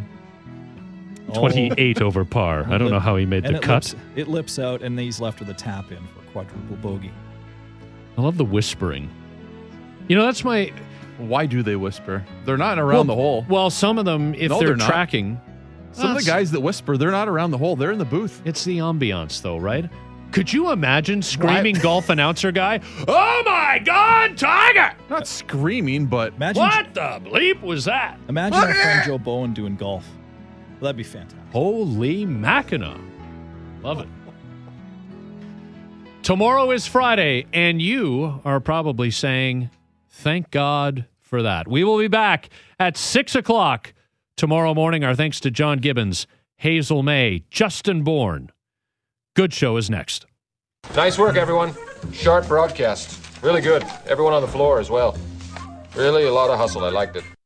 28 over par. I don't know how he made the cut. It lips out, and he's left with a tap in for a quadruple bogey. I love the whispering. You know, that's my... Why do they whisper? They're not around the hole. Well, some of them, if they're not. tracking... Some of the guys that whisper, they're not around the hole. They're in the booth. It's the ambiance, though, right? Could you imagine screaming golf announcer guy, "Oh my God, Tiger!" Not screaming, but... What the bleep was that? Imagine our friend Joe Bowen doing golf. Well, that'd be fantastic. Holy Mackinac. Love it. Tomorrow is Friday, and you are probably saying, thank God for that. We will be back at 6 o'clock tomorrow morning. Our thanks to John Gibbons, Hazel May, Justin Bourne. Good show is next. Nice work, everyone. Sharp broadcast. Really good. Everyone on the floor as well. Really a lot of hustle. I liked it.